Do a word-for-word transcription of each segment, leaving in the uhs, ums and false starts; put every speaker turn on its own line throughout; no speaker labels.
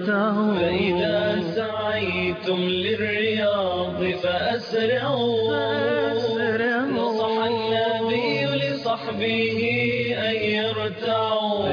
ارتعوا
فإذا سعيتم للرياض فأسرعوا نصح النبي لصحبه أن يرتعوا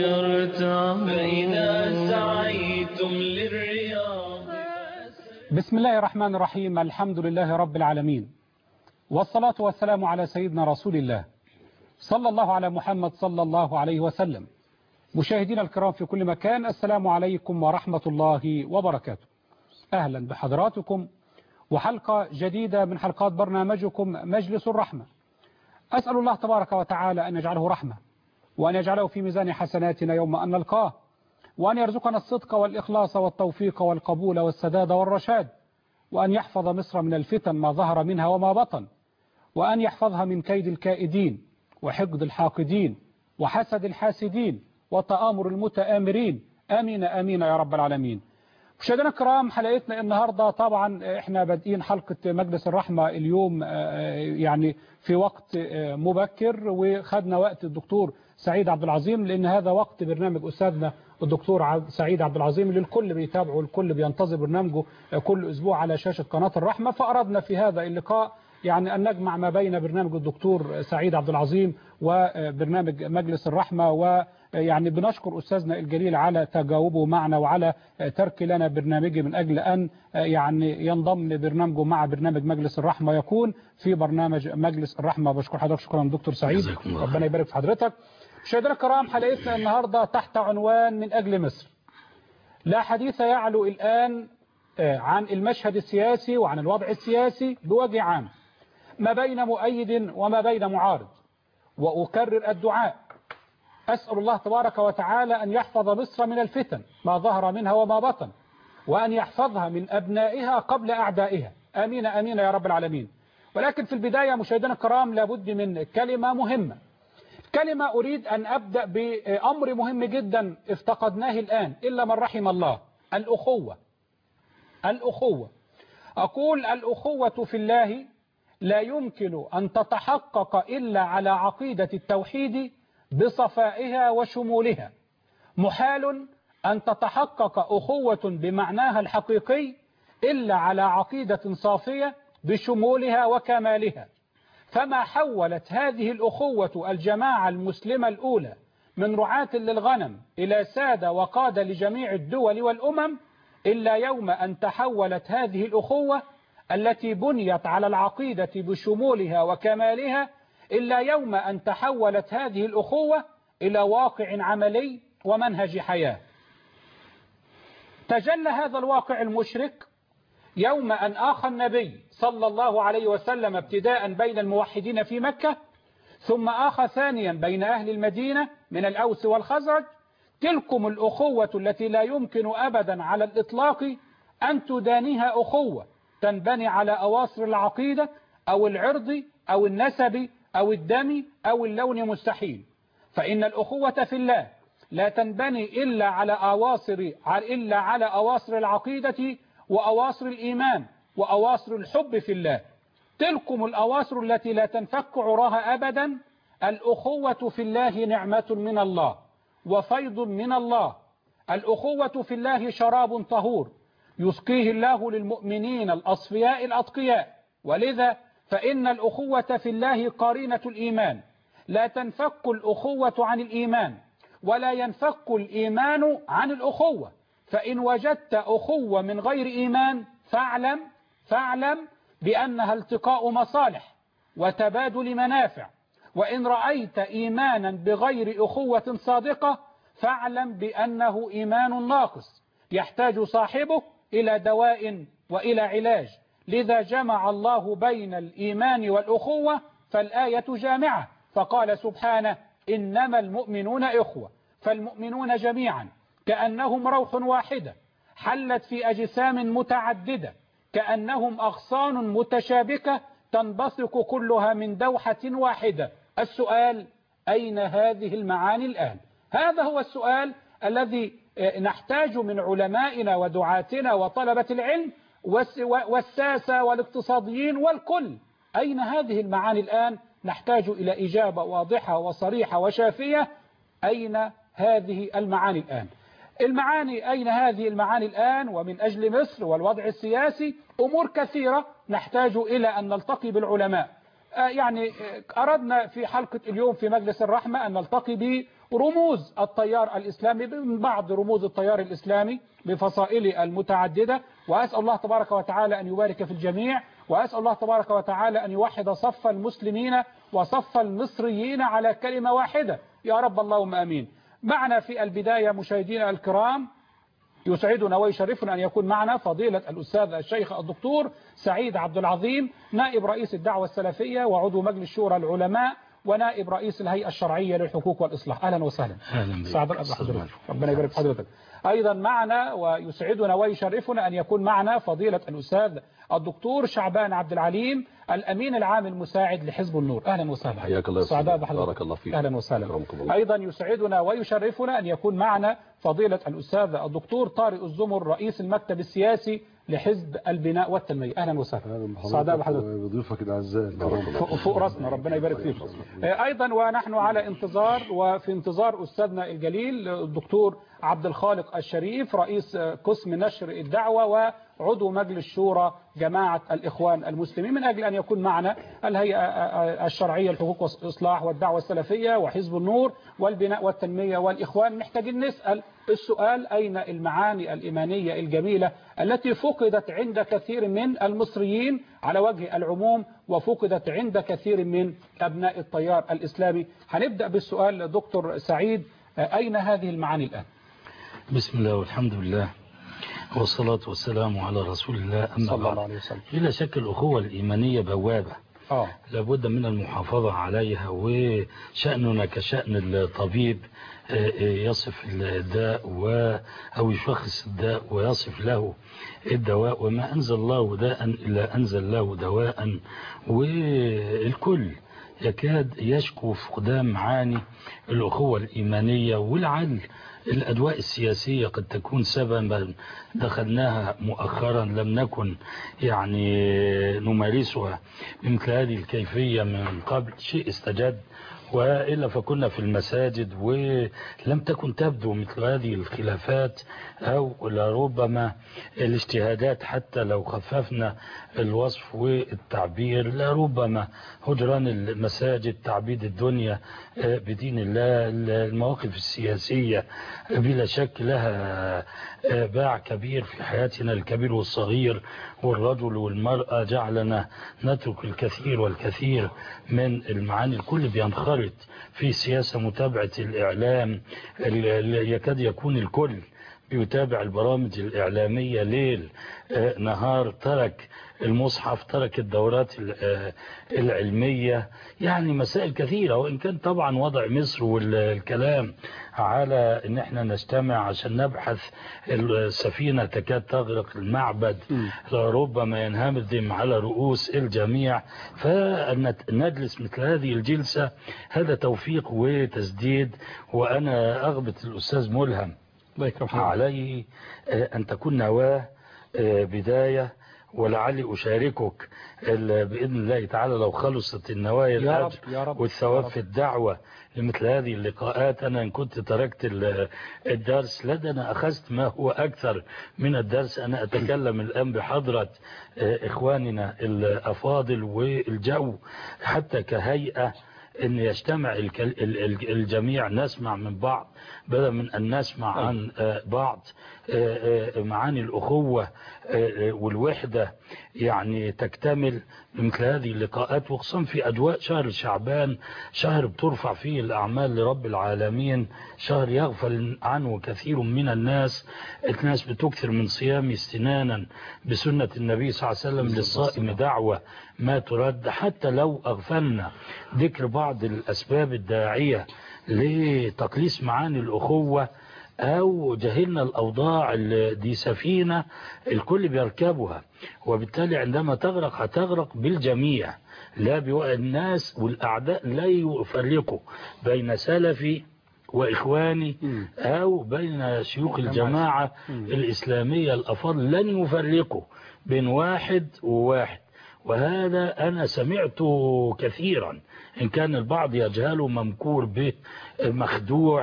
فإذا سعيتم للرياض فأسرعوا.
بسم الله الرحمن الرحيم. الحمد لله رب العالمين، والصلاة والسلام على سيدنا رسول الله صلى الله على محمد صلى الله عليه وسلم. مشاهدينا الكرام في كل مكان، السلام عليكم ورحمة الله وبركاته. أهلا بحضراتكم وحلقة جديدة من حلقات برنامجكم مجلس الرحمة. أسأل الله تبارك وتعالى أن يجعله رحمة، وأن يجعله في ميزان حسناتنا يوم أن نلقاه، وأن يرزقنا الصدق والإخلاص والتوفيق والقبول والسداد والرشاد، وأن يحفظ مصر من الفتن ما ظهر منها وما بطن، وأن يحفظها من كيد الكائدين وحقد الحاقدين وحسد الحاسدين وتآمر المتآمرين. آمين آمين يا رب العالمين. مشاهدينا الكرام، حلقتنا النهاردة طبعا احنا بادئين حلقة مجلس الرحمة اليوم يعني في وقت مبكر، وخدنا وقت الدكتور سعيد عبد العظيم، لأن هذا وقت برنامج أستاذنا الدكتور سعيد عبده العظيم اللي الكل بيتابعه والكل بينتظر برنامجه كل أسبوع على شاشة قناة الرحمة. فأردنا في هذا اللقاء يعني أن نجمع ما بين برنامج الدكتور سعيد عبد العظيم وبرنامج مجلس الرحمة، ويعني بنشكر أستاذنا الجليل على تجاوبه معنا وعلى ترك لنا برنامجه من أجل أن يعني ينضم برنامجه مع برنامج مجلس الرحمة يكون في برنامج مجلس الرحمة. بشكر حضرتك شكرا دكتور سعيد، ربنا يبارك في حضرتك. مشاهدينا الكرام، حلقتنا النهاردة تحت عنوان من أجل مصر. لا حديث يعلو الآن عن المشهد السياسي وعن الوضع السياسي بوجه عام ما بين مؤيد وما بين معارض، وأكرر الدعاء. أسأل الله تبارك وتعالى أن يحفظ مصر من الفتن ما ظهر منها وما بطن، وأن يحفظها من أبنائها قبل أعدائها. آمين آمين يا رب العالمين. ولكن في البداية مشاهدينا الكرام لابد من كلمة مهمة، كلمة أريد أن أبدأ بأمر مهم جدا افتقدناه الآن إلا من رحم الله: الأخوة. الأخوة، أقول الأخوة في الله لا يمكن أن تتحقق إلا على عقيدة التوحيد بصفائها وشمولها. محال أن تتحقق أخوة بمعناها الحقيقي إلا على عقيدة صافية بشمولها وكمالها. فما حولت هذه الأخوة الجماعة المسلمة الأولى من رعاة للغنم إلى سادة وقادة لجميع الدول والأمم إلا يوم أن تحولت هذه الأخوة التي بنيت على العقيدة بشمولها وكمالها إلا يوم أن تحولت هذه الأخوة إلى واقع عملي ومنهج حياة. تجلى هذا الواقع المشرك يوم أن آخى النبي صلى الله عليه وسلم ابتداء بين الموحدين في مكة، ثم آخى ثانيا بين أهل المدينة من الأوس والخزرج. تلكم الأخوة التي لا يمكن أبدا على الإطلاق أن تدانيها أخوة تنبني على أواصر العقيدة أو العرض أو النسب أو الدم أو اللون، مستحيل. فإن الأخوة في الله لا تنبني إلا على أواصر إلا على أواصر العقيدة وأواصر الإيمان وأواصر الحب في الله. تلكم الأواصر التي لا تنفك عراها أبدا. الأخوة في الله نعمة من الله وفيض من الله. الأخوة في الله شراب طهور يسقيه الله للمؤمنين الأصفياء الأتقياء. ولذا فإن الأخوة في الله قرينة الإيمان، لا تنفك الأخوة عن الإيمان ولا ينفك الإيمان عن الأخوة. فإن وجدت أخوة من غير إيمان فاعلم فاعلم بأنها التقاء مصالح وتبادل منافع. وإن رأيت إيمانا بغير أخوة صادقة فاعلم بأنه إيمان ناقص يحتاج صاحبه إلى دواء وإلى علاج. لذا جمع الله بين الإيمان والأخوة، فالآية جامعة، فقال سبحانه: إنما المؤمنون إخوة. فالمؤمنون جميعا كأنهم روح واحدة حلت في أجسام متعددة، كأنهم أغصان متشابكة تنبثق كلها من دوحة واحدة. السؤال: أين هذه المعاني الآن؟ هذا هو السؤال الذي نحتاج من علمائنا ودعاتنا وطلبة العلم والساسة والاقتصاديين والكل. أين هذه المعاني الآن؟ نحتاج إلى إجابة واضحة وصريحة وشافية. أين هذه المعاني الآن؟ المعاني أين هذه المعاني الآن؟ ومن أجل مصر والوضع السياسي أمور كثيرة نحتاج إلى أن نلتقي بالعلماء. يعني أردنا في حلقة اليوم في مجلس الرحمة أن نلتقي برموز التيار الإسلامي، من بعض رموز التيار الإسلامي بفصائله المتعددة، وأسأل الله تبارك وتعالى أن يبارك في الجميع، وأسأل الله تبارك وتعالى أن يوحد صف المسلمين وصف المصريين على كلمة واحدة يا رب اللهم آمين. معنا في البداية مشاهدينا الكرام، يسعدنا ويشرفنا أن يكون معنا فضيلة الأستاذ الشيخ الدكتور سعيد عبد العظيم، نائب رئيس الدعوة السلفية وعضو مجلس شورى العلماء ونائب رئيس الهيئة الشرعية للحقوق والإصلاح. أهلا وسهلا.
أهلا
سعد حضرتك، ربنا يبارك في حضرتك. أيضا معنا ويسعدنا ويشرفنا أن يكون معنا فضيلة الأستاذ الدكتور شعبان عبد العليم، الأمين العام المساعد لحزب النور. أهلا وسهلا.
حياك الله.
سعداء بحضرتك.
بارك الله فيك.
أهلا وسهلا. أيضا يسعدنا ويشرفنا أن يكون معنا فضيلة الأستاذ الدكتور طارق الزمر، رئيس المكتب السياسي لحزب البناء والتنمية. أهلا وسهلا. سعداء بحضرتك.
بضيفك الأعزاء
فوق راسنا، ربنا يبارك فيك. أيضا ونحن على انتظار وفي انتظار أستاذنا الجليل الدكتور عبد الخالق الشريف، رئيس قسم نشر الدعوة وعضو مجلس شورى جماعة الإخوان المسلمين، من أجل أن يكون معنا الهيئة الشرعية للحقوق والإصلاح والدعوة السلفية وحزب النور والبناء والتنمية والإخوان. محتاجين نسأل السؤال: أين المعاني الإيمانية الجميلة التي فقدت عند كثير من المصريين على وجه العموم وفقدت عند كثير من أبناء التيار الإسلامي؟ هنبدأ بالسؤال دكتور سعيد، أين هذه المعاني الآن؟
بسم الله والحمد لله والصلاة والسلام على رسول الله. أما
صلى الله
بعد،
عليه وسلم.
بلا شك الأخوة الإيمانية بوابة
آه.
لابد من المحافظة عليها، وشأننا كشأن الطبيب يصف الداء أو يشخص الداء ويصف له الدواء، وما أنزل الله داء إلا أنزل له دواء، والكل يكاد يشكو فقدان معاني الأخوة الإيمانية. ولعل الأدواء السياسية قد تكون سببا دخلناها مؤخرا لم نكن يعني نمارسها بمثل هذه الكيفية من قبل، شيء استجد، وإلا فكنا في المساجد ولم تكن تبدو مثل هذه الخلافات أو لربما الاجتهادات، حتى لو خففنا الوصف والتعبير، لربما هجران المساجد، تعبيد الدنيا بدين الله. المواقف السياسية بلا شك لها باع كبير في حياتنا، الكبير والصغير والرجل والمرأة، جعلنا نترك الكثير والكثير من المعاني. الكل بينخرط في سياسة متابعة الإعلام، يكاد يكون الكل بيتابع البرامج الإعلامية ليل نهار، ترك المصحف، ترك الدورات العلمية، يعني مسائل كثيرة. وإن كان طبعا وضع مصر والكلام على ان احنا نجتمع عشان نبحث، السفينة تكاد تغرق، المعبد ربما ينهمدم على رؤوس الجميع، فنجلس مثل هذه الجلسة هذا توفيق وتسديد. وأنا أغبط الأستاذ ملهم عليه أن تكون نواة بداية، ولعلي أشاركك بإذن الله تعالى لو خلصت النوايا الأجر والثواب في الدعوة لمثل هذه اللقاءات. أنا إن كنت تركت الدرس لدنا أخذت ما هو أكثر من الدرس. أنا أتكلم الآن بحضرة إخواننا الأفاضل، والجو حتى كهيئة أن يجتمع الجميع، نسمع من بعض بدل من أن نسمع عن بعض. معاني الأخوة والوحدة يعني تكتمل بمثل هذه اللقاءات، وخصوصا في أدواء شهر شعبان، شهر بترفع فيه الأعمال لرب العالمين، شهر يغفل عنه كثير من الناس. الناس بتكثر من صيام استنانا بسنة النبي صلى الله عليه وسلم للصائم دعوة ما ترد. حتى لو أغفلنا ذكر بعض الأسباب الداعية لتقليص معاني الأخوة، أو جهلنا الأوضاع دي سفينة الكل بيركبها، وبالتالي عندما تغرق هتغرق بالجميع. لا بيوقع الناس والأعداء لا يفرقوا بين سلفي وإخواني أو بين شيوخ الجماعة الإسلامية الأفاضل، لن يفرقوا بين واحد وواحد. وهذا أنا سمعته كثيرا، إن كان البعض يجهله ممكور به مخدوع،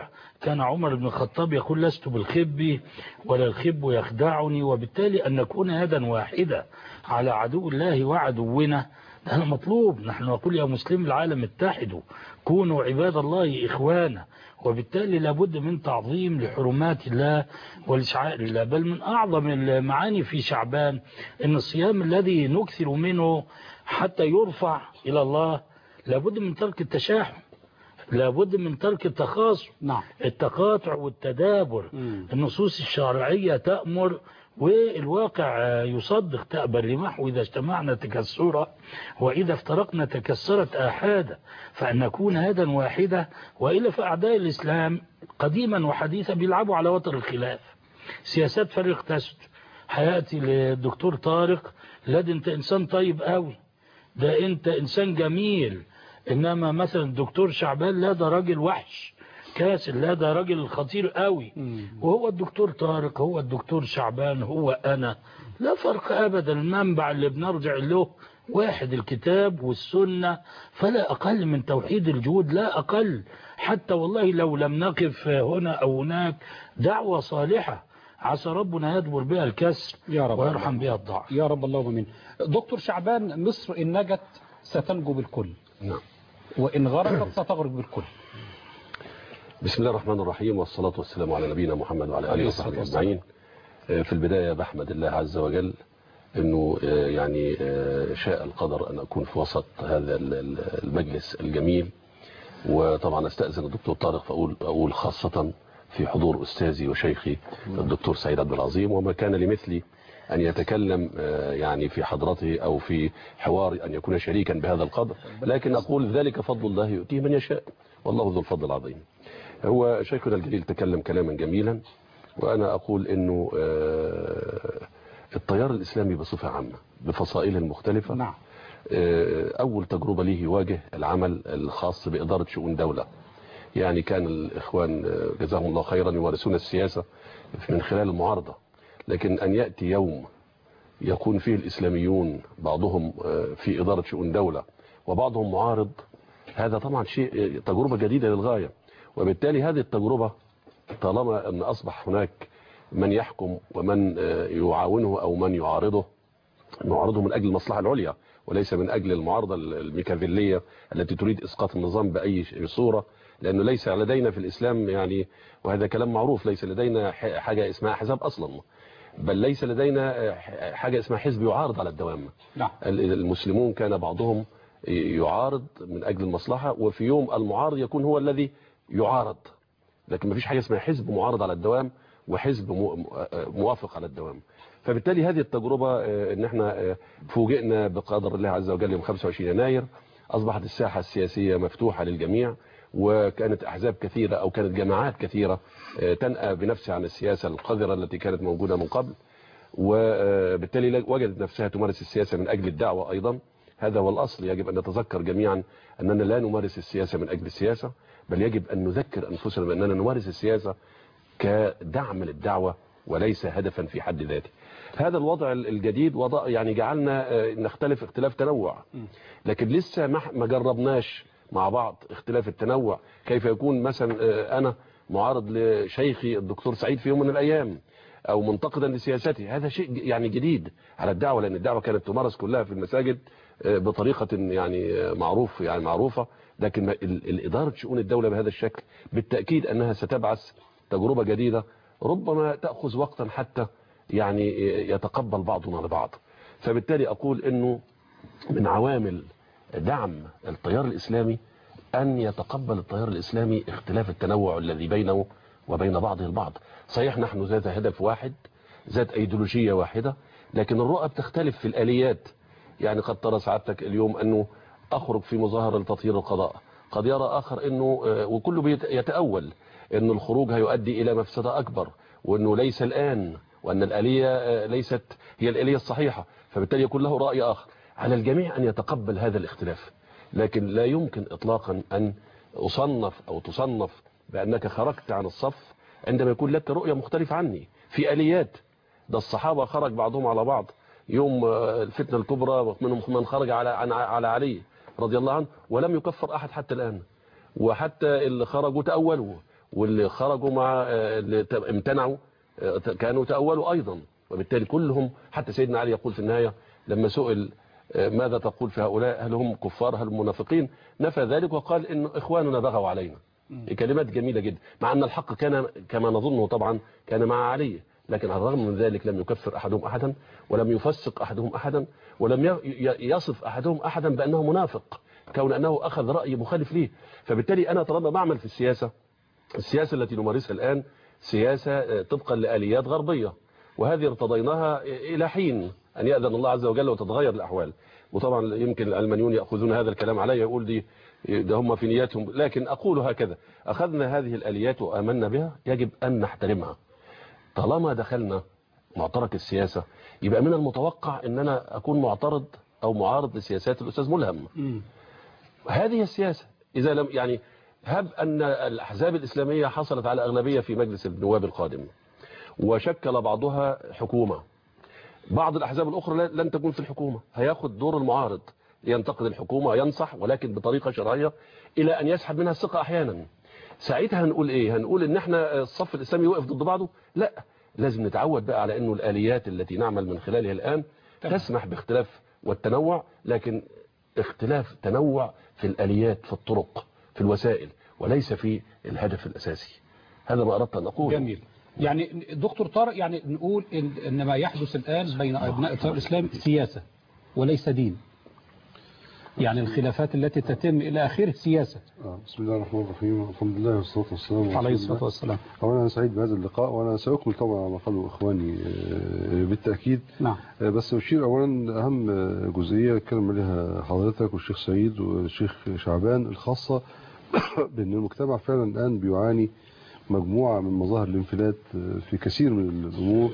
كان عمر بن الخطاب يقول لست بالخب ولا الخب يخدعني، وبالتالي أن نكون يدا واحدة على عدو الله وعدونا ده المطلوب. نحن نقول يا مسلم العالم اتحدوا كونوا عباد الله إخوانا، وبالتالي لابد من تعظيم لحرمات الله ولشعائر الله. بل من أعظم المعاني في شعبان أن الصيام الذي نكثر منه حتى يرفع إلى الله لابد من ترك التشاحن، لابد من ترك التخاصم،
نعم.
التقاطع والتدابر.
مم.
النصوص الشرعية تأمر والواقع يصدق. تأبى الرماح وإذا اجتمعنا تكسرا وإذا افترقنا تكسرت آحادا، فأن نكون يدا واحدة. وإلا فأعداء الإسلام قديما وحديثا بيلعبوا على وتر الخلاف، سياسات فريق تسد. حياتي للدكتور طارق، لا ده انت إنسان طيب قوي، ده انت إنسان جميل، إنما مثلا الدكتور شعبان لا ده راجل وحش كاسل، لا ده راجل خطير قوي. وهو الدكتور طارق هو الدكتور شعبان هو أنا، لا فرق أبدا. المنبع اللي بنرجع له واحد، الكتاب والسنة، فلا أقل من توحيد الجهود، لا أقل. حتى والله لو لم نقف هنا أو هناك دعوة صالحة عسى ربنا يدبر بها الكسر
يا رب
ويرحم بها الضعف.
يا رب اللهم امين. دكتور شعبان، مصر إن نجت ستنجو بالكل،
نعم،
وإن غرقت ستغرق بالكل.
بسم الله الرحمن الرحيم، والصلاة والسلام على نبينا محمد وعلى آله وصحبه أجمعين. في البداية بحمد الله عز وجل أنه يعني شاء القدر أن أكون في وسط هذا المجلس الجميل. وطبعا أستأذن الدكتور طارق فأقول أقول خاصة في حضور أستاذي وشيخي الدكتور سعيد عبد العظيم، وما كان لمثلي أن يتكلم يعني في حضرته أو في حوار أن يكون شريكا بهذا القدر، لكن أقول ذلك فضل الله يؤتيه من يشاء والله ذو الفضل العظيم. هو شيخنا الجليل تكلم كلاما جميلا، وأنا أقول أنه التيار الإسلامي بصفة عامة بفصائله المختلفة،
نعم.
أول تجربة ليه يواجه العمل الخاص بإدارة شؤون دولة. يعني كان الإخوان جزاهم الله خيرا يمارسون السياسة من خلال المعارضة، لكن أن يأتي يوم يكون فيه الإسلاميون بعضهم في إدارة شؤون دولة وبعضهم معارض، هذا طبعا شيء تجربة جديدة للغاية. وبالتالي هذه التجربة طالما أن أصبح هناك من يحكم ومن يعاونه أو من يعارضه، نعارضه من أجل المصلحة العليا وليس من أجل المعارضة الميكافيلية التي تريد إسقاط النظام بأي صورة، لأنه ليس لدينا في الإسلام يعني، وهذا كلام معروف، ليس لدينا حاجة اسمها أحزاب أصلا، بل ليس لدينا حاجة اسمها حزب يعارض على الدوام.
نعم.
المسلمون كان بعضهم يعارض من أجل المصلحة، وفي يوم المعارض يكون هو الذي يعارض، لكن ما فيش حاجة اسمها حزب معارض على الدوام وحزب موافق على الدوام. فبالتالي هذه التجربة ان احنا فوجئنا بقدر الله عز وجل يوم خمسة وعشرين يناير أصبحت الساحة السياسية مفتوحة للجميع، وكانت أحزاب كثيرة أو كانت جماعات كثيرة تنأى بنفسها عن السياسة القذرة التي كانت موجودة من قبل، وبالتالي وجدت نفسها تمارس السياسة من أجل الدعوة أيضا. هذا هو الأصل. يجب أن نتذكر جميعا أننا لا نمارس السياسة من أجل السياسة، بل يجب أن نذكر أنفسنا بأننا نمارس السياسة كدعم للدعوة وليس هدفا في حد ذاته. هذا الوضع الجديد وضع يعني جعلنا نختلف اختلاف تنوع، لكن لسه ما جربناش مع بعض اختلاف التنوع. كيف يكون مثلا أنا معارض لشيخي الدكتور سعيد في يوم من الأيام أو منتقدا لسياسته، هذا شيء يعني جديد على الدعوة، لأن الدعوة كانت تمارس كلها في المساجد بطريقة يعني معروف يعني معروفة، لكن الإدارة شؤون الدولة بهذا الشكل بالتأكيد أنها ستبعث تجربة جديدة ربما تأخذ وقتا حتى يعني يتقبل بعضنا لبعض. فبالتالي أقول أنه من عوامل دعم التيار الإسلامي أن يتقبل التيار الإسلامي اختلاف التنوع الذي بينه وبين بعضه البعض. صحيح نحن ذات هدف واحد، ذات أيديولوجية واحدة، لكن الرؤى بتختلف في الآليات. يعني قد ترى سعادتك اليوم أنه أخرج في مظاهرة لتطهير القضاء، قد يرى آخر أنه وكله يتأول أن الخروج هيؤدي إلى مفسدة أكبر، وأنه ليس الآن، وأن الآلية ليست هي الآلية الصحيحة، فبالتالي يكون له رأي آخر. على الجميع أن يتقبل هذا الاختلاف، لكن لا يمكن إطلاقا أن أصنف أو تصنف بأنك خرجت عن الصف عندما يكون لك رؤية مختلفة عني في آليات. ده الصحابة خرج بعضهم على بعض يوم الفتنة الكبرى، منهم من خرج على على علي رضي الله عنه ولم يكفر أحد حتى الآن، وحتى اللي خرجوا تأولوا واللي خرجوا مع اللي امتنعوا كانوا تأولوا أيضا، وبالتالي كلهم حتى سيدنا علي يقول في النهاية لما سئل ماذا تقول في هؤلاء، هل هم كفار هل منافقين، نفى ذلك وقال إن إخواننا بغوا علينا. كلمات جميلة جدا، مع أن الحق كان كما نظنه طبعا كان مع علي، لكن على الرغم من ذلك لم يكفر أحدهم أحدا، ولم يفسق أحدهم أحدا، ولم يصف أحدهم أحدا بأنه منافق كون أنه أخذ رأي مخالف ليه. فبالتالي أنا طالما بعمل في السياسة، السياسة التي نمارسها الآن سياسة طبقا لآليات غربية، وهذه ارتضيناها إلى حين أن يأذن الله عز وجل وتتغير الأحوال. وطبعا يمكن العلمانيون يأخذون هذا الكلام علي، يقول دي ده هم في نياتهم، لكن أقول هكذا: أخذنا هذه الآليات وآمنا بها، يجب أن نحترمها. طالما دخلنا معترك السياسة يبقى من المتوقع أن أنا أكون معترض أو معارض لسياسات الأستاذ ملهم. م. هذه السياسة إذا لم يعني هب أن الأحزاب الإسلامية حصلت على أغلبية في مجلس النواب القادم وشكل بعضها حكومة، بعض الأحزاب الأخرى لن تكون في الحكومة، هياخد دور المعارض، ينتقد الحكومة ينصح ولكن بطريقة شرعية إلى أن يسحب منها الثقة أحيانا. ساعتها هنقول إيه؟ هنقول إن احنا الصف الإسلامي وقف ضد بعضه؟ لا، لازم نتعود بقى على أنه الآليات التي نعمل من خلالها الآن تسمح باختلاف والتنوع، لكن اختلاف تنوع في الآليات في الطرق في الوسائل وليس في الهدف الأساسي. هذا ما أردت أن أقول.
جميل. يعني دكتور طارق، يعني نقول إن, إن ما يحدث الآن بين أبناء التيار الإسلامي سياسة وليس دين، يعني الخلافات التي تتم إلى آخره سياسة.
بسم الله الرحمن الرحيم، الحمد لله والصلاة والسلام
عليه الصلاة والسلام.
أولا أنا سعيد بهذا اللقاء، وأنا سأكمل طبعا على ما قاله إخواني بالتأكيد.
نعم.
بس أشير أولا أهم جزئية اتكلم عليها حضرتك والشيخ سعيد والشيخ شعبان، الخاصة بأن المجتمع فعلا الآن بيعاني مجموعة من مظاهر الانفلات في كثير من الأمور،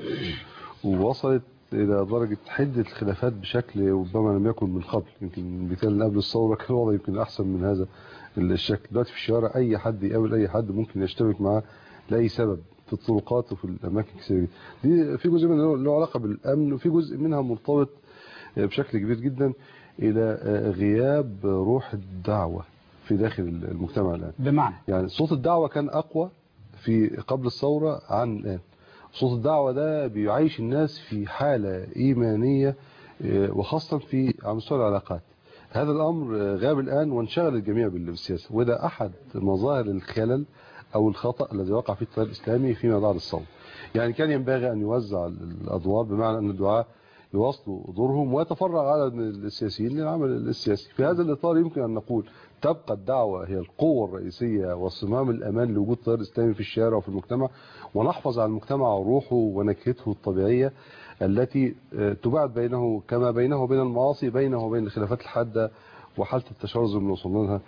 ووصلت إلى درجة حدة الخلافات بشكل ربما لم يكن من قبل. يمكن مثال قبل الثورة كان الوضع يمكن أحسن من هذا الشكل. دلوقتي في الشوارع أي حد يقابل أي حد ممكن يشتبك معاه لأي سبب، في الطرقات وفي الأماكن كثيرة. دي في جزء منها له علاقة بالأمن، وفي جزء منها مرتبط بشكل كبير جدا إلى غياب روح الدعوة في داخل المجتمع الآن.
بمعنى
يعني صوت الدعوة كان أقوى في قبل الثورة عن الآن. صوت الدعوة ده بيعيش الناس في حالة إيمانية، وخاصة في على مستوى العلاقات. هذا الأمر غاب الآن وانشغل الجميع بالسياسة، وده أحد مظاهر الخلل أو الخطأ الذي وقع فيه التيار الإسلامي فيما بعد الثورة. يعني كان ينبغي أن يوزع الأدوار، بمعنى أن الدعاة يواصلوا دورهم ويتفرغ عدد من السياسيين للعمل السياسي. في هذا الإطار يمكن أن نقول تبقى الدعوة هي القوة الرئيسية وصمام الأمان لوجود التيار الإسلامي في الشارع وفي المجتمع، ونحفظ على المجتمع روحه ونكهته الطبيعية التي تبعد بينه كما بينه وبين المعاصي، بينه وبين الخلافات الحادة وحالة التشرذم اللي وصلنا لها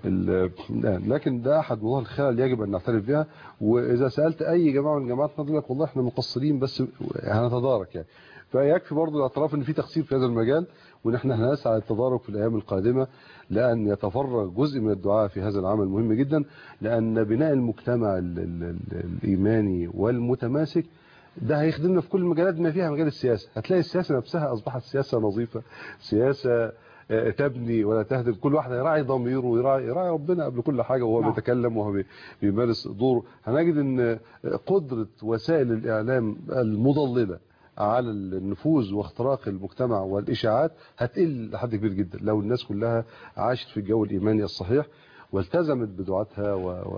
الآن. لكن ده أحد مظاهر الخلل يجب أن نعترف بها. وإذا سألت أي جماعة من جماعات نقول لك والله إحنا مقصرين بس هنتدارك يعني. فيكفي برضه الاعتراف ان في تقصير في هذا المجال، وان احنا هنسعى للتدارك في الايام القادمه، لان يتفرغ جزء من الدعاء في هذا العمل مهم جدا، لان بناء المجتمع ال ال ال الايماني والمتماسك ده هيخدمنا في كل المجالات بما فيها مجال السياسه. هتلاقي السياسه نفسها اصبحت سياسه نظيفه، سياسه تبني ولا تهدم، كل واحد يراعي ضميره ويراعي يراعي ربنا قبل كل حاجه وهو نعم. بيتكلم وهو بيمارس دوره. هنجد ان قدره وسائل الاعلام المضلله على النفوذ واختراق المجتمع والإشاعات هتقل لحد كبير جدا لو الناس كلها عاشت في الجو الإيماني الصحيح والتزمت بدعاتها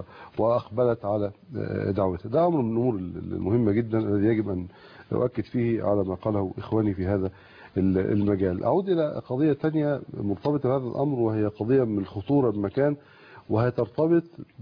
وأقبلت على دعوتها. ده أمر من الأمور المهمة جدا الذي يجب أن أؤكد فيه على ما قاله إخواني في هذا المجال. أعود إلى قضية تانية مرتبطة بهذا الأمر، وهي قضية من الخطورة بمكان، وهي ترتبط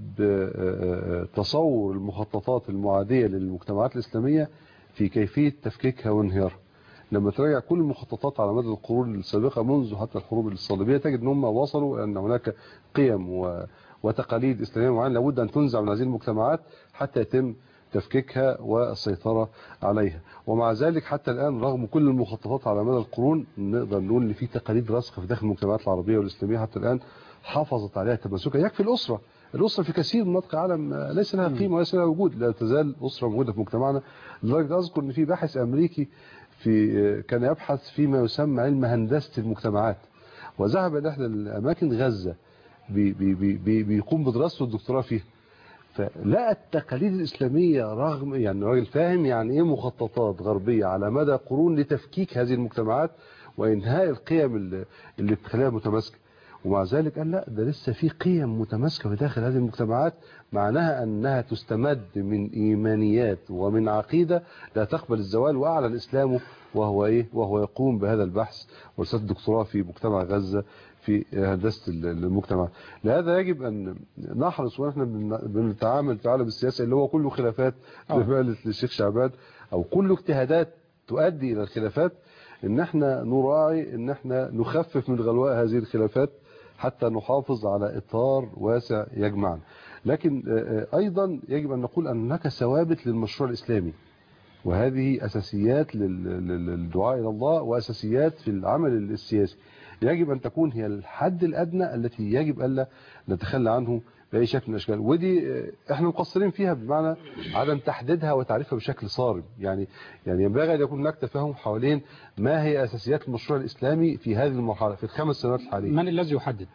بتصور المخططات المعادية للمجتمعات الإسلامية في كيفية تفكيكها وانهيارها. لما تراجع كل المخططات على مدى القرون السابقة منذ حتى الحروب الصليبية تجد أنهم وصلوا أن هناك قيم وتقاليد إسلامية معينة لابد أن تنزع من هذه المجتمعات حتى يتم تفكيكها والسيطرة عليها. ومع ذلك حتى الآن رغم كل المخططات على مدى القرون نقدر نقول أن في تقاليد راسخة في داخل المجتمعات العربية والإسلامية حتى الآن حافظت عليها تمسكها. يكفي الأسرة. الأسرة في كثير من مناطق العالم ليس لها قيمة وليس لها وجود، لا تزال أسرة موجودة في مجتمعنا. لذلك أذكر أن في باحث أمريكي في كان يبحث فيما يسمى علم هندسة المجتمعات، وذهب إلى إحدى الأماكن غزة بي بي بي بيقوم بدراسته الدكتوراه فيها. فلا التقاليد الإسلامية رغم يعني الراجل فاهم يعني إيه مخططات غربية على مدى قرون لتفكيك هذه المجتمعات وإنهاء القيم اللي بتخليها متماسكة، ومع ذلك قال لا ده لسه في قيم متماسكة في داخل هذه المجتمعات معناها أنها تستمد من إيمانيات ومن عقيدة لا تقبل الزوال، وأعلن إسلامه وهو إيه وهو يقوم بهذا البحث ورسالة الدكتوراه في مجتمع غزة في هندسة المجتمع. لهذا يجب أن نحرص ونحن بنتعامل في عالم السياسة اللي هو كله خلافات بمالة الشيخ شعبان أو كله اجتهادات تؤدي إلى الخلافات، ان احنا نراعي ان احنا نخفف من غلواء هذه الخلافات حتى نحافظ على اطار واسع يجمعنا. لكن ايضا يجب ان نقول ان هناك ثوابت للمشروع الاسلامي، وهذه اساسيات للدعاء الى الله واساسيات في العمل السياسي يجب ان تكون هي الحد الادنى التي يجب الا نتخلى عنه باي شكل من الاشكال، ودي احنا مقصرين فيها بمعنى عدم تحديدها وتعريفها بشكل صارم. يعني يعني ينبغي ان يكون هناك تفاهم حوالين ما هي اساسيات المشروع الاسلامي في هذه المرحله في الخمس سنوات الحاليه.
من الذي يحدد؟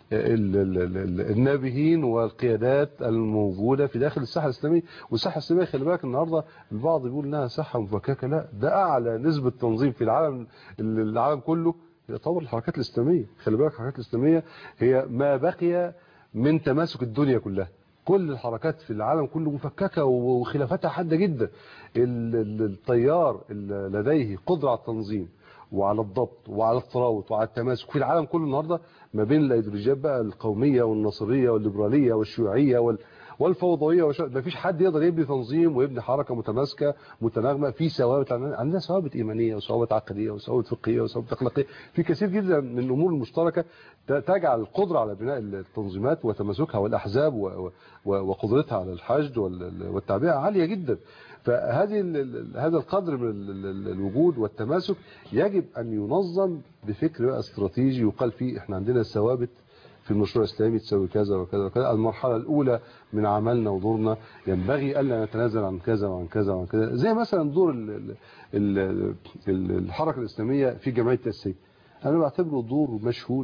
النابهين والقيادات الموجوده في داخل الساحه الاسلاميه، والساحه الاسلاميه خلي بالك النهارده البعض بيقول انها ساحه مفككه، لا ده اعلى نسبه تنظيم في العالم العالم كله يعتبر الحركات الاسلاميه. خلي بالك الحركات الاسلاميه هي ما بقي من تماسك الدنيا كلها، كل الحركات في العالم كله مفككة وخلافاتها حادة جدا. التيار لديه قدرة على التنظيم وعلى الضبط وعلى التراوط وعلى التماسك في العالم كله النهاردة ما بين الايديولوجيات بقى القومية والنصرية والليبرالية والشيوعية وال والفوضوية وش... ما فيش حد يقدر يبني تنظيم ويبني حركة متماسكة متناغمة في ثوابت. عندنا ثوابت إيمانية وثوابت عقدية وثوابت فقهية وثوابت أخلاقية، في كثير جدا من الأمور المشتركة تجعل القدرة على بناء التنظيمات وتماسكها والأحزاب و... و... وقدرتها على الحشد وال... والتعبئة عالية جدا. فهذه هذا القدر من الوجود والتماسك يجب أن ينظم بفكر استراتيجي يقال فيه احنا عندنا ثوابت في المشروع الإسلامي تسوي كذا وكذا وكذا. المرحلة الأولى من عملنا ودورنا ينبغي ألا نتنازل عن كذا وعن كذا وعن كذا، زي مثلا دور ال ال ال الحركة الإسلامية في جمعية التأسيس. أنا بعتبره دور مشهود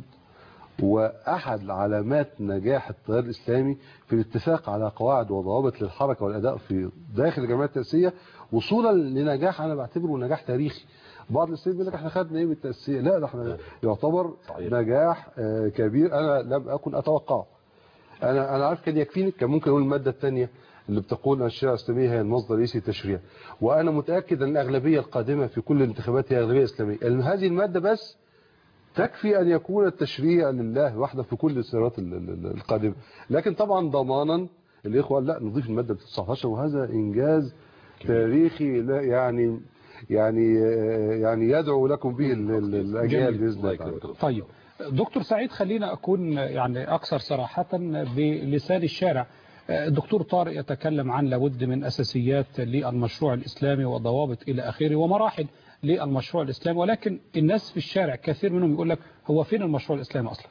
وأحد علامات نجاح التيار الإسلامي في الاتفاق على قواعد وضوابط للحركة والأداء في داخل الجمعية التأسيسية وصولا لنجاح أنا بعتبره نجاح تاريخي. بعض السيد بيقول لك احنا خدنا ايه من التأسيسية، لا ده احنا يعتبر صحيح. نجاح كبير انا لم اكن اتوقعه. انا انا عارف كان يكفيني كان ممكن اقول الماده الثانيه اللي بتقول ان الشريعه الاسلاميه هي المصدر الرئيسي للتشريع، وانا متاكد ان الاغلبيه القادمه في كل الانتخابات هي اغلبيه اسلاميه. هذه الماده بس تكفي ان يكون التشريع لله وحده في كل السيرات القادمه، لكن طبعا ضمانا الاخوه لا نضيف الماده تسعتاشر وهذا انجاز تاريخي لا يعني يعني يعني يدعو لكم به الاجيال باذن الله.
طيب دكتور سعيد خلينا اكون يعني اكثر صراحه بلسان الشارع. الدكتور طارق يتكلم عن لابد من اساسيات للمشروع الاسلامي وضوابط الى اخره ومراحل للمشروع الاسلامي، ولكن الناس في الشارع كثير منهم يقول لك هو فين المشروع الاسلامي اصلا؟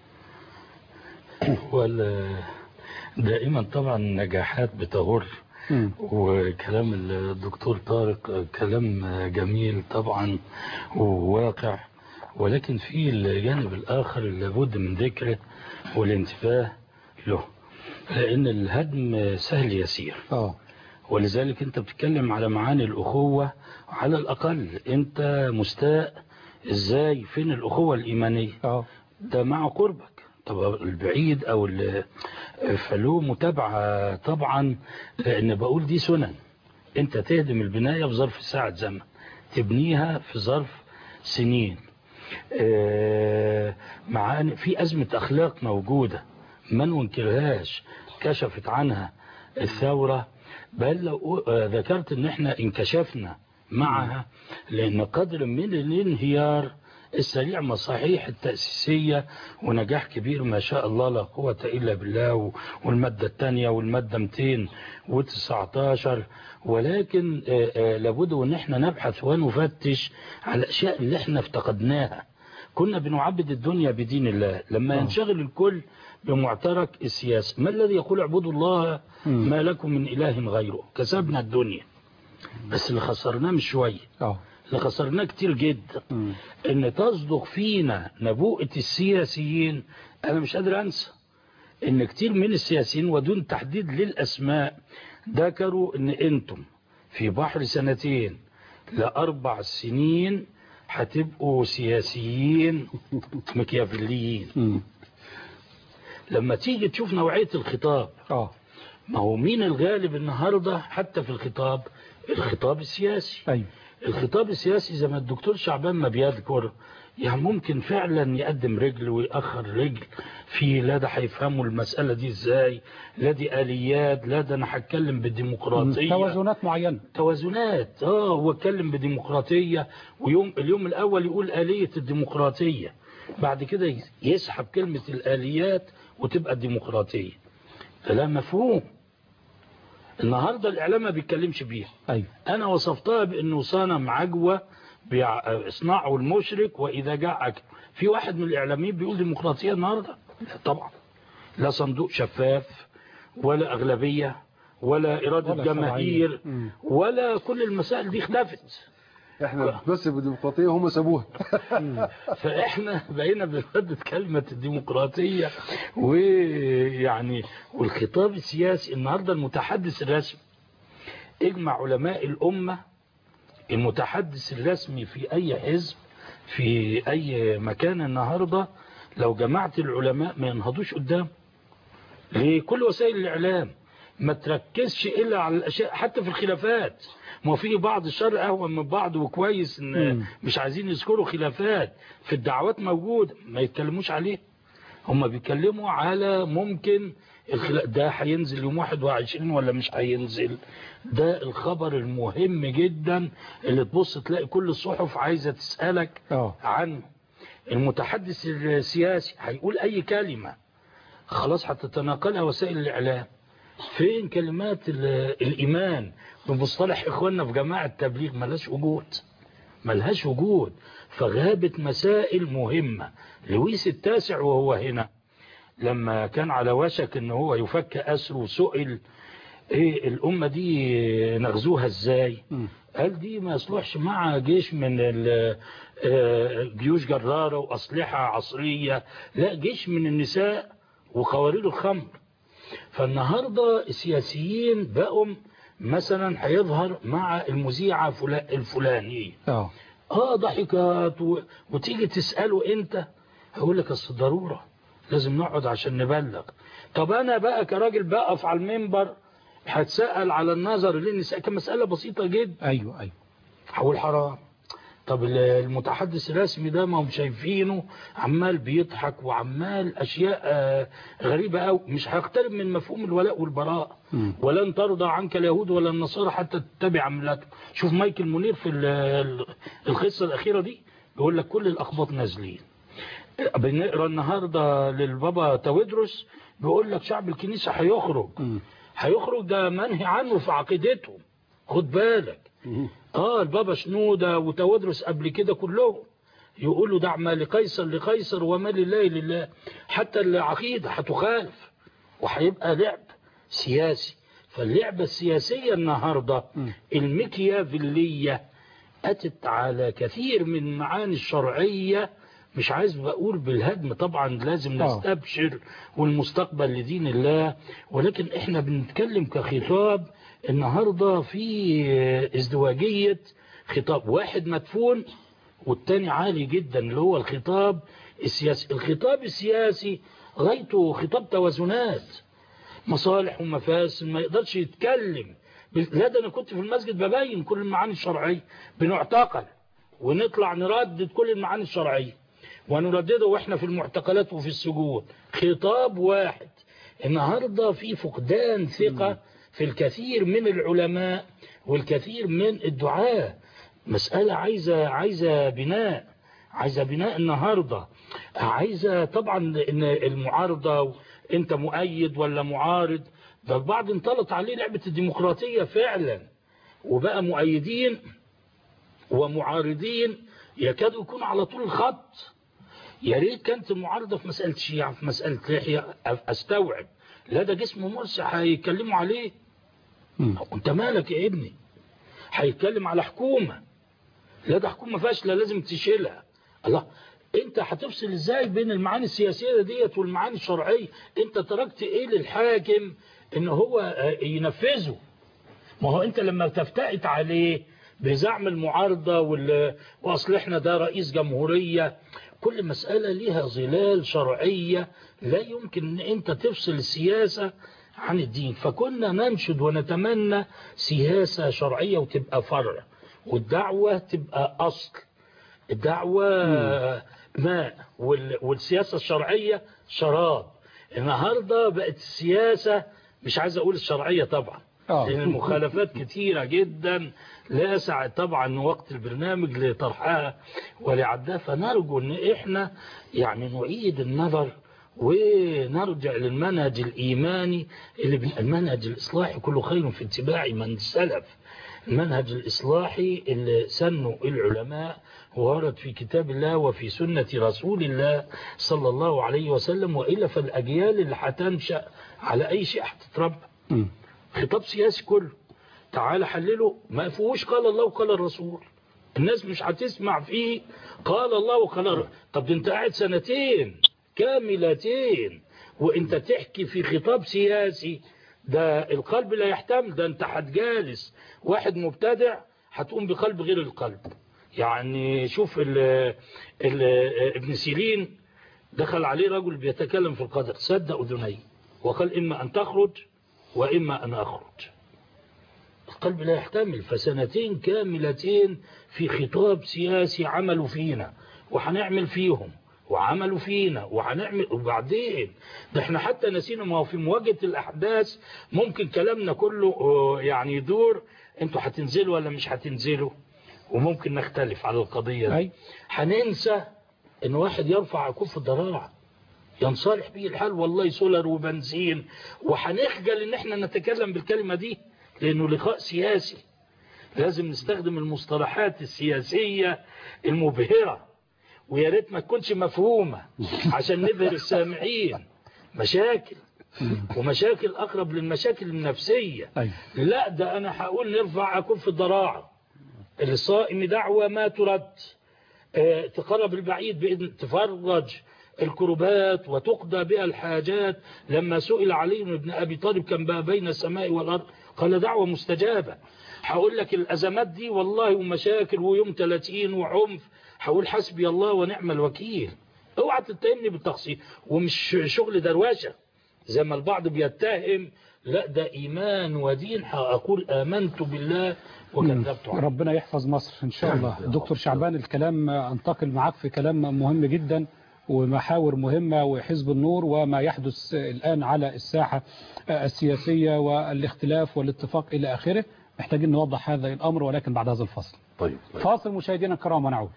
دائما طبعا النجاحات بتغر، وكلام الدكتور طارق كلام جميل طبعا وواقع، ولكن في الجانب الآخر لابد من ذكره والانتباه له، لأن الهدم سهل يسير.
اه
ولذلك أنت بتتكلم على معاني الأخوة، على الأقل أنت مستاء إزاي فين الأخوة الإيمانية؟
اه
ده مع قربك. طب البعيد او فله متابعه طبعا، لان بقول دي سنن. انت تهدم البنايه في ظرف ساعه زمن، تبنيها في ظرف سنين. مع ان في ازمه اخلاق موجوده ما ننكرهاش، كشفت عنها الثوره، بل لو ذكرت ان احنا انكشفنا معها، لان قدر من الانهيار السريع مصحيح التأسيسية ونجاح كبير ما شاء الله لا قوة إلا بالله، والمادة الثانية والمادة مئتين وتسعتاشر، ولكن لابد أن احنا نبحث ونفتش على الأشياء اللي احنا افتقدناها. كنا بنعبد الدنيا بدين الله، لما ينشغل الكل بمعترك السياسة، ما الذي يقول اعبدوا الله ما لكم من إله غيره، كسبنا الدنيا. بس اللي خسرناه مش شوية، اللي خسرناه كتير جدا. م. ان تصدق فينا نبوءة السياسيين. انا مش قادر انسى ان كتير من السياسيين ودون تحديد للاسماء ذكروا ان انتم في بحر سنتين لاربع سنين هتبقوا سياسيين مكيافيليين. لما تيجي تشوف نوعية الخطاب
اه
ما هو مين الغالب النهاردة حتى في الخطاب؟ الخطاب السياسي.
ايوه
الخطاب السياسي زي ما الدكتور شعبان ما بيذكر، يعني ممكن فعلا يقدم رجل ويأخر رجل في لا ده هيفهموا المسألة دي ازاي، لا دي آليات، لا ده انا هتكلم بالديمقراطية،
توازنات معينة،
توازنات. اه هو اتكلم بديمقراطية، ويوم اليوم الاول يقول آلية الديمقراطية، بعد كده يسحب كلمة الآليات وتبقى الديمقراطية. كلام مفهوم. النهاردة الإعلام ما بيتكلمش بيها.
أيوة.
أنا وصفتها بأنه صنم عجوة بيصنعه المشرك وإذا جاء أكل. في واحد من الإعلاميين بيقول ديمقراطية النهاردة؟ لا طبعا، لا صندوق شفاف ولا أغلبية ولا إرادة ولا جماهير ولا كل المسائل دي اختفت.
احنا بس بالديمقراطية هم سابوها.
فاحنا بقينا بنردد كلمة الديمقراطية، ويعني والخطاب السياسي النهاردة المتحدث الرسمي، اجمع علماء الأمة، المتحدث الرسمي في أي حزب في أي مكان النهاردة لو جمعت العلماء ما ينهضوش قدام. لكل وسائل الإعلام ما تركزش إلا على الأشياء حتى في الخلافات. ما في بعض الشر أهون من بعض، وكويس إن م. مش عايزين يذكروا خلافات في الدعوات موجود ما يتكلموش عليه. هم بيتكلموا على ممكن الخلاف ده هينزل يوم واحد وعشرين ولا مش هينزل. ده الخبر المهم جدا اللي تبص تلاقي كل الصحف عايزة تسألك أوه. عنه. المتحدث السياسي هيقول أي كلمة خلاص هتتناقلها وسائل الإعلام. فين كلمات الإيمان بمصطلح إخواننا في جماعة التبليغ؟ ملهاش وجود، ملهاش وجود. فغابت مسائل مهمة. لويس التاسع وهو هنا لما كان على وشك ان هو يفك أسره سئل ايه الأمة دي نغزوها ازاي؟ قال دي ما يصلحش مع جيش من جيوش جرارة وأسلحة عصرية، لا جيش من النساء وقوارير الخمر. فالنهاردة السياسيين بقوا مثلا هيظهر مع المذيعة الفلانية اه اه ضحكات و... وتيجي تسأله انت هقول لك اصل ضرورة لازم نقعد عشان نبلغ. طب انا بقى كراجل بقف على المنبر هتسأل على النظر للنساء كمسألة بسيطة جدا.
ايوه ايوه
هقول حرام. طب المتحدث الرسمي ده ما هم شايفينه عمال بيضحك وعمال أشياء غريبة أوي، مش هيقترب من مفهوم الولاء والبراء. م. ولن ترضى عنك اليهود ولا النصارى حتى تتبع ملتهم. شوف مايكل منير في القصة الأخيرة دي بيقول لك كل الأخباط نازلين. بنقرأ النهاردة للبابا تودروس بيقول لك شعب الكنيسة هيخرج م. هيخرج ده منهي عنه في عقيدته، خد بالك. اه البابا شنودة وتودرس قبل كده كلهم يقولوا دع ما لقيصر لقيصر وما لله لله. حتى العقيدة هتخالف وهيبقى لعب سياسي. فاللعبة السياسية النهاردة المكيافيلية أتت على كثير من معاني الشرعية. مش عايز بقول بالهدم طبعا، لازم نستبشر والمستقبل لدين الله، ولكن احنا بنتكلم كخطاب النهاردة في ازدواجية خطاب، واحد مدفون والتاني عالي جدا اللي هو الخطاب السياسي. الخطاب السياسي غايته خطاب توازنات، مصالح ومفاسد، ما يقدرش يتكلم. لا ده انا كنت في المسجد ببين كل المعاني الشرعية، بنعتقل ونطلع نردد كل المعاني الشرعية ونردده واحنا في المعتقلات وفي السجون. خطاب واحد. النهاردة في فقدان ثقة في الكثير من العلماء والكثير من الدعاة. مسألة عايزة عايزة بناء، عايزة بناء النهاردة، عايزة طبعا ان المعارضة انت مؤيد ولا معارض. ده البعض انطلت عليه لعبة الديمقراطية فعلا، وبقى مؤيدين ومعارضين يكادوا يكونوا على طول الخط. يا ريت كانت المعارضة في مسألة شيعة في مسألة لحية استوعب، لا ده جسم مرسي هيتكلموا عليه. انت مالك يا ابني؟ هيتكلم على حكومة، لا ده حكومة فاشلة لازم تشيلها. الله، انت هتفصل ازاي بين المعاني السياسية ديت والمعاني الشرعية؟ انت تركت ايه للحاكم ان هو ينفذه؟ ما هو انت لما تفتئت عليه بزعم المعارضة واصل احنا ده رئيس جمهورية، كل مسألة ليها ظلال شرعية، لا يمكن ان انت تفصل السياسة عن الدين. فكنا ننشد ونتمنى سياسة شرعية وتبقى فرع، والدعوة تبقى أصل. الدعوة ماء والسياسة الشرعية شراب. النهاردة بقت السياسة، مش عايز أقول الشرعية طبعا لأن المخالفات كتيرة جدا لا يسع طبعا وقت البرنامج لطرحها ولعدها. فنرجو أن إحنا يعني نعيد النظر ونرجع للمنهج الإيماني اللي المنهج الإصلاحي كله خير في اتباع من سلف. المنهج الإصلاحي اللي سنه العلماء ورد في كتاب الله وفي سنة رسول الله صلى الله عليه وسلم، وإلا فالأجيال اللي هتنشأ على أي شيء هتتربى. خطاب سياسي كله تعال حلله ما فيهوش قال الله وقال الرسول، الناس مش هتسمع فيه قال الله وقال الرسول. طب ده انت قاعد سنتين كاملتين وانت تحكي في خطاب سياسي، ده القلب لا يحتمل. ده انت هتجالس واحد مبتدع هتقوم بقلب غير القلب. يعني شوف ال ال ابن سيرين دخل عليه رجل بيتكلم في القدر، سد أذنيه وقال إما أن تخرج وإما أن أخرج. القلب لا يحتمل. فسنتين كاملتين في خطاب سياسي عملوا فينا وهنعمل فيهم وعملوا فينا وهنعمل، وبعدين ده احنا حتى نسينا. ما هو في مواجهة الأحداث ممكن كلامنا كله يعني يدور انتوا هتنزلوا ولا مش هتنزلوا، وممكن نختلف على القضية دي. هننسى ان واحد يرفع كف الضراعة ينصالح به الحال والله سولر وبنزين، وهنخجل ان احنا نتكلم بالكلمة دي لانه لقاء سياسي. لازم نستخدم المصطلحات السياسية المبهرة، ويا ريت ما تكونش مفهومة عشان نبهر السامعين. مشاكل ومشاكل أقرب للمشاكل النفسية. لا ده أنا هقول نرفع كف الضراعة، الصائم دعوة ما ترد، اه تقرب البعيد بإذن تفرج الكربات وتقضى بها الحاجات. لما سئل علي بن أبي طالب كان بقى بين السماء والأرض قال دعوة مستجابة. هقول لك الأزمات دي والله ومشاكل ويوم ثلاثين وعنف، هقول حسبي الله ونعم الوكيل. اوعى تتهمني بالتقصير، ومش شغل درواشة زي ما البعض بيتهم، لا ده إيمان ودين. أقول آمنت بالله وكذبت عنه.
ربنا يحفظ مصر إن شاء الله. دكتور شعبان الكلام أنتقل معك في كلام مهم جدا ومحاور مهمة وحزب النور وما يحدث الآن على الساحة السياسية والاختلاف والاتفاق إلى آخره. محتاجين نوضح هذا الأمر ولكن بعد هذا الفصل.
طيب, طيب.
فاصل مشاهدينا الكرام ونعود.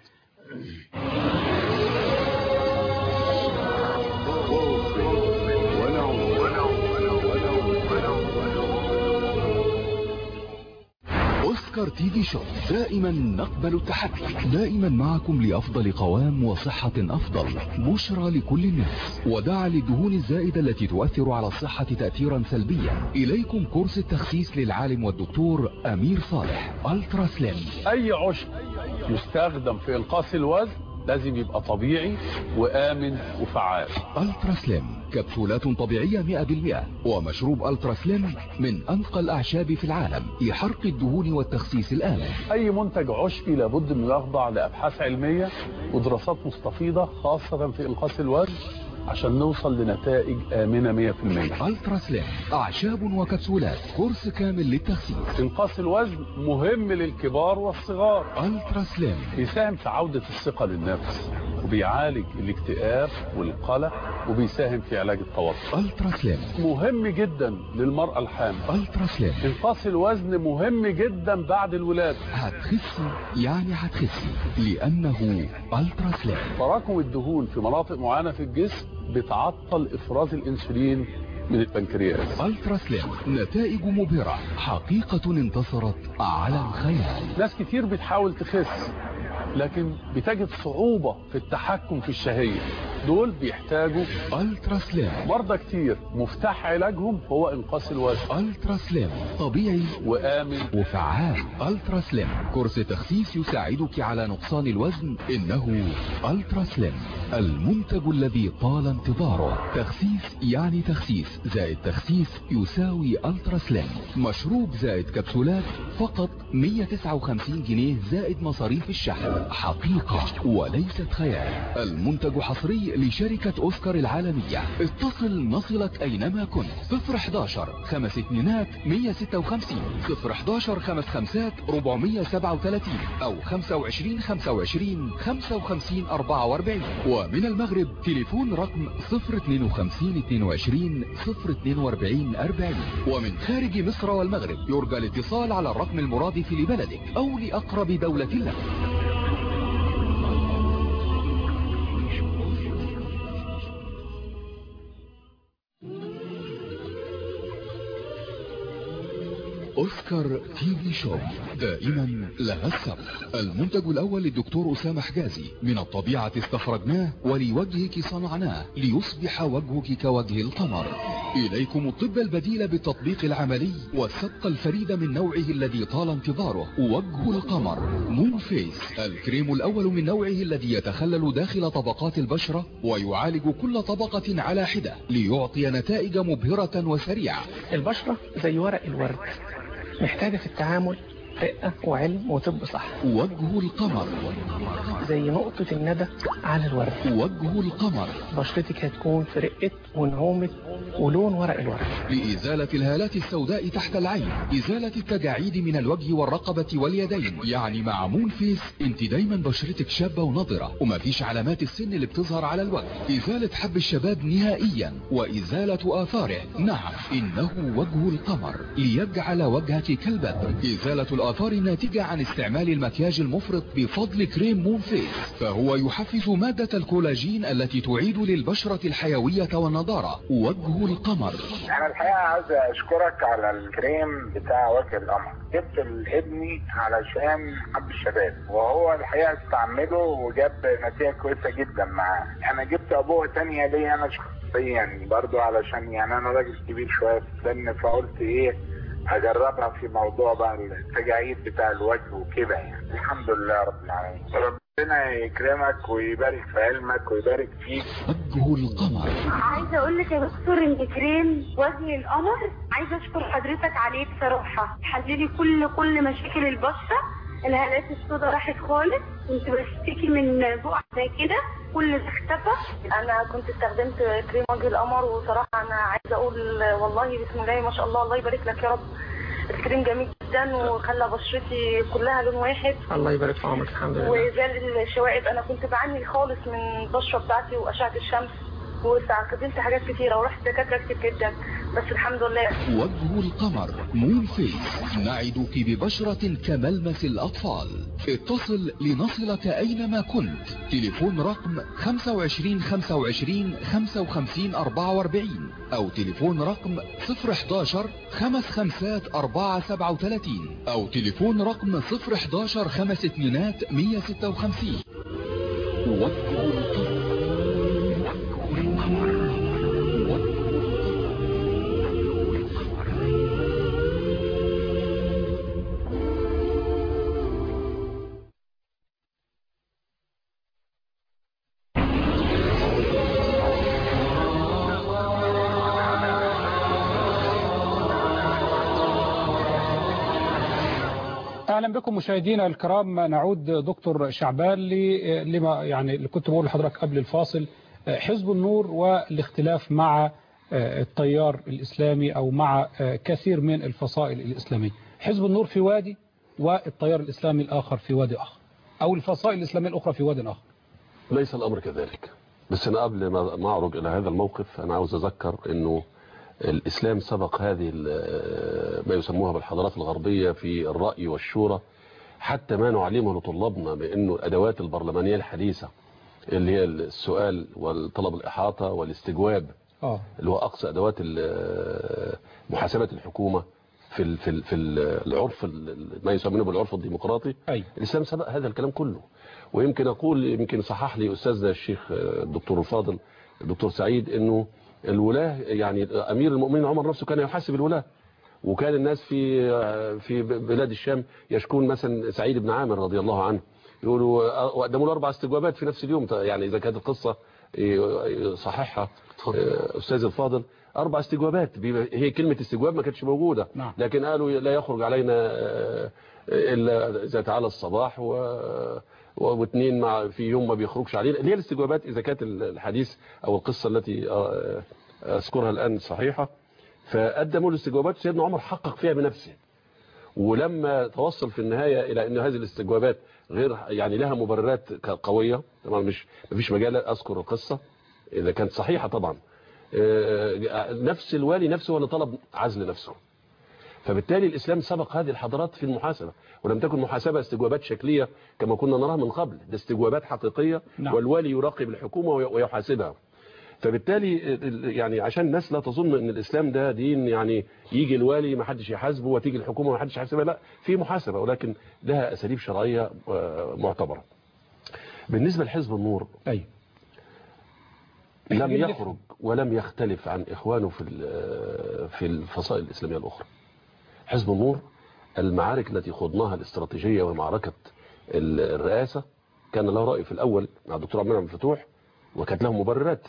أوسكار تي في شوب دائما نقبل التحدي، دائما معكم لأفضل قوام وصحة أفضل. بشرى لكل الناس ودع للدهون الزائدة التي تؤثر على الصحة تأثيرا سلبيا. إليكم كورس التخسيس للعالم والدكتور أمير صالح ألترا سليم.
أي عشب يستخدم في إنقاص الوزن لازم يبقى طبيعي وآمن وفعال.
ألترا سليم كبسولات طبيعية مئة بالمئة ومشروب ألترا سليم من أنقى الأعشاب في العالم لحرق الدهون والتخسيس الآمن.
أي منتج عشبي لابد من يخضع لأبحاث علمية ودراسات مستفيضة خاصة في إنقاص الوزن عشان نوصل لنتائج آمنة مئة بالمئة.
ألترا سليم أعشاب وكبسولات كورس كامل للتخسيس.
إنقاص الوزن مهم للكبار والصغار.
ألترا سليم
بيساهم في عودة الثقة للنفس وبيعالج الاكتئاب والقلق وبيساهم في علاج التوتر.
ألترا سليم
مهم جدا للمرأة الحامل.
ألترا سليم
إنقاص الوزن مهم جدا بعد الولادة.
هتخسي يعني هتخسي لأنه ألترا سليم.
تراكم الدهون في مناطق معينة في الجسم بتعطل إفراز الأنسولين من البنكرياس.
ألترا سليم نتائج مبهرة، حقيقة انتصرت على الخيال.
ناس كتير بتحاول تخس لكن بتجد صعوبة في التحكم في الشهية. دول بيحتاجوا
الترا سليم.
مرضى كتير مفتاح علاجهم هو انقاص الوزن.
الترا سليم طبيعي
وآمن
وفعال. الترا سليم كورس تخسيس يساعدك على نقصان الوزن. انه الترا سليم المنتج الذي طال انتظاره. تخسيس يعني تخسيس زائد تخسيس يساوي الترا سليم. مشروب زائد كبسولات فقط مية وتسعة وخمسين جنيه زائد مصاريف الشحن. حقيقة وليست خيال. المنتج حصري لشركة اوسكار العالمية. اتصل نصلك اينما كنت. صفر حداشر خمس اتنينات مية وستة وخمسين صفر حداشر خمس خمسات اربعمية وسبعة وتلاتين او خمسة وعشرين خمسة وعشرين خمسة وخمسين اربعة واربعين. ومن المغرب تليفون رقم صفر اتنين وخمسين اتنين وعشرين صفر اتنين واربعين اربعين. ومن خارج مصر والمغرب يرجى الاتصال على الرقم المرادف لبلدك او لاقرب دولة لك. اوسكار تي في شو دائما لها السبق. المنتج الاول للدكتور اسامة حجازي. من الطبيعة استخرجناه ولوجهك صنعناه ليصبح وجهك كوجه القمر. اليكم الطب البديل بالتطبيق العملي والسبق الفريد من نوعه الذي طال انتظاره. وجه القمر مون فيس الكريم الاول من نوعه الذي يتخلل داخل طبقات البشرة ويعالج كل طبقة على حدة ليعطي نتائج مبهرة وسريعة.
البشرة زي ورق الورد محتاجة في التعامل رقة وعلم وطب صح.
وجه القمر
زي نقطة الندى على الورد.
وجه القمر
بشرتك هتكون في رقة ونعومة ولون ورق الورد.
لإزالة الهالات السوداء تحت العين. إزالة التجاعيد من الوجه والرقبة واليدين. يعني مع مون فيس انت دايما بشرتك شابة ونضرة وما فيش علامات السن اللي بتظهر على الوجه. إزالة حب الشباب نهائيا وإزالة آثاره. نعم إنه وجه القمر ليجعل وجهك كالبدر. إزالة الآثار الناتجة عن استعمال المكياج المفرط بفضل كريم مون فيس فهو يحفز مادة الكولاجين التي تعيد للبشرة الحيوية والنضارة. وجه القمر.
انا الحقيقة عايز اشكرك على الكريم بتاع وجه القمر. جبت لابني علشان حب الشباب وهو الحقيقة استعمله وجاب نتيجة كويسة جدا معاه. انا جبت ابوه تانية ليا انا شخصيا برضو علشان يعني انا راجل كبير شوية في السن فقلت ايه اجربها في موضوع بقى التجاعيد بتاع الوجه وكده يعني. الحمد لله رب العالمين. ربنا يكرمك ويبارك في علمك ويبارك فيك.
وجه القمر.
عايزه اقول لك يا دكتور ان كريم وجه القمر عايزه اشكر حضرتك عليه بصراحه. حللي كل كل مشاكل البشره. الهالات السوداء راحت خالص. كنت بشتكي من بقع زي كده كل ده اختفى. انا كنت استخدمت كريم وجه القمر وصراحه انا عايزه اقول والله بسم الله ما شاء الله الله يبارك لك يا رب. الكريم جميل جدا وخلى بشرتي كلها لون واحد.
الله يبارك في عمرك. الحمد لله.
وزال الشوائب. انا كنت بعاني خالص من البشره بتاعتي واشعه الشمس واستخدمت حاجات كتيره ورحت دكاتره كتير جدا بس الحمد لله.
وجه القمر مون فيس نعدك ببشرة كملمس الأطفال. اتصل لنصلك أينما كنت. تليفون رقم خمسة وعشرين خمسة وعشرين خمسة وخمسين اربعة واربعين أو تليفون رقم صفر حداشر خمس خمسات اربعة سبعة وتلاتين أو تليفون رقم صفر حداشر خمس اتنينات مية ستة وخمسين. وجه القمر.
اهلا بكم مشاهدينا الكرام. نعود دكتور شعبان لما يعني اللي كنت بقول لحضرتك قبل الفاصل. حزب النور والاختلاف مع التيار الإسلامي أو مع كثير من الفصائل الإسلامية. حزب النور في وادي والتيار الإسلامي الآخر في وادي آخر أو الفصائل الإسلامية الأخرى في وادي آخر.
ليس الأمر كذلك. بس أنا قبل ما أعرج إلى هذا الموقف أنا عاوز أذكر أنه الإسلام سبق هذه ما يسموها بالحضارات الغربية في الرأي والشورى حتى ما نعلمه لطلابنا بأنه الأدوات البرلمانية الحديثة اللي هي السؤال والطلب الإحاطة والاستجواب
آه.
اللي هو أقصى أدوات محاسبة الحكومة في ال في ال في العرف ما يسمونه بالعرف الديمقراطي.
أي.
الإسلام سبق هذا الكلام كله. ويمكن أقول يمكن صحح لي أستاذنا الشيخ الدكتور الفاضل الدكتور سعيد إنه الولاة يعني أمير المؤمنين عمر نفسه كان يحاسب الولاة، وكان الناس في في بلاد الشام يشكون مثلا سعيد بن عامر رضي الله عنه يقولوا وقدموا له أربع استجوابات في نفس اليوم. يعني إذا كانت القصة صححها أستاذ الفاضل أربع استجوابات، هي كلمة استجواب ما كانتش موجودة.
نعم.
لكن قالوا لا يخرج علينا إلا إذا تعالى الصباح و واثنين مع في يوم ما بيخرجش علينا، اللي هي الاستجوابات إذا كانت الحديث أو القصة التي أذكرها الآن صحيحة. فقدموا الاستجوابات سيدنا عمر حقق فيها بنفسه، ولما توصل في النهاية إلى أن هذه الاستجوابات غير يعني لها مبررات قوية، طبعا مش مفيش مجال أذكر القصة إذا كانت صحيحة طبعا، نفس الوالي نفسه اللي طلب عزل نفسه. فبالتالي الإسلام سبق هذه الحضارات في المحاسبة، ولم تكن محاسبة استجوابات شكلية كما كنا نراها من قبل، ده استجوابات حقيقية. نعم. والوالي يراقب الحكومة ويحاسبها. فبالتالي يعني عشان الناس لا تظن ان الإسلام ده دين يعني يجي الوالي ما حدش يحاسبه وتيجي الحكومة ما حدش يحاسبها، لا، في محاسبة ولكن لها أساليب شرعية معتبرة. بالنسبة لحزب النور،
أي
لم يخرج ولم يختلف عن إخوانه في في الفصائل الإسلامية الأخرى. حزب النور المعارك التي خضناها الاستراتيجية ومعركة الرئاسة كان له رأي في الأول مع الدكتور عبد المنعم فتوح، وكانت له مبررات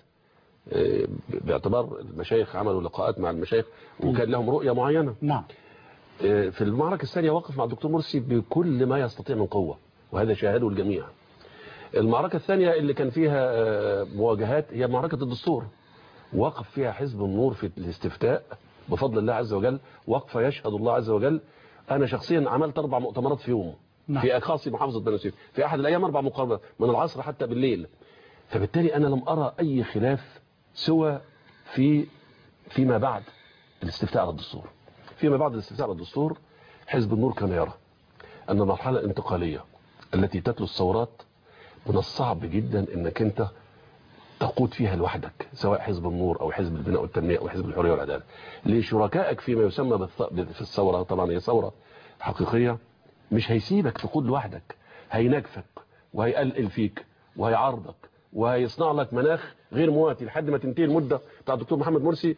باعتبار المشايخ عملوا لقاءات مع المشايخ وكان لهم رؤية معينة.
نعم.
في المعركة الثانية وقف مع الدكتور مرسي بكل ما يستطيع من قوة، وهذا شاهده الجميع. المعركة الثانية اللي كان فيها مواجهات هي معركة الدستور، وقف فيها حزب النور في الاستفتاء بفضل الله عز وجل، وقف يشهد الله عز وجل. أنا شخصيا عملت أربع مؤتمرات في يوم. نعم. في أخاصي محافظة بني سويف في أحد الأيام أربع مقابلات من العصر حتى بالليل. فبالتالي أنا لم أرى أي خلاف سوى في فيما بعد الاستفتاء على الدستور. فيما بعد الاستفتاء على الدستور حزب النور كان يرى أن المرحلة الانتقالية التي تتلو الثورات من الصعب جدا أنك أنت تقود فيها لوحدك، سواء حزب النور أو حزب البناء والتنمية أو حزب الحرية والعدالة. لشركائك فيما يسمى في الثورة، طبعا هي ثورة حقيقية، مش هيسيبك تقود لوحدك، هينكفك وهيقلل فيك وهيعارضك وهيصنع لك مناخ غير مواتي لحد ما تنتهي المده بتاع الدكتور محمد مرسي.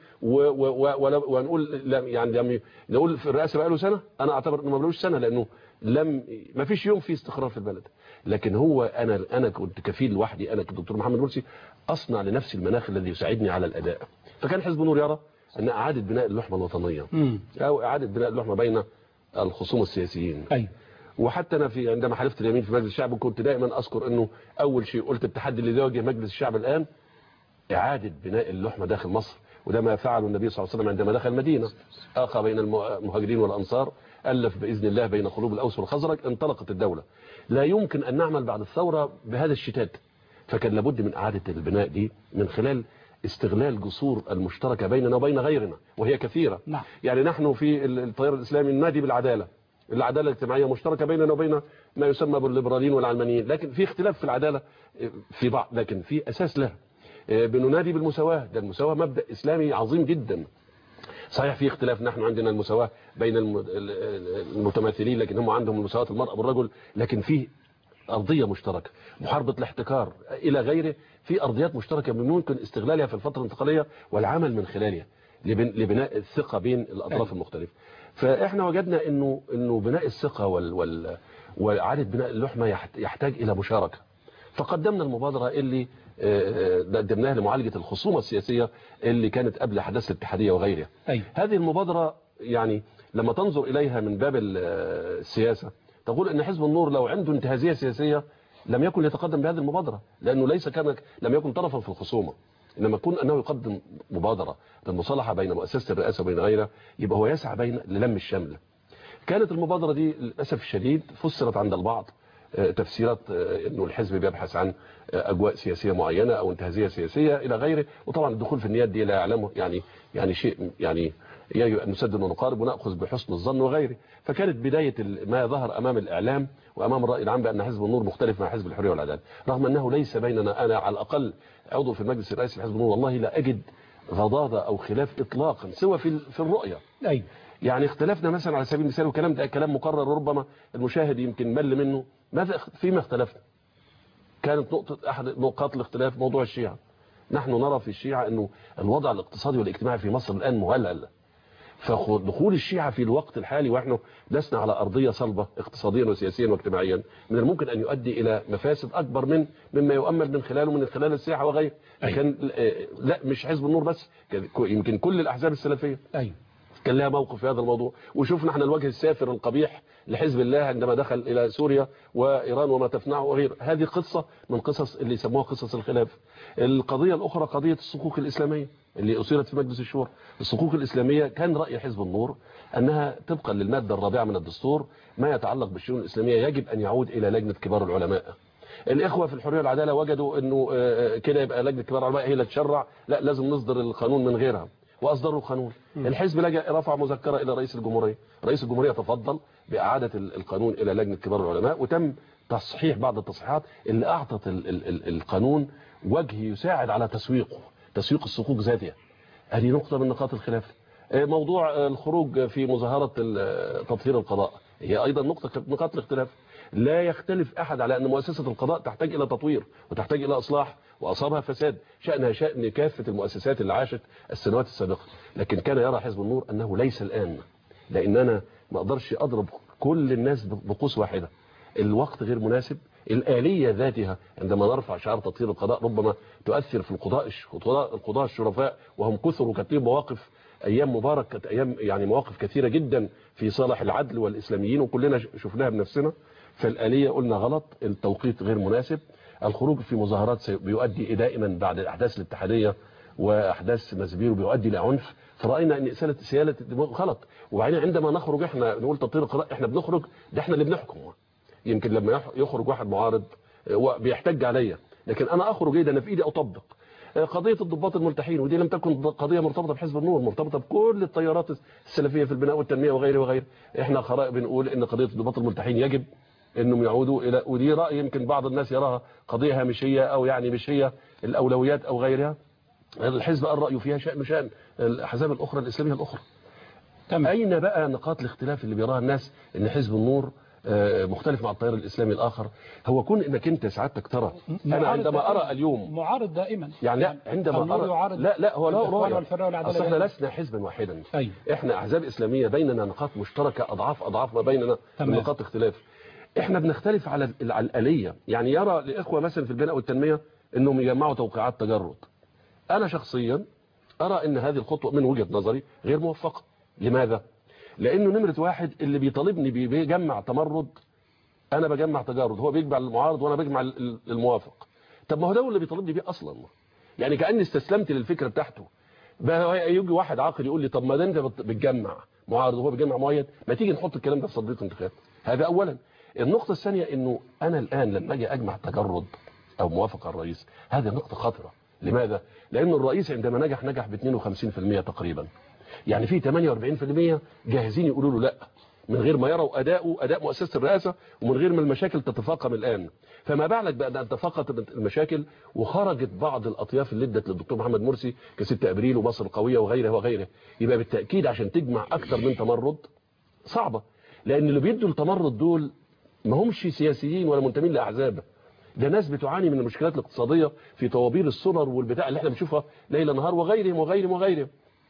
ونقول يعني نقول في الرئاسه بقى له سنه، انا اعتبر انه ما بقالوش سنه لانه لم ما فيش يوم فيه استقرار في البلد. لكن هو انا انا كنت كفيل لوحدي، انا كدكتور محمد مرسي اصنع لنفسي المناخ الذي يساعدني على الاداء. فكان حزب النور يرى ان اعاده بناء اللحمه الوطنيه م. او اعاده بناء اللحمه بين الخصوم السياسيين.
أي.
وحتى انا في عندما حلفت اليمين في مجلس الشعب كنت دائما اذكر انه اول شيء قلت التحدي اللي يواجه مجلس الشعب الان اعاده بناء اللحمه داخل مصر، وده ما فعله النبي صلى الله عليه وسلم عندما دخل المدينه، اخى بين المهاجرين والانصار، الف باذن الله بين قلوب الاوس والخزرج، انطلقت الدوله. لا يمكن ان نعمل بعد الثوره بهذا الشتات، فكان لابد من اعاده البناء دي من خلال استغلال جسور المشتركه بيننا وبين غيرنا وهي كثيره.
نعم.
يعني نحن في التيار الاسلامي ننادي بالعداله، العدالة الاجتماعية مشتركة بيننا وبين ما يسمى بالليبراليين والعلمانيين، لكن في اختلاف في العدالة في بعض، لكن في أساس لها. بننادي بالمساواة، ده المساواة مبدأ إسلامي عظيم جدا. صحيح في اختلاف، نحن عندنا المساواة بين المتماثلين لكن هم عندهم المساواة المرأة بالرجل، لكن في أرضية مشتركة، محاربة الاحتكار إلى غيره، في أرضيات مشتركة ممكن استغلالها في الفترة الانتقالية والعمل من خلالها لبناء الثقة بين الأطراف المختلفة. فاحنا وجدنا انه انه بناء الثقه وال وال واعاده بناء اللحمه يحتاج الى مشاركه. فقدمنا المبادره اللي قدمناها لمعالجه الخصومه السياسيه اللي كانت قبل احداث الاتحاديه وغيرها.
أي.
هذه المبادره يعني لما تنظر اليها من باب السياسه تقول ان حزب النور لو عنده انتهازيه سياسيه لم يكن يتقدم بهذه المبادره، لانه ليس كان لم يكن طرفا في الخصومه. انما كون انه يقدم مبادره للمصالحه بين مؤسسه الرئاسه وبين غيرها، يبقى هو يسعى بين للم الشمل. كانت المبادره دي للاسف الشديد فسرت عند البعض تفسيرات انه الحزب بيبحث عن اجواء سياسيه معينه او انتهازيه سياسيه الى غيره، وطبعا الدخول في النيات دي لا يعلمه يعني يعني شيء يعني يجب ان نسدد ونقارب وناخذ بحسن الظن وغيره. فكانت بدايه ما ظهر امام الاعلام وامام الراي العام بان حزب النور مختلف مع حزب الحريه والعداله، رغم انه ليس بيننا، انا على الاقل عضو في المجلس الرئاسي لحزب النور والله لا اجد غضاضه او خلاف اطلاقا سوى في في الرؤيه.
أي.
يعني اختلفنا مثلا على سبيل المثال، والكلام ده كلام مقرر وربما المشاهد يمكن مل منه، ماذا فيما اختلفنا؟ كانت نقطة أحد نقاط الاختلاف موضوع الشيعة. نحن نرى في الشيعة أنه الوضع الاقتصادي والاجتماعي في مصر الآن مهلهل، فدخول الشيعة في الوقت الحالي ونحن لسنا على أرضية صلبة اقتصاديا وسياسيا واجتماعيا، من الممكن أن يؤدي إلى مفاسد أكبر من مما يؤمل من خلاله من خلال السياحة وغيره. كان لا مش حزب النور بس، يمكن كل الأحزاب السلفية
أيوة.
كان لها موقف في هذا الموضوع. وشوفنا احنا الوجه السافر القبيح لحزب الله عندما دخل إلى سوريا وإيران وما تفنعه وغير. هذه قصة من قصص اللي يسموها قصص الخلاف. القضية الأخرى قضية الصكوك الإسلامية اللي أثيرت في مجلس الشورى. الصكوك الإسلامية كان رأي حزب النور أنها طبقا للمادة الرابعة من الدستور ما يتعلق بالشؤون الإسلامية يجب أن يعود إلى لجنة كبار العلماء. الإخوة في الحرية والعدالة وجدوا أنه كده يبقى لجنة كبار العلماء هي اللي تشرع، لا لازم نصدر القانون من غيرها، وأصدروا القانون. الحزب لجأ رفع مذكرة إلى رئيس الجمهورية، رئيس الجمهورية تفضل بإعادة القانون إلى لجنة كبار العلماء، وتم تصحيح بعض التصحيحات اللي أعطت ال ال ال القانون وجه يساعد على تسويقه، تسويق الصكوك ذاتها. هذه نقطة من نقاط الخلاف. موضوع الخروج في مظاهرة تطهير القضاء هي أيضا نقطة من نقاط الاختلاف. لا يختلف أحد على أن مؤسسة القضاء تحتاج إلى تطوير وتحتاج إلى إصلاح، وأصابها فساد شأنها شأن كافة المؤسسات اللي عاشت السنوات السابقة. لكن كان يرى حزب النور أنه ليس الآن، لأن أنا ما أقدرش أضرب كل الناس بقوس واحدة. الوقت غير مناسب. الآلية ذاتها عندما نرفع شعار تطهير القضاء ربما تؤثر في القضاء القضاء الشرفاء، وهم كثر وكثير مواقف أيام مبارك كانت أيام يعني مواقف كثيرة جدا في صالح العدل والإسلاميين وكلنا شفناها بنفسنا. فالآلية قلنا غلط، التوقيت غير مناسب. الخروج في مظاهرات بيؤدي دائما بعد الأحداث الاتحادية وأحداث مزبير بيؤدي لعنف، فرأينا أن إسالة سيالة الدماء غلط. وبعدين عندما نخرج احنا نقول تطهير القضاء، احنا بنخرج ده احنا اللي بنحكم. يمكن لما يخرج واحد معارض بيحتج عليا، لكن أنا أخرج إيه ده أنا في إيدي أطبق. قضية الضباط الملتحين، ودي لم تكن قضية مرتبطة بحزب النور، مرتبطة بكل التيارات السلفية في البناء والتنمية وغيره وغيره. احنا خرائق بنقول ان قضية الضباط الملتحين يجب انهم يعودوا الى، ودي رأي يمكن بعض الناس يراها قضية هامشية او يعني مش هي الاولويات او غيرها. الحزب قال رأيه فيها شأن شأن الاحزاب الاخرى الاسلامية الاخرى. تمام. اين بقى نقاط الاختلاف اللي بيراها الناس ان حزب النور مختلف مع التيار الاسلامي الاخر؟ هو كون انك انت سعادتك ترى، انا عندما ارى اليوم
معارض دائما
يعني لا عندما ارى لا لا هو لا رؤيه، اصل احنا لسنا حزبا واحدا. أيوه. احنا احزاب اسلاميه بيننا نقاط مشتركه اضعاف اضعاف ما بيننا من نقاط اختلاف. احنا بنختلف على على الاليه. يعني يرى الاخوه مثلا في البناء والتنميه انهم يجمعوا توقيعات تجرد. انا شخصيا ارى ان هذه الخطوه من وجهه نظري غير موفقه. لماذا؟ لانه نمره واحد اللي بيطالبني بيجمع تمرد، انا بجمع تجارد، هو بيجمع المعارض وانا بجمع الموافق. طب ما هو ده اللي بيطالبني بيه اصلا، يعني كاني استسلمت للفكره بتاعته. بقى يجي واحد عاقل يقول لي طب ما ده انت بتجمع معارض وهو بيجمع مؤيد، ما تيجي نحط الكلام ده في صدريه الانتخابات. هذا اولا. النقطه الثانيه انه انا الان لما اجي اجمع تجرد او موافقه على الرئيس، هذه نقطه خطره. لماذا؟ لان الرئيس عندما نجح نجح ب اثنين وخمسين بالمئة تقريبا، يعني في ثمانية وأربعين بالمئة جاهزين يقولوا له لا، من غير ما يروا أداؤه أداء مؤسسة الرئاسة، ومن غير ما المشاكل تتفاقم الآن. فما بالك بأن أن تفاقمت المشاكل وخرجت بعض الأطياف اللي ادت للدكتور محمد مرسي كستة أبريل ومصر القوية وغيره وغيره. يبقى بالتأكيد عشان تجمع أكثر من تمرد صعبة، لأن اللي بيدوا التمرد دول ما همش سياسيين ولا منتمين لأحزاب، ده ناس بتعاني من المشكلات الاقتصادية في طوابير السولر والبتاع اللي احنا بنشوفها ليل نهار وغيرهم وغيرهم وغيرهم.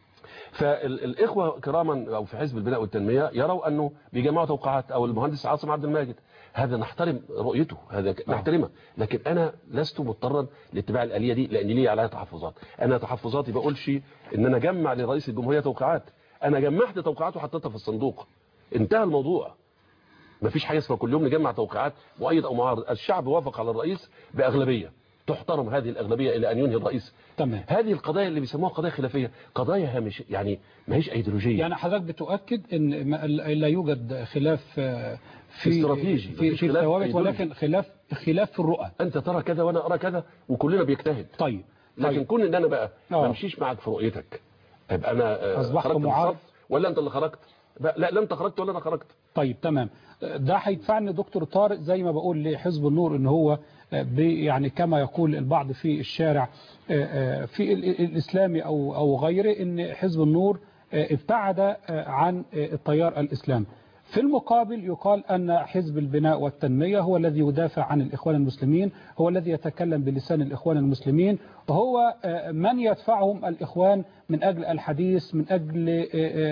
فالإخوة كراما أو في حزب البناء والتنمية يروا أنه بيجمعوا توقعات، أو المهندس عاصم عبد الماجد، هذا نحترم رؤيته، هذا نحترمها، لكن أنا لست مضطرا لاتباع الآلية دي لأن لي عليها تحفظات. أنا تحفظاتي بقولش إن أنا جمع لرئيس الجمهورية توقعات، أنا جمعت توقعات وحطيتها في الصندوق، انتهى الموضوع. مفيش حاجة اسمها كل يوم نجمع توقعات مؤيد أو معارض. الشعب وافق على الرئيس بأغلبية، تحترم هذه الأغلبية إلى أن ينهي الرئيس.
تمام.
هذه القضايا اللي بيسموها قضايا خلافية، قضايا هامش، يعني ما هيش ايديولوجيه.
يعني حضرتك بتؤكد ان لا يوجد خلاف في
استراتيجي
في, في الثوابت، ولكن خلاف خلاف في الرؤى.
انت ترى كذا وانا ارى كذا وكلنا بيجتهد.
طيب.
لكن
طيب.
كون ان انا بقى ما امشيش معاك في رؤيتك، ابقى انا
اصبحت معارض
ولا انت اللي خرجت؟ لا لا انت خرجت ولا انا خرجت.
طيب تمام. ده هيدفعني دكتور طارق زي ما بقول لحزب النور ان هو يعني كما يقول البعض في الشارع في الاسلامي او او غيره، ان حزب النور ابتعد عن التيار الإسلامي. في المقابل يقال أن حزب البناء والتنمية هو الذي يدافع عن الإخوان المسلمين، هو الذي يتكلم بلسان الإخوان المسلمين، وهو من يدفعهم الإخوان من أجل الحديث، من أجل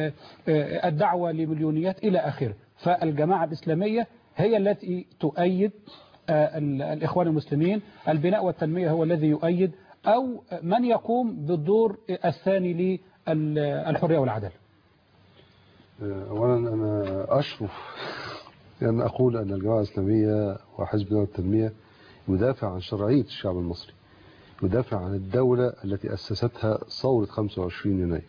الدعوة لمليونيات إلى آخره. فالجماعة الإسلامية هي التي تؤيد الإخوان المسلمين، البناء والتنمية هو الذي يؤيد، أو من يقوم بالدور الثاني للحرية والعدالة.
أولا أنا أشرف أن أقول أن الجماعة الإسلامية وحزب البناء والتنمية يدافع عن شرعية الشعب المصري، يدافع عن الدولة التي أسستها ثورة خمسة وعشرين يناير،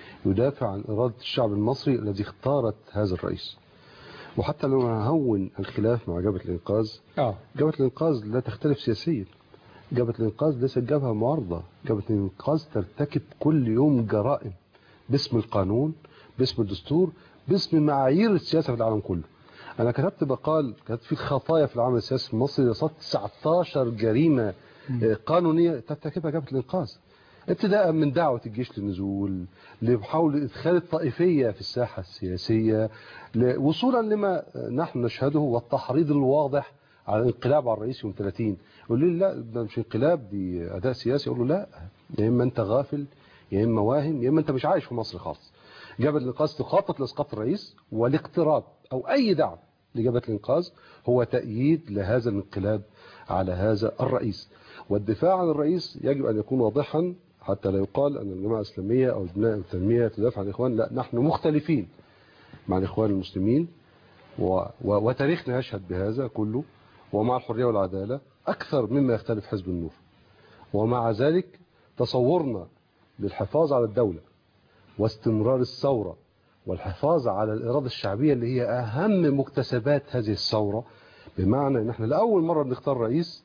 يدافع عن إرادة الشعب المصري الذي اختارت هذا الرئيس. وحتى لو هون الخلاف مع جبهة الإنقاذ،
آه.
جبهة الإنقاذ لا تختلف سياسيا، جبهة الإنقاذ ليست جبهة معارضة، جبهة الإنقاذ ترتكب كل يوم جرائم باسم القانون، باسم الدستور، باسم معايير السياسة في العالم كله. أنا كتبت مقال كتبت في الخطايا في العمل السياسي المصري، وصلت تسعة عشر جريمة قانونية ترتكبها جبهة الإنقاذ، ابتداء من دعوة الجيش للنزول، لمحاولة إدخال الطائفية في الساحة السياسية، وصولا لما نحن نشهده والتحريض الواضح على الانقلاب على الرئيس يوم ثلاثين. يقول لي لا ده مش انقلاب، دي أداء سياسي. أقول له لا، يا إما أنت غافل، يا إما واهم، يا إما أنت مش عايش في مصر خالص. جبهة الإنقاذ تخطط لإسقاط الرئيس، والاقتراب أو أي دعم لجبهة الإنقاذ هو تأييد لهذا الانقلاب على هذا الرئيس. والدفاع عن الرئيس يجب أن يكون واضحا، حتى لا يقال أن الجماعة الإسلامية أو البناء والتنمية تدافع عن الإخوان. لا، نحن مختلفين مع الإخوان المسلمين، و... و... وتاريخنا يشهد بهذا كله، ومع الحرية والعدالة أكثر مما يختلف حزب النور. ومع ذلك تصورنا للحفاظ على الدولة واستمرار الثورة والحفاظ على الإرادة الشعبية اللي هي أهم مكتسبات هذه الثورة، بمعنى أن احنا لأول مرة بنختار رئيس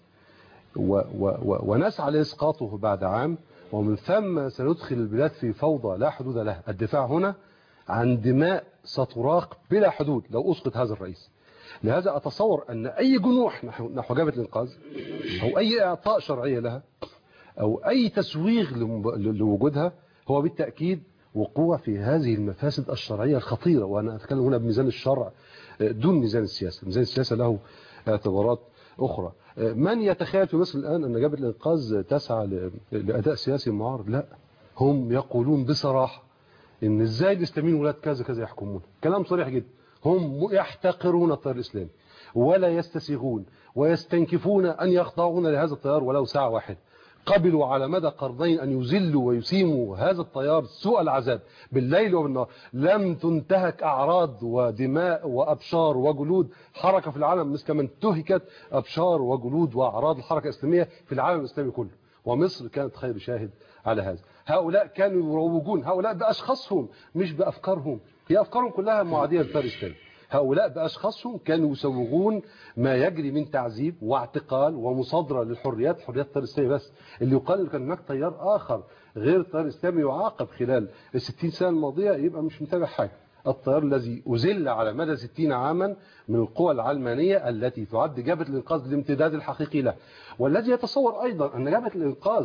و و و ونسعى لإسقاطه بعد عام، ومن ثم سندخل البلاد في فوضى لا حدود لها. الدفاع هنا عن دماء ستراق بلا حدود لو أسقط هذا الرئيس. لهذا أتصور أن أي جنوح نحو جبهة الإنقاذ أو أي إعطاء شرعية لها أو أي تسويغ لوجودها هو بالتأكيد وقوع في هذه المفاسد الشرعية الخطيرة. وأنا أتكلم هنا بميزان الشرع دون ميزان السياسة. ميزان السياسة له اعتبارات أخرى. من يتخيل في مصر الآن أن جبهة الإنقاذ تسعى لأداء سياسي معارض؟ لا، هم يقولون بصراحة إن إزاي الإسلاميين ولاد كذا كذا يحكمون. كلام صريح جدا. هم يحتقرون التيار الإسلامي ولا يستسيغون ويستنكفون أن يخضعون لهذا التيار ولو ساعة واحدة. قبلوا على مدى قرنين أن يذلوا ويسيموا هذا التيار سوء العذاب بالليل وبالنهار. لم تنتهك أعراض ودماء وأبشار وجلود حركة في العالم مثل ما انتهكت أبشار وجلود وأعراض الحركة الإسلامية في العالم الإسلامي كله، ومصر كانت خير شاهد على هذا. هؤلاء كانوا يروجون، هؤلاء بأشخاصهم مش بأفكارهم، هي أفكارهم كلها معادية للتيار الإسلامي. هؤلاء بأشخاصهم كانوا يسوغون ما يجري من تعذيب واعتقال ومصادرة للحريات، حريات التيار الإسلامي بس. اللي يقال إن كان هناك تيار آخر غير التيار الإسلامي يعاقب خلال الستين سنة الماضية يبقى مش متابع حاجة. التيار الذي أذل على مدى ستين عاما من القوى العلمانية التي تعد جبهة الإنقاذ الامتداد الحقيقي له، والذي يتصور أيضا أن جبهة الإنقاذ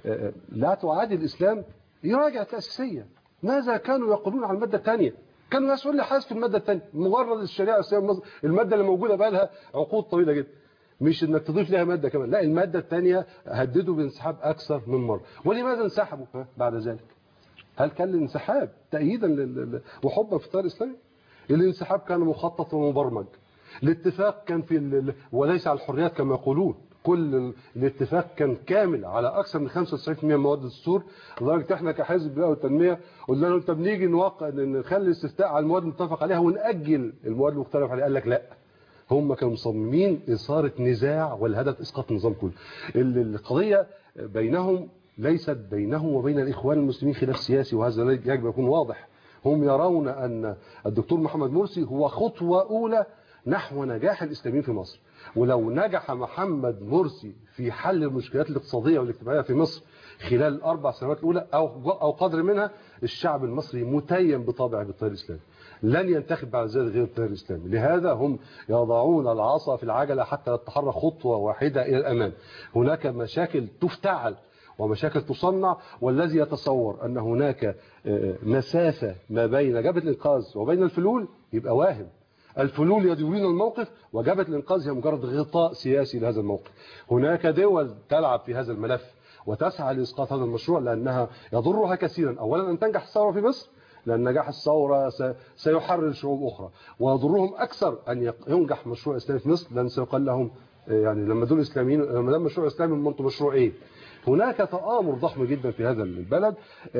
لا تعادي الإسلام يراجع التأسيسية. ماذا كانوا يقولون عن المادة الثانية؟ كانوا يسألون لي حاسس في المادة الثانية، مجرد الشريعة الإسلامية المادة اللي موجودة بقى لها عقود طويلة جدا، مش انك تضيف لها مادة كمان، لا المادة الثانية هددوا بانسحاب أكثر من مرة. ولماذا انسحبوا بعد ذلك؟ هل كان الانسحاب تأييدا لل... وحبا في التيار الإسلامي؟ الانسحاب كان مخطط ومبرمج. الاتفاق كان في ال... وليس على الحريات كما يقولون. كل الاتفاق كان كامل على اكثر من خمسة وتسعين بالمئة من مواد الدستور، لدرجه احنا كحزب البناء والتنميه قلنا له انت بنيجي نوقع نخلي استفتاء على المواد المتفق عليها ونأجل المواد المختلف عليها. قال لك لا، هم كانوا مصممين اثاره نزاع والهدف اسقاط النظام كله. القضيه بينهم ليست بينهم وبين الاخوان المسلمين خلاف سياسي، وهذا يجب يكون واضح. هم يرون ان الدكتور محمد مرسي هو خطوه اولى نحو نجاح الاسلاميين في مصر. ولو نجح محمد مرسي في حل المشكلات الاقتصادية والاجتماعية في مصر خلال الأربع سنوات الأولى أو أو قدر منها، الشعب المصري متيم بطابع بالتيار الإسلامي، لن ينتخب بعد ذلك غير التيار الإسلامي. لهذا هم يضعون العصا في العجلة حتى تتحرك خطوة واحدة إلى الأمام. هناك مشاكل تفتعل ومشاكل تصنع، والذي يتصور أن هناك مسافة ما بين جبهة الإنقاذ وبين الفلول يبقى واهم. الفلول يدورون الموقف، وجبهة الإنقاذ هي مجرد غطاء سياسي لهذا الموقف. هناك دول تلعب في هذا الملف وتسعى لإسقاط هذا المشروع لأنها يضرها كثيرا. أولا أن تنجح الثورة في مصر، لأن نجاح الثورة سيحرر شعوب أخرى، ويضرهم أكثر أن ينجح مشروع إسلامي في مصر، لأن سيقال لهم يعني لما دول إسلاميين لما دام مشروع إسلامي ما أنتم مشروع إيه؟ هناك تآمر ضخم جدا في هذا البلد،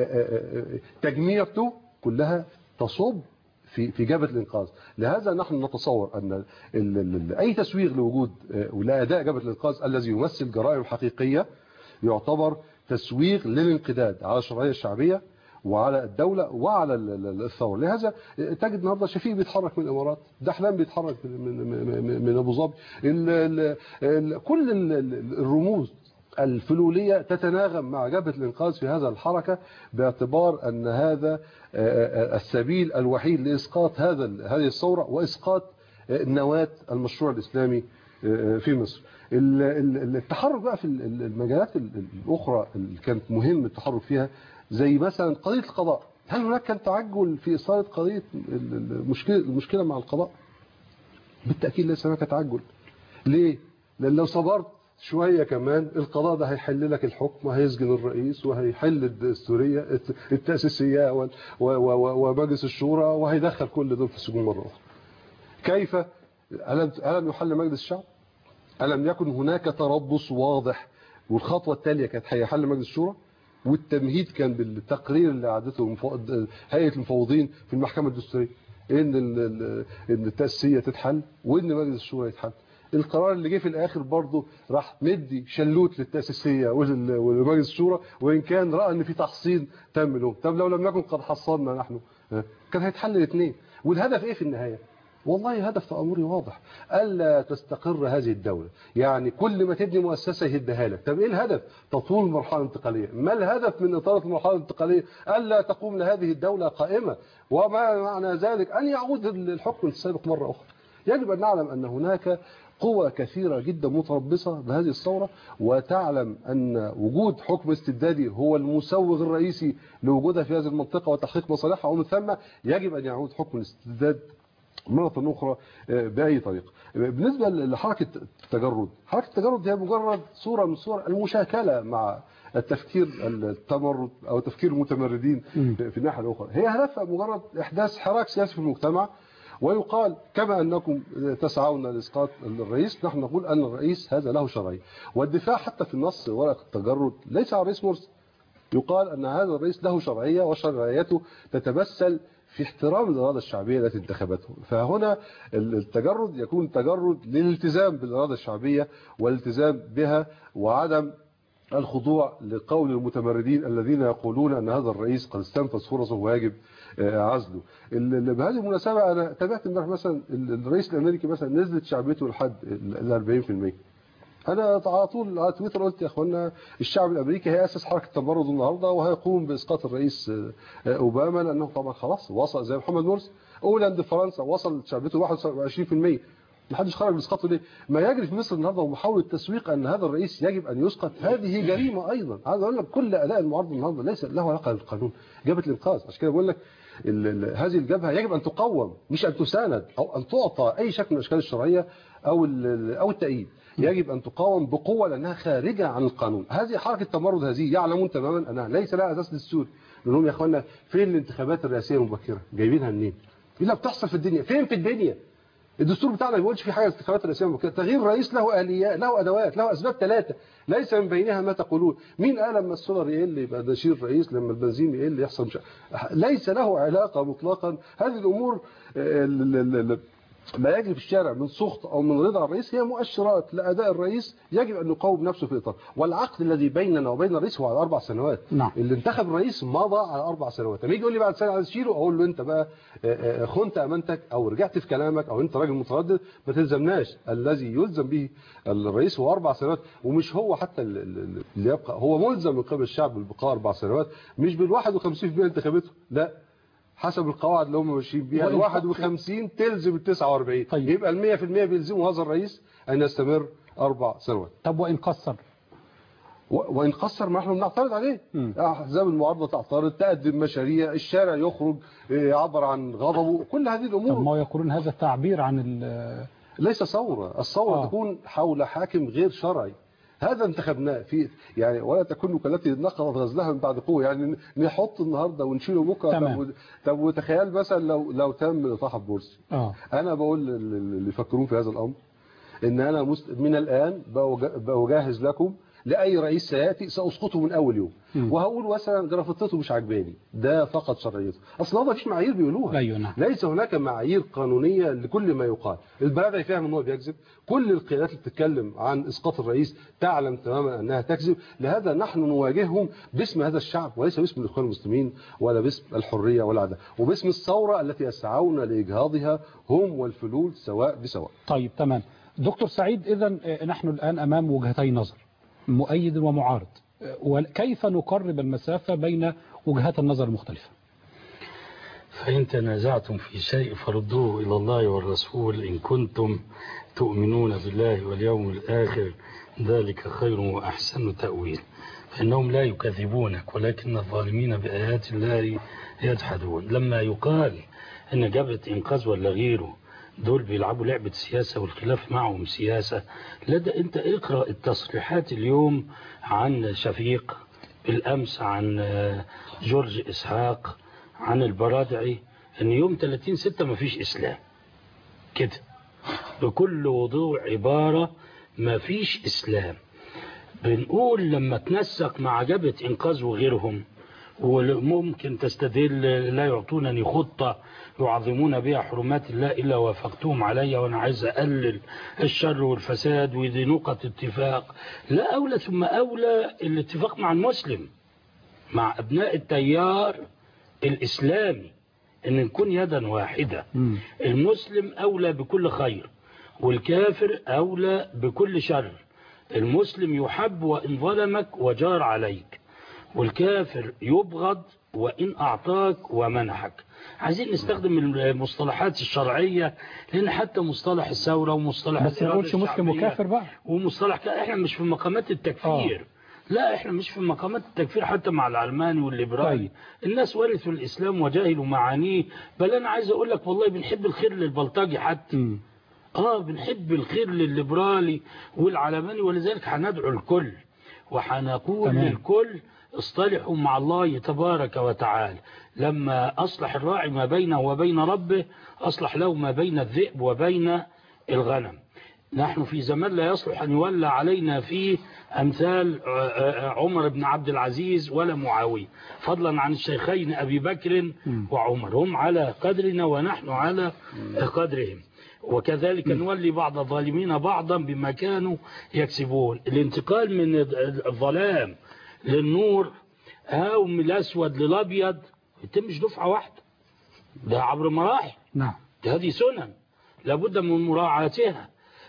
تجميعته كلها تصب في في جبهة الإنقاذ. لهذا نحن نتصور أن أي تسويغ لوجود ولأداء جبهة الإنقاذ الذي يمثل جرائم حقيقية يعتبر تسويغ للانقداد على الشرعية الشعبية وعلى الدولة وعلى الثورة. لهذا تجد النهارده شفيق بيتحرك من الإمارات، دحلان بيتحرك من من من أبو ظبي، كل الرموز الفلولية تتناغم مع جبهة الإنقاذ في هذا الحركة، باعتبار أن هذا السبيل الوحيد لإسقاط هذا هذه الثورة وإسقاط نواة المشروع الإسلامي في مصر. التحرك بقى في المجالات الأخرى اللي كانت مهم التحرك فيها، زي مثلا قضية القضاء. هل هناك كان تعجل في إثارة قضية المشكلة المشكلة مع القضاء؟ بالتأكيد ليس هناك تعجل. ليه؟ لأن لو صبرت شوية كمان القضاء ده هيحل لك الحكم وهيسجن الرئيس وهيحل الدستورية التأسيسية ومجلس الشورى وهيدخل كل دول في السجون مرة أخرى. كيف؟ ألم يحل مجلس الشعب؟ ألم يكن هناك تربص واضح؟ والخطوة التالية كانت هيحل مجلس الشورى، والتمهيد كان بالتقرير اللي عادته هيئة المفوضين في المحكمة الدستورية إن إن التأسيسية تتحل وإن مجلس الشورى يتحل. القرار اللي جه في الآخر برضه راح مدي شلوت للتأسيسية ولمجلس الشورى، وإن كان رأى إن في تحصين تم له. طب لو لم يكن قد حصلنا نحن كان هيتحل الاثنين. والهدف إيه في النهاية؟ والله هدف تأمري واضح، ألا تستقر هذه الدولة. يعني كل ما تبني مؤسسة يهدها لك. طب إيه الهدف؟ تطول المرحلة الانتقالية. ما الهدف من إطالة المرحلة الانتقالية؟ ألا تقوم لهذه الدولة قائمة، وما معنى ذلك أن يعود الحكم السابق مرة أخرى. يجب أن نعلم أن هناك قوى كثيرة جدا متربصة بهذه الثورة، وتعلم أن وجود حكم استبدادي هو المسوغ الرئيسي لوجودها في هذه المنطقة وتحقيق مصالحها، ومن ثم يجب أن يعود حكم الاستبداد مرة أخرى بأي طريقة. بالنسبة لحركة التجرد، حركة التجرد هي مجرد صورة من صور المشاكلة مع التفكير التمرد أو تفكير المتمردين في الناحية الأخرى. هي هدفها مجرد إحداث حراك سياسي في المجتمع، ويقال كما أنكم تسعون لإسقاط الرئيس نحن نقول أن الرئيس هذا له شرعية. والدفاع حتى في النص ورقة التجرد ليس على الرئيس مرسي، يقال أن هذا الرئيس له شرعية وشرعيته تتمثل في احترام الإرادة الشعبية التي انتخبته. فهنا التجرد يكون تجرد للالتزام بالإرادة الشعبية والالتزام بها، وعدم الخضوع لقول المتمردين الذين يقولون أن هذا الرئيس قد استنفذ فرصه ويجب عزله. بهذه المناسبة أنا تابعت امبارح مثلا الرئيس الأمريكي مثلا نزلت شعبيته لحد ال أربعين بالمئة. أنا على طول على تويتر قلت يا أخوانا الشعب الأمريكي هيأسس حركة تمرد النهاردة وهيقوم بإسقاط الرئيس أوباما، لأنه طبعا خلاص وصل زي محمد مرسي. أولاند فرنسا وصل شعبيته واحد وعشرين بالمئة، محدش خرج بإسقاطه ليه؟ ما يجري في مصر النهارده ومحاولة تسويق أن هذا الرئيس يجب أن يسقط، هذه جريمة أيضا. عايز أقول لك كل أداء المعارضة النهارده ليس له علاقة بالقانون. جبهة الإنقاذ عشان كده بقول لك هذه الجبهة يجب أن تقوم مش أن تساند أو أن تعطى أي شكل من أشكال الشرعية أو أو التأييد. يجب أن تقاوم بقوة لأنها خارجة عن القانون. هذه حركة التمرد هذه يعلمون تماما أنها ليس لها أساس دستوري. لأنهم يا أخوانا فين الانتخابات الرئاسية المبكرة؟ جايبينها منين؟ إلا بتحصل في الدنيا. فين في الدنيا؟ الدستور بتاعنا ما بيقولش في حاجه انتخابات رئاسيه مبكره. تغيير رئيس له اليات، له ادوات، له اسباب ثلاثه ليس من بينها ما تقولون. مين قال لما السولار يقل يبقى ده شيل رئيس، لما البنزين يقل يحصل مش... ليس له علاقه مطلقا. هذه الامور ما يجري في الشارع من سخط او من رضا الرئيس هي مؤشرات لاداء الرئيس يجب ان يقاوم نفسه في اطار. والعقد الذي بيننا وبين الرئيس هو على اربع سنوات. نعم. اللي انتخب الرئيس مضى على اربع سنوات. لما يجي يقول لي بعد سنه عايز اشيله اقول له انت بقى خنت امانتك او رجعت في كلامك او انت راجل متردد ما تلزمناش. الذي يلزم به الرئيس هو اربع سنوات، ومش هو حتى اللي يبقى هو ملزم من قبل الشعب بالبقاء اربع سنوات، مش بال واحد وخمسين بالمئة انتخابته، لا حسب القواعد اللي هم ماشيين بيها ال واحد وخمسين تلزم ال تسعة وأربعين. طيب. يبقى ال مئة بالمئة بيلزموا هذا الرئيس ان يستمر اربع سنوات.
طب وان قصر؟
وإن قصر ما احنا بنعترض عليه. أحزاب المعارضة تعترض، تقدم مشاريع، الشارع يخرج يعبر عن غضبه، كل هذه الأمور.
طب ما يقولون هذا التعبير عن
ليس ثورة. الثورة آه. تكون حول حاكم غير شرعي، هذا انتخبناه في يعني، ولا تكونوا كالتي نقضت غزلها من بعد قوه، يعني نحط النهارده ونشيله بكره. طب, طب وتخيل مثلا لو لو تم اطاحه مرسي. اه انا بقول اللي يفكرون في هذا الامر ان انا من الان بجهز لكم لاي رئيس سياتي ساسقطه من اول يوم. م. وهقول مثلا جرافطته مش عجباني، ده فقد شرعيته. اصل هو مفيش معايير بيقولوها.
أيوة.
ليس هناك معايير قانونيه لكل ما يقال. البلد يفهم ان هو بيكذب، كل القيادات اللي بتتكلم عن اسقاط الرئيس تعلم تماما انها تكذب. لهذا نحن نواجههم باسم هذا الشعب، وليس باسم الاخوان المسلمين ولا باسم الحريه ولا عداله، وباسم الثوره التي يسعون لاجهاضها هم والفلول سواء بسواء.
طيب تمام دكتور سعيد، اذا نحن الان امام وجهتي نظر، مؤيد ومعارض، وكيف نقرب المسافة بين وجهات النظر المختلفة؟
فإن تنازعتم في شيء فردوه إلى الله والرسول إن كنتم تؤمنون بالله واليوم الآخر، ذلك خير وأحسن تأويل. فإنهم لا يكذبونك ولكن الظالمين بآيات الله يجحدون. لما يقال إن جبهة إنقاذ ولا غيره دول بيلعبوا لعبة سياسة والخلاف معهم سياسة، لدى انت اقرأ التصريحات اليوم عن شفيق، بالأمس عن جورج إسحاق، عن البرادعي، ان يوم ثلاثين ستة ما فيش إسلام كده بكل وضوح عبارة، ما فيش إسلام. بنقول لما تنسق مع جبهة إنقاذ وغيرهم، وممكن تستدل لا يعطونني خطة يعظمون بها حرمات الله إلا وافقتهم عليها وأنا عايز أقلل الشر والفساد، ودي نقطة اتفاق. لا أولى ثم أولى الاتفاق مع المسلم، مع أبناء التيار الإسلامي، أن نكون يدا واحدة. المسلم أولى بكل خير والكافر أولى بكل شر. المسلم يحب وإن ظلمك وجار عليك، والكافر يبغض وإن أعطاك ومنحك. عايزين نستخدم المصطلحات الشرعية، لأن حتى مصطلح الثورة ومصطلح
بس ما نقولش مسلم وكافر بقى،
ومصطلح احنا مش في مقامات التكفير. آه. لا احنا مش في مقامات التكفير حتى مع العلماني والليبرالي. طيب. الناس ورثوا الإسلام وجاهلوا معانيه. بل أنا عايز أقول لك والله بنحب الخير للبلطجي حتى. م. آه بنحب الخير للليبرالي والعلماني، ولذلك هندعو الكل وحنقول للكل اصطلحوا مع الله تبارك وتعالى. لما أصلح الراعي ما بينه وبين ربه أصلح له ما بين الذئب وبين الغنم. نحن في زمان لا يصلح أن يولى علينا فيه أمثال عمر بن عبد العزيز ولا معاوية، فضلا عن الشيخين أبي بكر وعمر، هم على قدرنا ونحن على قدرهم. وكذلك نولي بعض الظالمين بعضا بما كانوا يكسبون. الانتقال من الظلام للنور أو من الأسود للأبيض يتمش دفعة واحدة، ده عبر مراحل.
نعم.
هذه سنن لابد من مراعاتها.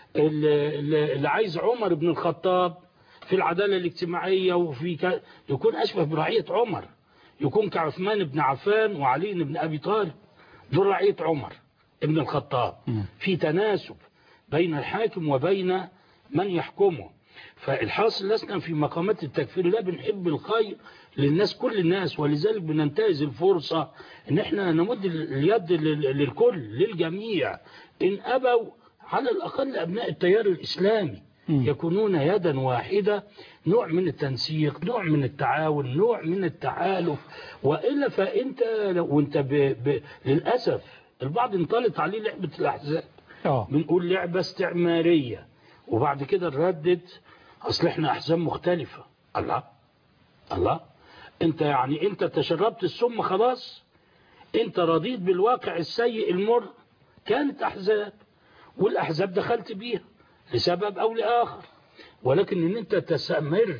اللي عايز عمر بن الخطاب في العدالة الاجتماعية وفي ك... يكون أشبه برعية عمر، يكون كعثمان بن عفان وعلي بن أبي طالب، دول رعية عمر ابن الخطاب. في تناسب بين الحاكم وبين من يحكمه. فالحاصل لسنا في مقامات التكفير، لا بنحب الخير للناس كل الناس، ولذلك بننتهز الفرصة ان احنا نمد اليد للكل للجميع. ان ابوا على الاقل ابناء التيار الاسلامي يكونون يدا واحدة، نوع من التنسيق، نوع من التعاون، نوع من التحالف. وإلا فأنت وانت ب... ب... للأسف البعض انطلت عليه لعبة الأحزاب. أوه. بنقول لعبة استعمارية، وبعد كده نردد أصل احنا أحزاب مختلفة. الله الله، انت يعني انت تشربت السم خلاص، انت رضيت بالواقع السيء المر. كانت أحزاب والأحزاب دخلت بيها لسبب أو لآخر، ولكن ان انت تستمر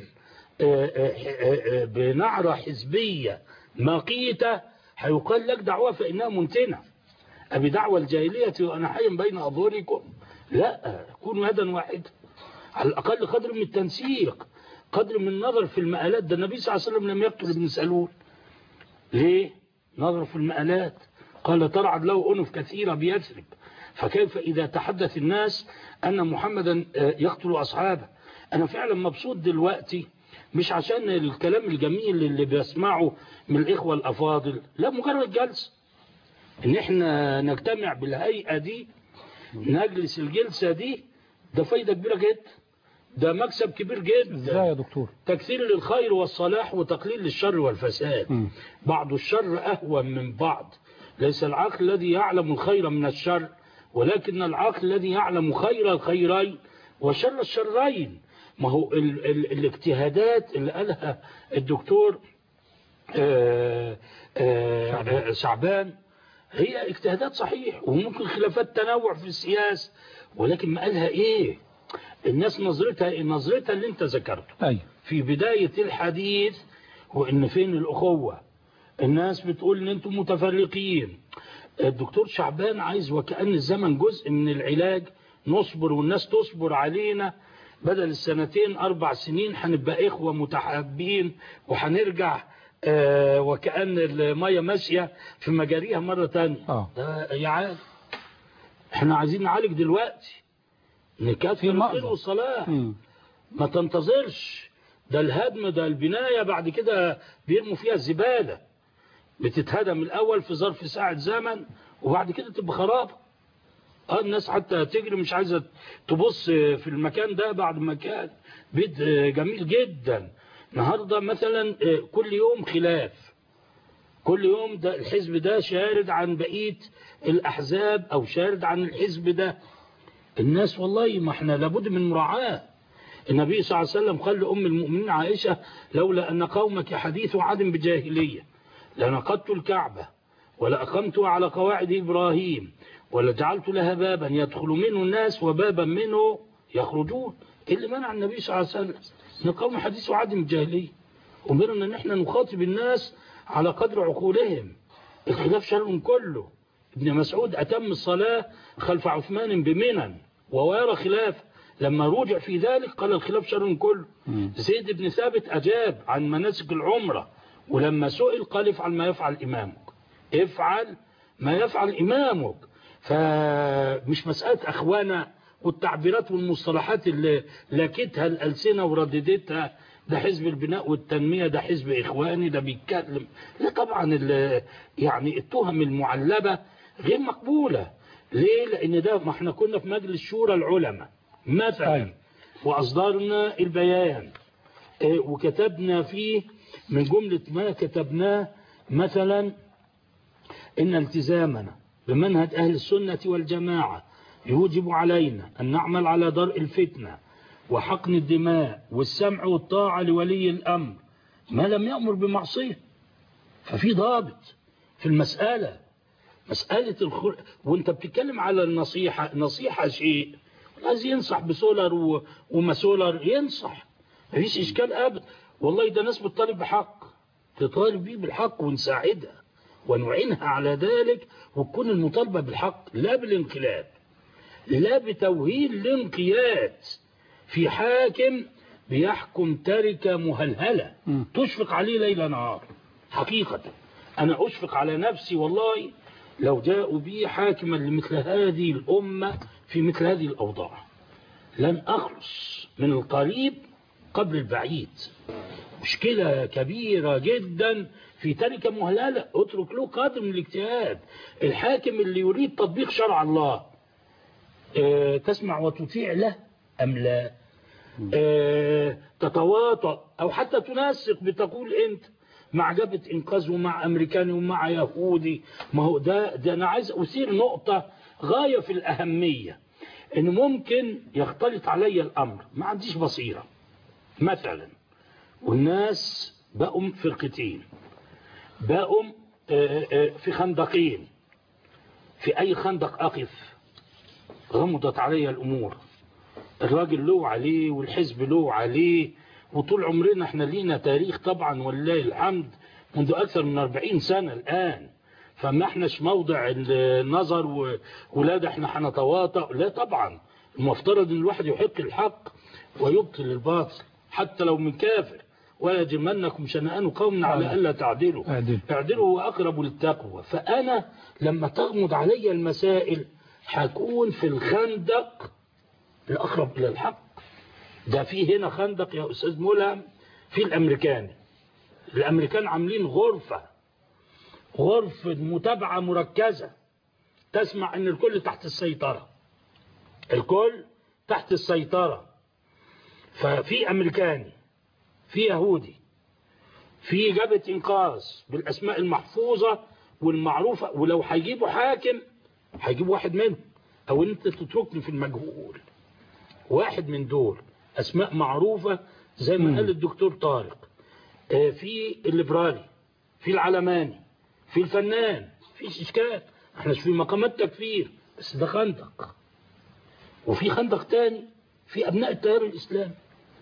بنعرة حزبية مقيتة هيقال لك دعوة فإنها منتنة. أبي دعوة الجاهلية وأنا حي بين أظهركم، لا، كونوا يدا واحدة على الأقل، قدر من التنسيق، قدر من النظر في المآلات. ده النبي صلى الله عليه وسلم لم يقتل ابن سلول ليه؟ نظر في المآلات، قال ترعد له أنف كثيرة بيثرب، فكيف إذا تحدث الناس أن محمدا يقتل أصحابه. أنا فعلا مبسوط دلوقتي مش عشان الكلام الجميل اللي بيسمعه من الإخوة الأفاضل، لا، مجرد جلسة إن إحنا نجتمع بالهيئة دي، نجلس الجلسة دي، ده فايدة كبيرة جدا، ده مكسب كبير جدا.
ازاي يا دكتور؟
تكثير للخير والصلاح وتقليل للشر والفساد. م. بعض الشر أهون من بعض، ليس العقل الذي يعلم الخير من الشر، ولكن العقل الذي يعلم خير الخيرين وشر الشرين. ما هو ال ال الاجتهادات اللي قالها الدكتور آآ آآ شعبان هي اجتهادات صحيح، وممكن خلافات تنوع في السياسة، ولكن ما قالها ايه؟ الناس نظرتها ايه؟ نظرتها اللي انت ذكرته
أي.
في بداية الحديث، وان فين الأخوة؟ الناس بتقول ان انتم متفرقين. الدكتور شعبان عايز وكأن الزمن جزء من العلاج، نصبر والناس تصبر علينا، بدل السنتين أربع سنين هنبقى إخوة متحابين وهنرجع آه وكأن المية ماشية في مجاريها مرة تانية.
آه.
ده يعاد، احنا عايزين نعالج دلوقتي، نكافئ الخير والصلاة. ما تنتظرش، ده الهدم ده البناية بعد كده بيرموا فيها الزبالة، بتتهدم الأول في ظرف ساعة زمن وبعد كده تبقى خرابة. اه الناس حتى تجري مش عايزة تبص في المكان ده بعد ما كان بيت جميل جدا. النهاردة مثلا كل يوم خلاف، كل يوم ده الحزب ده شارد عن بقية الأحزاب أو شارد عن الحزب ده. الناس والله ما احنا لابد من مراعاة. النبي صلى الله عليه وسلم قال لأم المؤمنين عائشة: لولا أن قومك حديث عهد بجاهلية لنقضت الكعبة ولأقمتها على قواعد إبراهيم ولجعلت لها بابا يدخل منه الناس وبابا منه يخرجون. اللي منع النبي صلى الله عليه وسلم ان قوم حديث عهد بالجاهليه، أمرنا ان احنا نخاطب الناس على قدر عقولهم. الخلاف شر كله. ابن مسعود أتم الصلاة خلف عثمان بمنن وهو يرى خلاف، لما رجع في ذلك قال الخلاف شر كله. زيد بن ثابت أجاب عن مناسك العمرة، ولما سئل قال افعل ما يفعل إمامك، افعل ما يفعل إمامك. فمش مسألة أخوانا والتعبيرات والمصطلحات اللي لكتها الألسنة ورددتها، ده حزب البناء والتنمية، ده حزب إخواني، ده بيتكلم. لا طبعا يعني التهم المعلبة غير مقبولة. ليه؟ لأن ده ما احنا كنا في مجلس شورى العلماء مثلا وأصدرنا البيان وكتبنا فيه من جملة ما كتبناه مثلا إن التزامنا بمنهج أهل السنة والجماعة يوجب علينا أن نعمل على درء الفتنة وحقن الدماء والسمع والطاعة لولي الأمر ما لم يأمر بمعصية. ففي ضابط في المسألة، مسألة الخل... وانت بتتكلم على النصيحة، نصيحة شيء عايز ينصح بسولر و... وما سولر ينصح، مفيش إشكال أبدا. والله ده ناس بتطالب بحق، تطالب بيه بالحق ونساعدها ونعينها على ذلك، وتكون المطالبة بالحق لا بالانقلاب، لا بتوهيل الانقياد في حاكم بيحكم تركة مهلهلة تشفق عليه ليل نهار. حقيقة أنا أشفق على نفسي والله لو جاءوا بي حاكما لمثل هذه الأمة في مثل هذه الأوضاع، لن أخلص من القريب قبل البعيد. مشكلة كبيرة جدا في تركة مهلهلة، اترك له قدر من الاجتهاد. الحاكم اللي يريد تطبيق شرع الله اه تسمع وتطيع له أم لا؟ اه تتواطأ أو حتى تنسق بتقول أنت مع جبهة إنقاذ ومع أمريكاني ومع يهودي. ما هو ده, ده أنا عايز أثير نقطة غاية في الأهمية، إن ممكن يختلط علي الأمر، ما عنديش بصيرة مثلا، والناس بقوا فرقتين، بقوا في خندقين، في أي خندق أقف غمضت علي الأمور. الراجل له عليه والحزب له عليه، وطول عمرنا احنا لينا تاريخ طبعا ولله الحمد منذ أكثر من أربعين سنة الآن، فما احناش موضع النظر ولا احنا هنتواطأ. لا طبعا، المفترض ان الواحد يحق الحق ويبطل الباطل حتى لو من كافر. ولا يجرمنكم شنآن قوم على ألا تعدلوا اعدلوا هو أقرب للتقوى. فأنا لما تغمض علي المسائل هكون في الخندق الأقرب إلى الحق. ده في هنا خندق يا أستاذ ملهم في الامريكاني. الامريكان عاملين غرفة غرفة متابعة مركزة تسمع ان الكل تحت السيطرة، الكل تحت السيطرة. ففي امريكاني، في يهودي، في جبهة انقاذ بالاسماء المحفوظة والمعروفة، ولو هيجيبوا حاكم هيجيبوا واحد منهم، او انت تتركني في المجهول. واحد من دول اسماء معروفة زي ما قال الدكتور طارق. في الليبرالي، في العلماني، في الفنان، في اشكال. احنا مش في مقامات تكفير، بس ده خندق. وفي خندق تاني في ابناء التيار الاسلامي،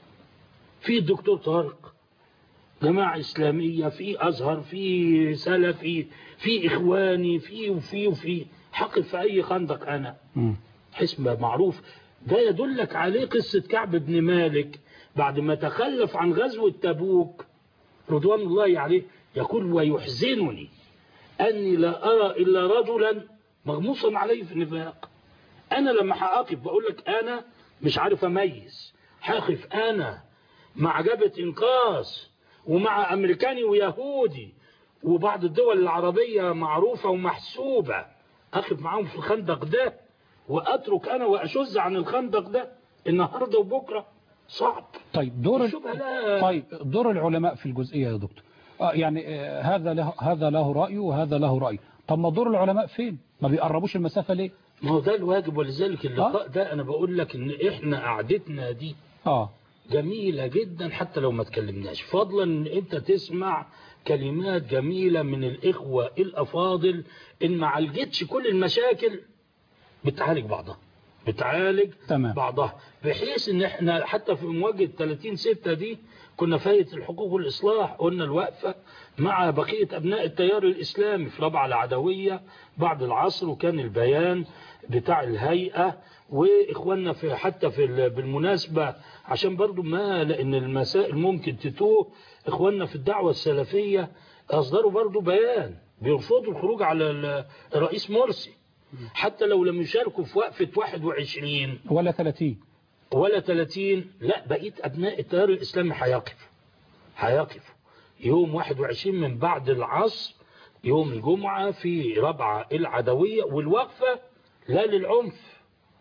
في الدكتور طارق، جماعة اسلامية، في ازهر، في سلفي، في اخواني، في وفي وفي حقل في اي خندق. انا حسب معروف. ده يدلك عليه قصة كعب بن مالك بعد ما تخلف عن غزوة تبوك رضوان الله عليه، يقول ويحزنني أني لا أرى إلا رجلا مغموصا عليه في النفاق. أنا لما هقف بقول لك أنا مش عارف أميز، هقف أنا مع جبهة إنقاذ ومع أمريكاني ويهودي وبعض الدول العربية معروفة ومحسوبة، أقف معاهم في الخندق ده وأترك أنا وأشز عن الخندق ده النهاردة وبكرة؟ صعب.
طيب دور طيب دور العلماء في الجزئية يا دكتور. آه يعني آه هذا له هذا له رأي وهذا له رأي. طب ما دور العلماء فين؟ ما بيقربوش المسافة ليه؟
ما هو ده الواجب، ولذلك اللقاء آه؟ ده أنا بقول لك إن إحنا قعدتنا دي
آه
جميلة جدا حتى لو ما تكلمناش، فضلا إن أنت تسمع كلمات جميلة من الإخوة الأفاضل إن ما عالجتش كل المشاكل بتعالج بعضها بتعالج
تمام.
بعضها، بحيث ان احنا حتى في مواجهة ثلاثين ستة دي كنا فايت الحقوق والإصلاح، قلنا الوقفة مع بقية أبناء التيار الإسلامي في ربع العدوية بعد العصر، وكان البيان بتاع الهيئة وإخواننا في حتى في بالمناسبة عشان برضو ما لأن المسائل ممكن تتوه، إخواننا في الدعوة السلفية أصدروا برضو بيان بيرفضوا الخروج على الرئيس مرسي حتى لو لم يشاركوا في وقفة واحد وعشرين
ولا ثلاثين
ولا ثلاثين. لا، بقيت أبناء التيار الإسلامي هيقفوا هيقفوا يوم واحد وعشرين من بعد العصر يوم الجمعة في ربع العدوية، والوقفة لا للعنف،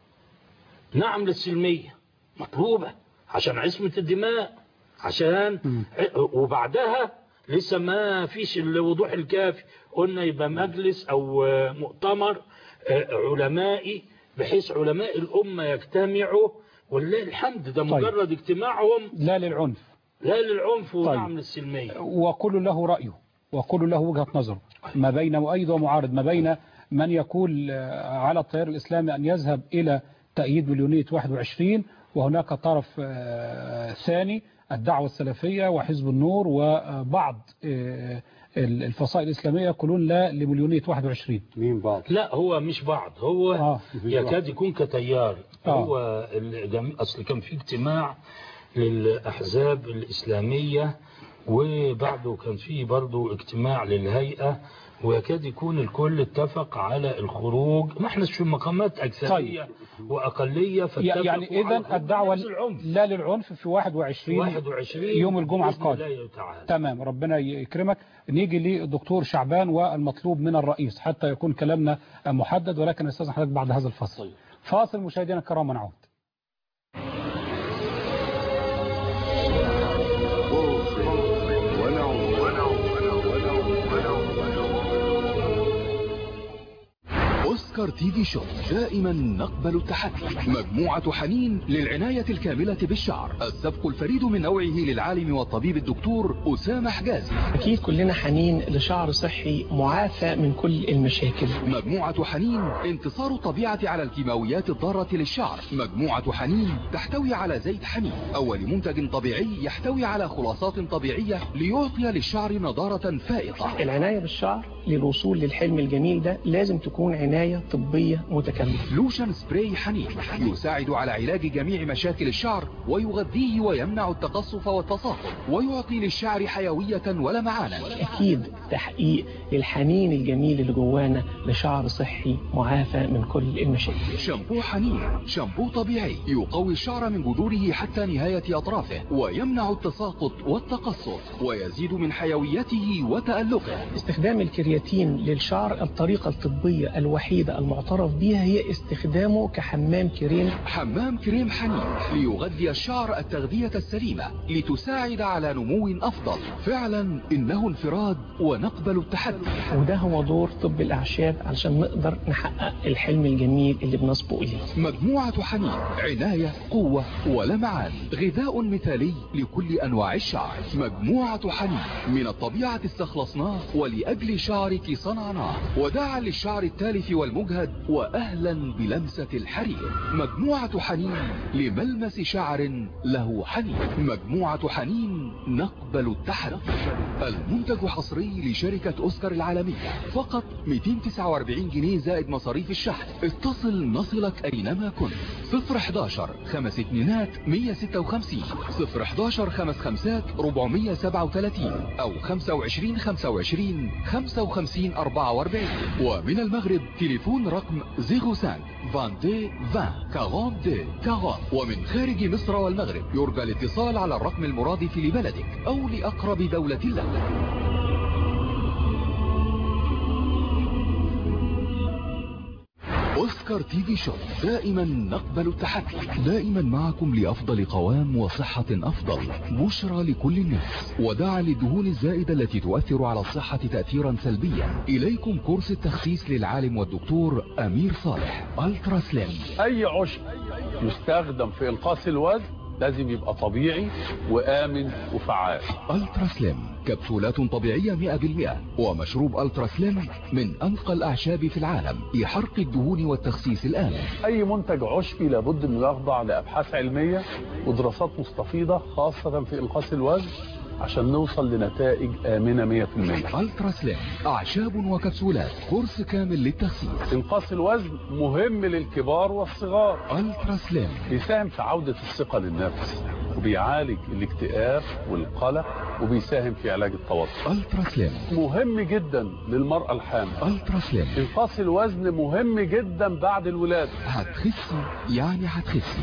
نعم للسلمية مطلوبة عشان عصمة الدماء، عشان وبعدها لسه ما فيش الوضوح الكافي، قلنا يبقى مجلس أو مؤتمر علمائي بحيث علماء الأمة يجتمعوا، ولله الحمد ده مجرد طيب. اجتماعهم
لا للعنف
لا للعنف ونعم
طيب.
للسلمية،
وكل له رأيه وكل له وجهة نظر، ما بين مؤيد ومعارض، ما بين من يقول على التيار الإسلامي أن يذهب إلى تأييد مليونية واحد وعشرين، وهناك طرف ثاني الدعوة السلفية وحزب النور وبعض الفصائل الإسلامية يقولون لا لمليونية واحد وعشرين.
مين بعض؟
لا هو مش بعض، هو
آه.
يكاد يكون كتيار. آه. هو أصل كان في اجتماع للأحزاب الإسلامية وبعده كان في برضه اجتماع للهيئة، ويكاد يكون الكل اتفق على الخروج. ما احنا في مقامات أكثرية طيب. وأقلية،
يعني إذن الدعوة لا للعنف في واحد وعشرين,
واحد وعشرين
يوم الجمعة القادم. تمام، ربنا يكرمك. نيجي للدكتور شعبان والمطلوب من الرئيس حتى يكون كلامنا محدد، ولكن استاذن حضرتك بعد هذا الفصل. طيب. فاصل مشاهدينا الكرام ونعود.
أوسكار تي في شو دائما نقبل التحدي. مجموعة حنين للعناية الكاملة بالشعر، السبق الفريد من نوعه للعالم والطبيب الدكتور أسامة حجازي.
أكيد كلنا حنين لشعر صحي معافى من كل المشاكل.
مجموعة حنين انتصار الطبيعة على الكيماويات الضارة للشعر. مجموعة حنين تحتوي على زيت حنين، أول منتج طبيعي يحتوي على خلاصات طبيعية ليعطي للشعر نضارة فائقة.
العناية بالشعر للوصول للحلم الجميل ده لازم تكون عناية طبية متكاملة.
لوشن سبراي حنين يساعد على علاج جميع مشاكل الشعر ويغذيه ويمنع التقصف والتساقط ويعطي للشعر حيوية ولمعانا.
أكيد تحقيق للحنين الجميل اللي جوانا لشعر صحي معافى من كل المشاكل.
شامبو حنين شامبو طبيعي يقوي الشعر من جذوره حتى نهاية أطرافه ويمنع التساقط والتقصف ويزيد من حيويته وتألقه.
استخدام الكرياتين للشعر الطريقة الطبية الوحيدة المعترف بها هي استخدامه كحمام كريم.
حمام كريم حنين ليغذي الشعر التغذية السليمة لتساعد على نمو أفضل. فعلا إنه انفراد ونقبل التحدي،
وده هو دور طب الأعشاب علشان نقدر نحقق الحلم الجميل اللي بنصبو إليه.
مجموعة حنين عناية قوة ولمعان، غذاء مثالي لكل أنواع الشعر. مجموعة حنين من الطبيعة استخلصناه ولأجل شعرك صنعناه، وداعا للشعر التالف والمجهد وأهلا بلمسة الحرير. مجموعة حنين لملمس شعر له حنين. مجموعة حنين نقبل التحدي. المنتج حصري لشركة أوسكار العالمية، فقط مئتين وتسعة وأربعين جنيه زائد مصاريف الشحن. اتصل نصلك أينما كنت. صفر حداشر خمس اتنينات مية ستة وخمسين صفر حداشر خمس خمسات ربعمية سبعة وتلاتين أو خمسة وعشرين خمسة وعشرين خمسة وخمسين أربعة وأربعين. ومن المغرب تليفون رقم صفر خمسة اثنين عشرين عشرين أربعين أربعين. ومن خارج مصر والمغرب يرجى الاتصال على الرقم المرادف لبلدك أو لأقرب دولة لك. أوسكار تي في شوب، دائما نقبل التحدي، دائما معكم لأفضل قوام وصحة أفضل. بشرى لكل الناس، وداعا للدهون الزائدة التي تؤثر على الصحة تأثيرا سلبيا. إليكم كورس التخسيس للعالم والدكتور أمير صالح. ألترا سليم.
أي عشب يستخدم في إنقاص الوزن لازم يبقى طبيعي وآمن وفعال.
ألترا سليم كبسولات طبيعية مئة بالمئة، ومشروب ألترا سليم من أنقى الأعشاب في العالم لحرق الدهون والتخسيس الآمن.
أي منتج عشبي لابد أنه يخضع لأبحاث علمية ودراسات مستفيضة خاصة في إنقاص الوزن عشان نوصل لنتائج آمنة مئة بالمئة.
ألترا سليم أعشاب وكبسولات، كورس كامل للتخسيس.
إنقاص الوزن مهم للكبار والصغار.
ألترا سليم
بيساهم في عودة الثقة للنفس، وبيعالج الاكتئاب والقلق، وبيساهم في علاج التوتر.
ألترا سليم
مهم جدا للمرأة الحامل.
ألترا سليم.
إنقاص الوزن مهم جدا بعد الولادة.
هتخسي يعني هتخسي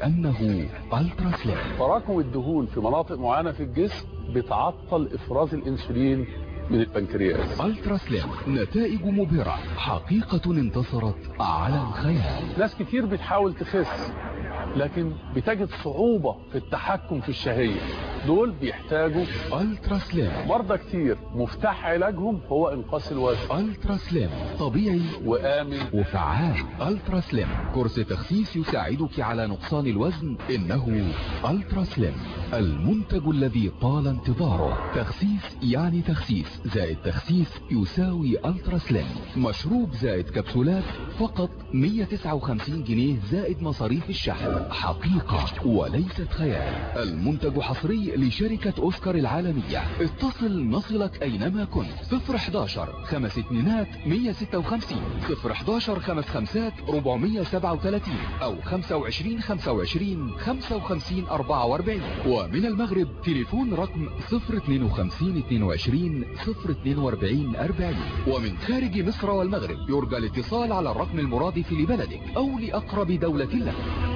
لأنه ألترا سليم.
تراكم الدهون في مناطق معينة في الجسم بتعطل إفراز الأنسولين من البنكرياس.
ألترا سليم نتائج مبهرة، حقيقة انتصرت على الخيال.
ناس كتير بتحاول تخس لكن بتجد صعوبة في التحكم في الشهية، دول بيحتاجوا
ألترا سليم.
مرضى كتير مفتاح علاجهم هو إنقاص الوزن.
ألترا سليم طبيعي
وآمن
وفعال. ألترا سليم كورس تخسيس يساعدك على نقصان الوزن. إنه ألترا سليم المنتج الذي طال انتظاره. تخسيس يعني تخسيس زائد تخسيس يساوي ألترا سليم. مشروب زائد كبسولات فقط مئة وتسعة وخمسين جنيه زائد مصاريف الشحن. حقيقة وليست خيال. المنتج حصري لشركة أوسكار العالمية. اتصل نصلك أينما كنت. صفر حداشر خمس اتنينات مية ستة وخمسين صفر حداشر خمس خمسات ربعمية سبعة وتلاتين أو خمسة وعشرين خمسة وعشرين خمسة وخمسين أربعة وأربعين. ومن المغرب تليفون رقم صفر اتنين وخمسين اتنين وعشرين صفر اتنين وأربعين أربعين. ومن خارج مصر والمغرب يرجى الاتصال على الرقم المرادف لبلدك أو لأقرب دولة لك.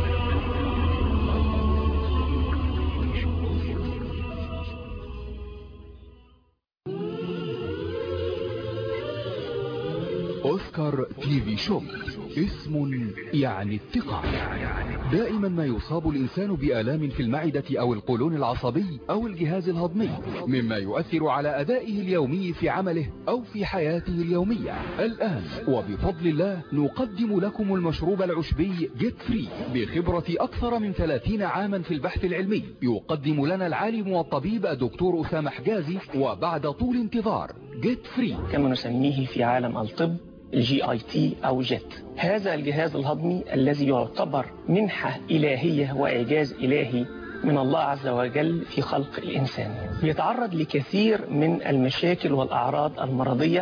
أوسكار تي في شوب، اسم يعني الثقة. دائما ما يصاب الإنسان بآلام في المعدة أو القولون العصبي أو الجهاز الهضمي، مما يؤثر على أدائه اليومي في عمله أو في حياته اليومية. الآن وبفضل الله نقدم لكم المشروب العشبي جيت فري بخبرة أكثر من ثلاثين عاما في البحث العلمي. يقدم لنا العالم والطبيب الدكتور أسامة حجازي، وبعد طول انتظار جيت فري
كما نسميه في عالم الطب جي آي تي أو جيت. هذا الجهاز الهضمي الذي يعتبر منحة إلهية وإعجاز إلهي من الله عز وجل في خلق الإنسان، يتعرض لكثير من المشاكل والأعراض المرضية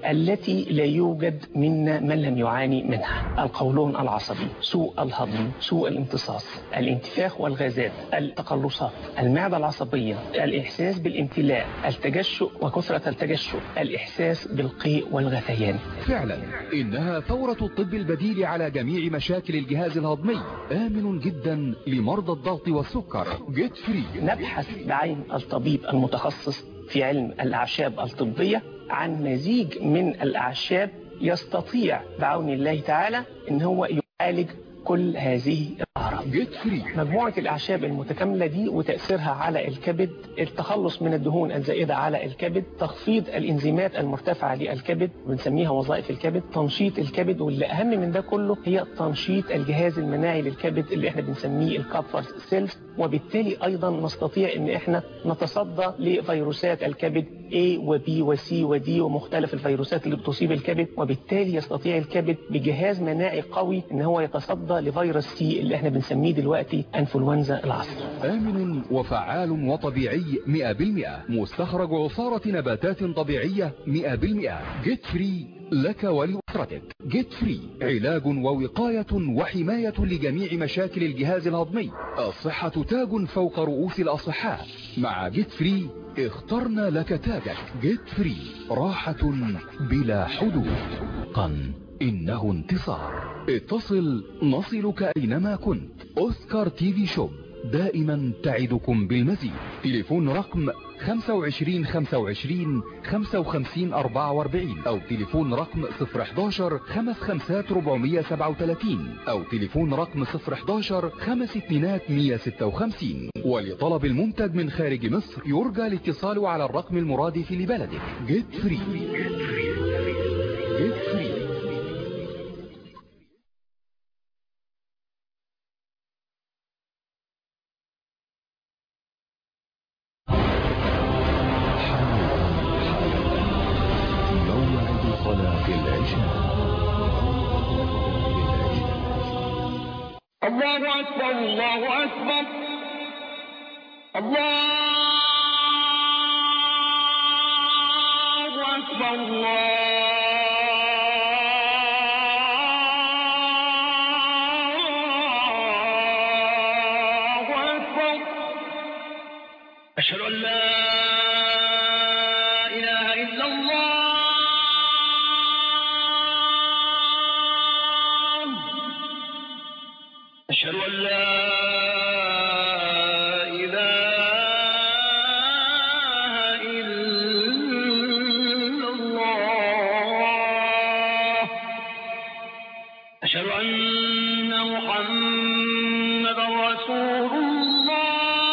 التي لا يوجد منا من لم يعاني منها: القولون العصبي، سوء الهضم، سوء الامتصاص، الانتفاخ والغازات، التقلصات، المعدة العصبية، الإحساس بالامتلاء، التجشؤ وكثرة التجشؤ، الإحساس بالقيء والغثيان.
فعلا إنها ثورة الطب البديل على جميع مشاكل الجهاز الهضمي، آمن جدا لمرضى الضغط والسكر. جيت فري.
نبحث بعين الطبيب المتخصص في علم الأعشاب الطبية عن مزيج من الأعشاب يستطيع بعون الله تعالى إن هو يعالج كل هذه الأعراض.
جيت فري.
مجموعة الأعشاب المتكاملة دي وتأثيرها على الكبد، التخلص من الدهون الزائدة على الكبد، تخفيض الإنزيمات المرتفعة للكبد بنسميها وظائف الكبد، تنشيط الكبد، واللي أهم من ده كله هي تنشيط الجهاز المناعي للكبد اللي احنا بنسميه الكابفر سيلز، وبالتالي أيضا نستطيع إن احنا نتصدى لفيروسات الكبد A و B و C و D ومختلف الفيروسات اللي بتصيب الكبد، وبالتالي يستطيع الكبد بجهاز مناعي قوي إن هو يتصدى لفيروس سي اللي احنا بنسميه دلوقتي انفلونزا العصر.
آمن وفعال وطبيعي مئة بالمئة، مستخرج عصارة نباتات طبيعية مئة بالمئة. جيت فري لك ولأسرتك. جيت فري علاج ووقاية وحماية لجميع مشاكل الجهاز الهضمي. الصحة تاج فوق رؤوس الأصحاء. مع جيت فري اخترنا لك تاجك. جيت فري راحة بلا حدود. قن إنه انتصار. اتصل نصلك أينما كنت. أوسكار تي في شوب دائما تعدكم بالمزيد. تليفون رقم خمسة وعشرين خمسة وعشرين خمسة وخمسين أربعة وأربعين أو تليفون رقم صفر حداشر خمس خمسات ربعمية سبعة وثلاثين أو تليفون رقم صفر حداشر خمس اتنينات مية ستة وخمسين. ولطلب المنتج من خارج مصر يرجى الاتصال على الرقم المرادف لبلدك. جيت فري. جيت فري.
الله أكبر الله أكبر الله أكبر الله أكبر. أشهد أن لا إله إلا الله. أشهد أن لا إله إلا الله. أشهد أن محمدا رسول الله.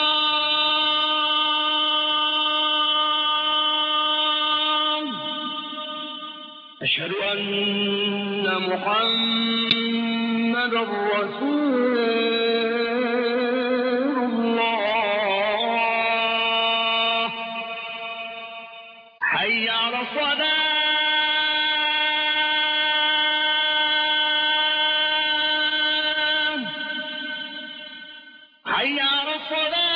أشهد أن محمدا رسول الله. حي على الصلاة. حي على الصلاة.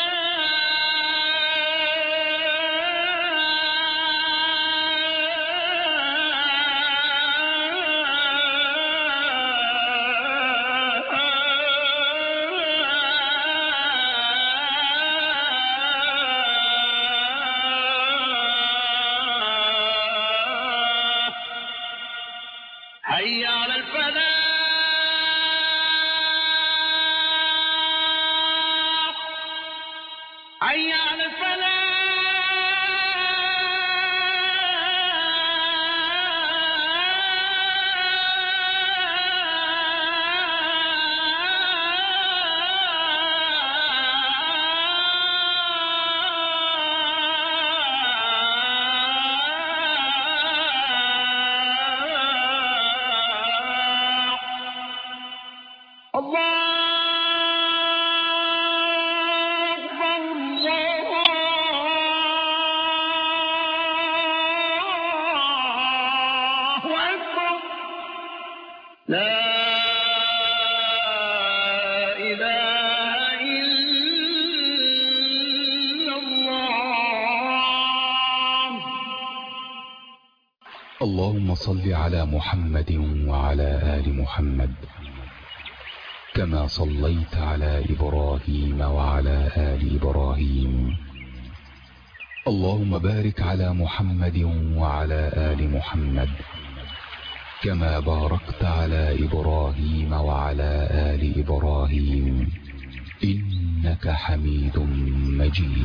حي على الفلاح. حي على الفلاح. الله أكبر الله
اللهم صل على محمد وعلى آل محمد كما صليت على إبراهيم وعلى آل إبراهيم. اللهم بارك على محمد وعلى آل محمد كما باركت على إبراهيم وعلى آل إبراهيم إنك حميد مجيد.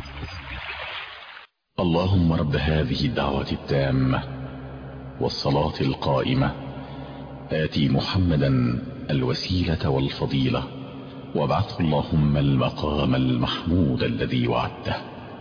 اللهم رب هذه الدعوة التامة والصلاة القائمة آتي محمدا الوسيلة والفضيلة وابعثه اللهم المقام المحمود الذي وعدته.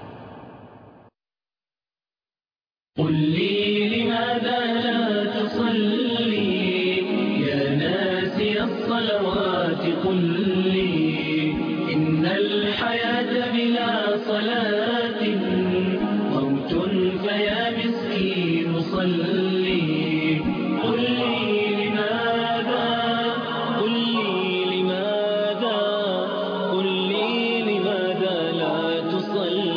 قل لي لماذا لا تصلي يا ناسي الصلوات قل لي إن الحياة بلا صلاة موت فيا مسكين صلي. قل لي لماذا قل لي لماذا قل لي لماذا لا تصلي.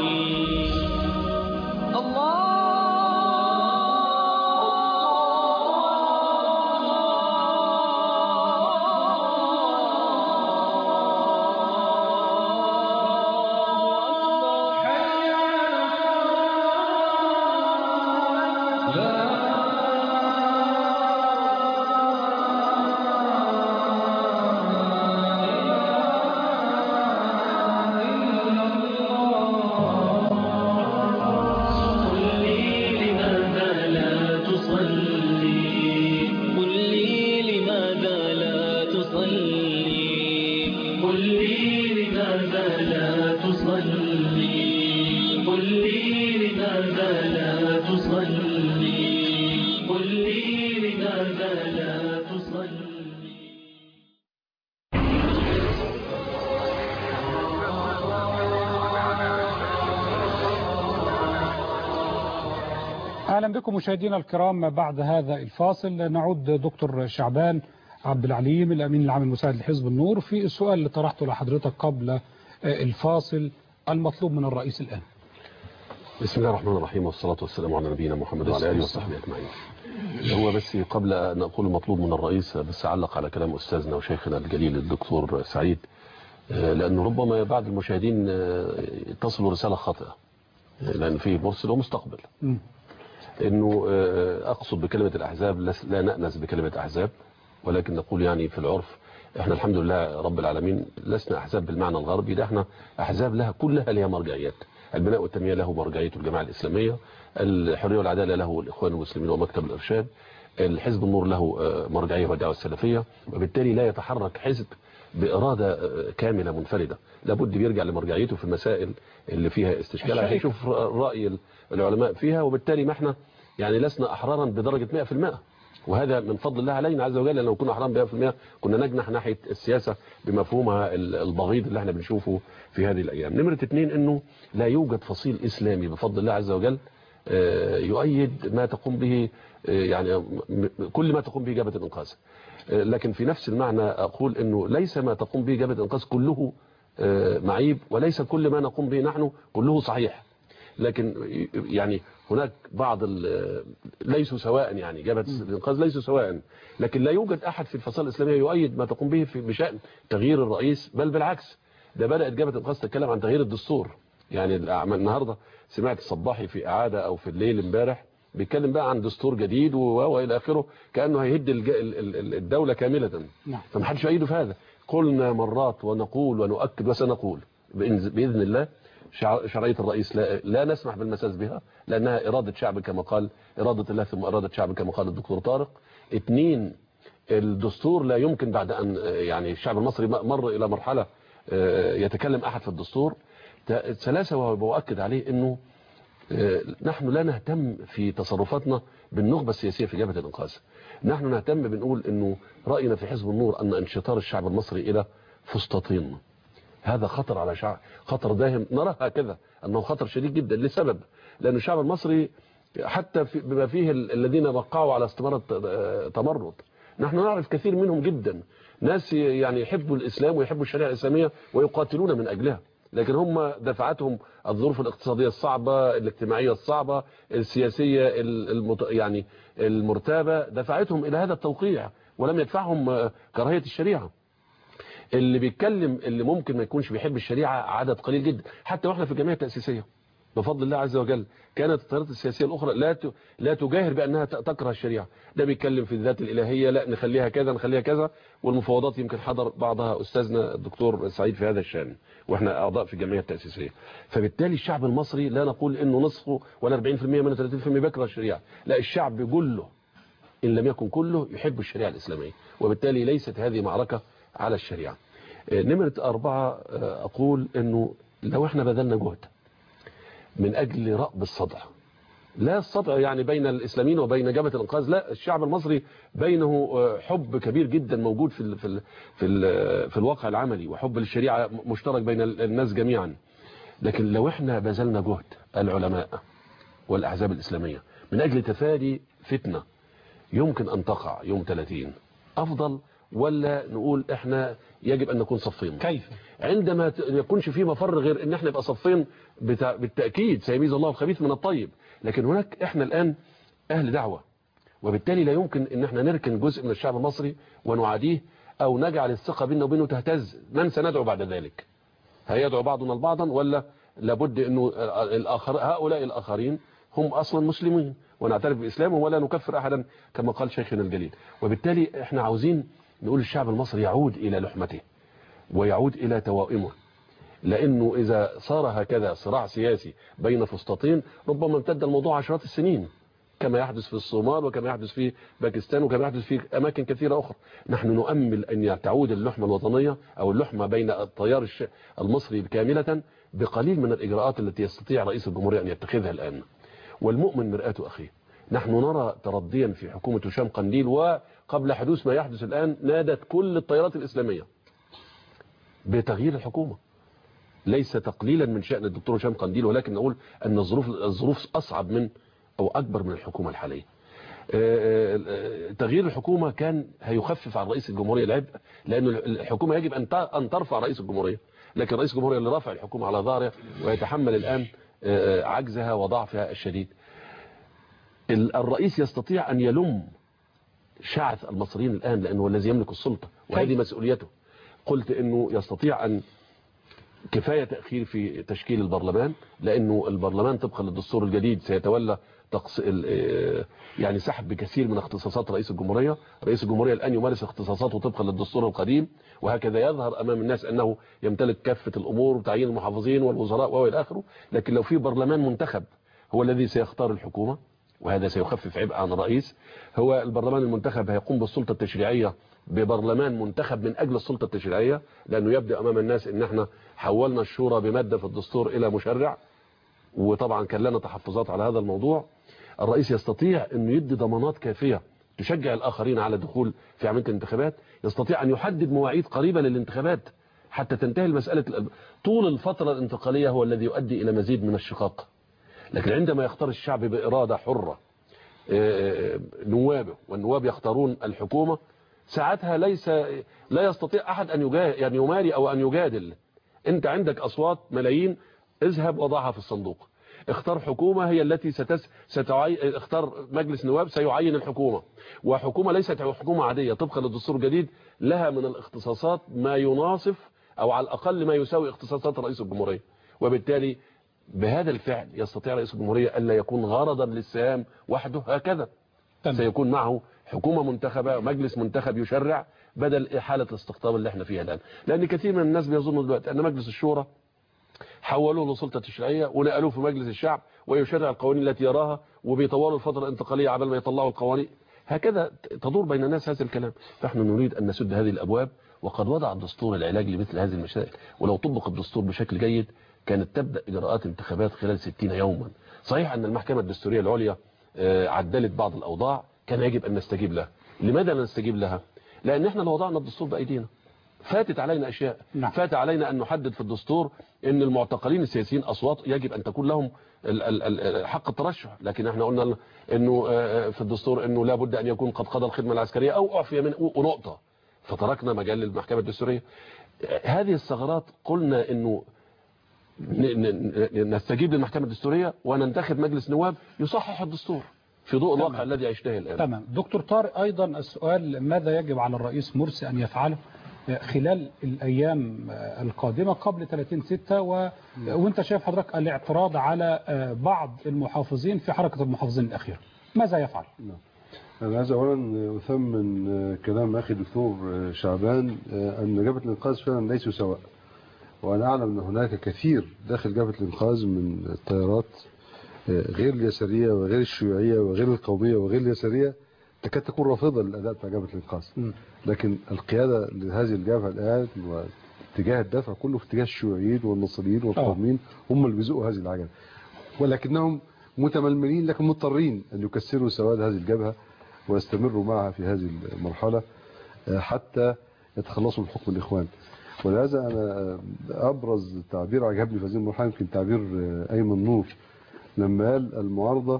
أهلا بكم مشاهدينا الكرام. بعد هذا الفاصل نعود دكتور شعبان عبد العليم الأمين العام المساعد لحزب النور في السؤال اللي طرحته لحضرتك قبل الفاصل، المطلوب من الرئيس الآن.
بسم الله الرحمن الرحيم والصلاة والسلام على نبينا محمد وعلى آله وصحبه أجمعين. هو بس قبل أن أقول المطلوب من الرئيس بس أعلق على كلام أستاذنا وشيخنا الجليل الدكتور سعيد، لأنه ربما بعض المشاهدين تصل رسالة خاطئة، لأن فيه مرسل ومستقبل. م. انه اقصد بكلمة الاحزاب لا نأنس بكلمة احزاب، ولكن نقول يعني في العرف احنا الحمد لله رب العالمين لسنا احزاب بالمعنى الغربي، ده احنا احزاب لها كلها لها مرجعيات. البناء والتنمية له مرجعيته الجماعة الاسلامية، الحرية والعدالة له الاخوان المسلمين ومكتب الارشاد، الحزب النور له مرجعية والدعوة السلفية، وبالتالي لا يتحرك حزب بإرادة كاملة منفردة، لابد بيرجع لمرجعيته في المسائل اللي فيها استشكال، هيشوف رأي العلماء فيها، وبالتالي ما احنا يعني لسنا أحرارا بدرجة مئة في المئة، وهذا من فضل الله علينا عز وجل. لو كنا أحرارا مئة في المئة كنا نجنح ناحية السياسة بمفهومها البغيض اللي احنا بنشوفه في هذه الأيام. نمرة اثنين انه لا يوجد فصيل إسلامي بفضل الله عز وجل يؤيد ما تقوم به، يعني كل ما تقوم به جبهة الإنقاذ، لكن في نفس المعنى أقول أنه ليس ما تقوم به جبهة الإنقاذ كله معيب، وليس كل ما نقوم به نحن كله صحيح، لكن يعني هناك بعض ليسوا سواء، يعني جبهة الإنقاذ ليسوا سواء، لكن لا يوجد أحد في الفصائل الإسلامية يؤيد ما تقوم به في بشأن تغيير الرئيس، بل بالعكس ده بدأت جبهة الإنقاذ تتكلم عن تغيير الدستور. يعني النهاردة سمعت الصباحي في إعادة أو في الليل امبارح بيتكلم بقى عن دستور جديد وإلى آخره، كأنه هيهد الدولة كاملة. نعم. فمحدش يؤيده في هذا. قلنا مرات ونقول ونؤكد وسنقول بإذن الله شرعية الرئيس لا, لا نسمح بالمساس بها، لأنها إرادة شعب كما قال، إرادة الله ثم إرادة شعب كما قال الدكتور طارق. اثنين، الدستور لا يمكن بعد أن يعني الشعب المصري مر إلى مرحلة يتكلم أحد في الدستور. ثلاثة، وبؤكد عليه أنه نحن لا نهتم في تصرفاتنا بالنخبة السياسية في جبهة الإنقاذ. نحن نهتم بنقول أنه رأينا في حزب النور أن انشطار الشعب المصري إلى فسطاطين هذا خطر على شعب، خطر داهم، نرى هكذا أنه خطر شديد جدا. لسبب، لأن الشعب المصري حتى في بما فيه الذين وقعوا على استمارة تمرد، نحن نعرف كثير منهم جدا، ناس يعني يحبوا الإسلام ويحبوا الشريعة الإسلامية ويقاتلون من أجلها، لكن هم دفعتهم الظروف الاقتصادية الصعبة، الاجتماعية الصعبة، السياسية المت... يعني المرتابة دفعتهم إلى هذا التوقيع، ولم يدفعهم كراهية الشريعة. اللي بيتكلم اللي ممكن ما يكونش بيحب الشريعة عدد قليل جدا، حتى واحنا في الجمعية التأسيسية بفضل الله عز وجل كانت التيارات السياسية الأخرى لا ت... لا تجاهر بأنها تكره الشريعة. ده بيتكلم في الذات الإلهية، لا نخليها كذا نخليها كذا، والمفاوضات يمكن حضر بعضها أستاذنا الدكتور سعيد في هذا الشأن، واحنا أعضاء في الجمعية التأسيسية. فبالتالي الشعب المصري لا نقول إنه نصفه ولا أربعين بالمئة من ثلاثين بالمئة بيكره الشريعة، لا الشعب كله إن لم يكن كله يحب الشريعة الإسلامية، وبالتالي ليست هذه معركة على الشريعة. نمرة أربعة أقول إنه لو احنا بذلنا جهد من أجل رأب الصدع، لا الصدع يعني بين الإسلاميين وبين جبهة الإنقاذ، لا الشعب المصري بينه حب كبير جدا موجود في ال في ال في, ال في الواقع العملي، وحب للشريعة مشترك بين الناس جميعا. لكن لو احنا بذلنا جهد العلماء والأحزاب الإسلامية من أجل تفادي فتنة يمكن أن تقع يوم ثلاثين أفضل، ولا نقول احنا يجب ان نكون صفين؟
كيف؟
عندما يكونش في مفر غير ان احنا نبقى صفين بالتأكيد سيميز الله الخبيث من الطيب، لكن هناك احنا الان اهل دعوة، وبالتالي لا يمكن ان احنا نركن جزء من الشعب المصري ونعاديه او نجعل الثقة بيننا وبينه تهتز. من سندعو بعد ذلك؟ هيدعو بعضنا البعضا، ولا لابد انه الآخر هؤلاء الاخرين هم اصلا مسلمين ونعترف باسلامهم ولا نكفر احدا كما قال شيخنا الجليل. وبالتالي احنا عاوزين نقول الشعب المصري يعود إلى لحمته ويعود إلى توائمه، لأنه إذا صار هكذا صراع سياسي بين فسطاطين ربما امتد الموضوع عشرات السنين، كما يحدث في الصومال وكما يحدث في باكستان وكما يحدث في أماكن كثيرة أخرى. نحن نؤمل أن تعود اللحمة الوطنية أو اللحمة بين التيار المصري كاملة بقليل من الإجراءات التي يستطيع رئيس الجمهورية أن يتخذها الآن. والمؤمن مرآة أخيه. نحن نرى ترديا في حكومة هشام قنديل، وقبل حدوث ما يحدث الآن نادت كل التيارات الإسلامية بتغيير الحكومة. ليس تقليلا من شأن الدكتور هشام قنديل، ولكن نقول أن الظروف الظروف أصعب من أو أكبر من الحكومة الحالية. تغيير الحكومة كان هيخفف عن رئيس الجمهورية العبء، لأن الحكومة يجب أن ترفع رئيس الجمهورية، لكن رئيس الجمهورية اللي رافع الحكومة على ظهره ويتحمل الآن عجزها وضعفها الشديد. الرئيس يستطيع أن يلم شعث المصريين الآن لأنه الذي يملك السلطة وهذه مسؤوليته. قلت أنه يستطيع أن كفاية تأخير في تشكيل البرلمان، لأنه البرلمان طبقا للدستور الجديد سيتولى تقص... يعني سحب بكثير من اختصاصات رئيس الجمهورية. رئيس الجمهورية الآن يمارس اختصاصاته طبقا للدستور القديم، وهكذا يظهر أمام الناس أنه يمتلك كافة الأمور وتعيين المحافظين والوزراء وإلى آخره. لكن لو في برلمان منتخب هو الذي سيختار الحكومة، وهذا سيخفف عبء عن الرئيس. هو البرلمان المنتخب هيقوم بالسلطة التشريعية ببرلمان منتخب من أجل السلطة التشريعية، لأنه يبدأ أمام الناس إن احنا حولنا الشورى بمادة في الدستور إلى مشرع، وطبعا كان لنا تحفظات على هذا الموضوع. الرئيس يستطيع أنه يدي ضمانات كافية تشجع الآخرين على الدخول في عملية الانتخابات، يستطيع أن يحدد مواعيد قريبة للانتخابات حتى تنتهي المسألة. طول الفترة الانتقالية هو الذي يؤدي إلى مزيد من الشقاق، لكن عندما يختار الشعب بإرادة حرة نوابه والنواب يختارون الحكومة، ساعتها ليس لا يستطيع أحد أن يعني يماري أو أن يجادل. أنت عندك أصوات ملايين، اذهب وضعها في الصندوق. اختار حكومة هي التي ستس ستعي... اختار مجلس نواب سيعين الحكومة، وحكومة ليست حكومة عادية طبقا للدستور الجديد، لها من الاختصاصات ما يناصف أو على الأقل ما يساوي اختصاصات رئيس الجمهورية. وبالتالي بهذا الفعل يستطيع رئيس الجمهورية ألا يكون غرضا للسهام وحده هكذا. تمام. سيكون معه حكومة منتخبة ومجلس منتخب يشرع بدل حالة الاستقطاب اللي احنا فيها الآن. لأن كثير من الناس بيظنوا دلوقتي أن مجلس الشورى حولوه لسلطة تشريعية ونقلوه في مجلس الشعب ويشرع القوانين التي يراها، وبيطوروا الفترة الانتقالية عبال ما يطلعوا القوانين. هكذا تدور بين الناس هذا الكلام. فاحنا نريد أن نسد هذه الأبواب، وقد وضع الدستور العلاج لمثل هذه المشاكل. ولو طبق الدستور بشكل جيد كانت تبدأ إجراءات انتخابات خلال ستين يوما. صحيح أن المحكمة الدستورية العليا عدلت بعض الأوضاع كان يجب أن نستجيب لها. لماذا لا نستجيب لها؟ لأن احنا لو وضعنا الدستور بأيدينا فاتت علينا أشياء. نعم. فات علينا أن نحدد في الدستور أن المعتقلين السياسيين أصوات يجب أن تكون لهم حق الترشح، لكن احنا قلنا أنه في الدستور أنه لا بد أن يكون قد قضى الخدمة العسكرية أو أعفي من ونقطة، فتركنا مجال للمحكمة الدستورية. هذه الثغرات قلنا أنه نستجيب للمحكمة الدستورية وننتخب مجلس نواب يصحح الدستور في ضوء الواقع الذي عشناه الآن.
تمام. دكتور طارق، أيضا السؤال: ماذا يجب على الرئيس مرسي أن يفعله خلال الأيام القادمة قبل ثلاثين ستة و... وانت شايف حضرتك الاعتراض على بعض المحافظين في حركة المحافظين الأخيرة، ماذا يفعل؟
نعم. أنا عايز أولا أثمن كلام أخي الدكتور شعبان أن جبهة الإنقاذ فعلا ليسوا سواء، وأنا أعلم أن هناك كثير داخل جبهة الإنقاذ من التيارات غير اليسارية وغير الشيوعية وغير القومية وغير اليسارية تكاد تكون رافضة للأداء بتاع جبهة الإنقاذ، لكن القيادة لهذه الجبهة الآن واتجاه الدفع كله في اتجاه الشيوعيين والنصريين والقوميين، هم اللي بيزقوا هذه العجلة، ولكنهم متململين لكن مضطرين أن يكسروا سواد هذه الجبهة ويستمروا معها في هذه المرحلة حتى يتخلصوا من حكم الإخوان. ولهذا أنا أبرز تعبير عجبني في هذه المرحلة يمكن تعبير أيمن نور لما قال المعارضة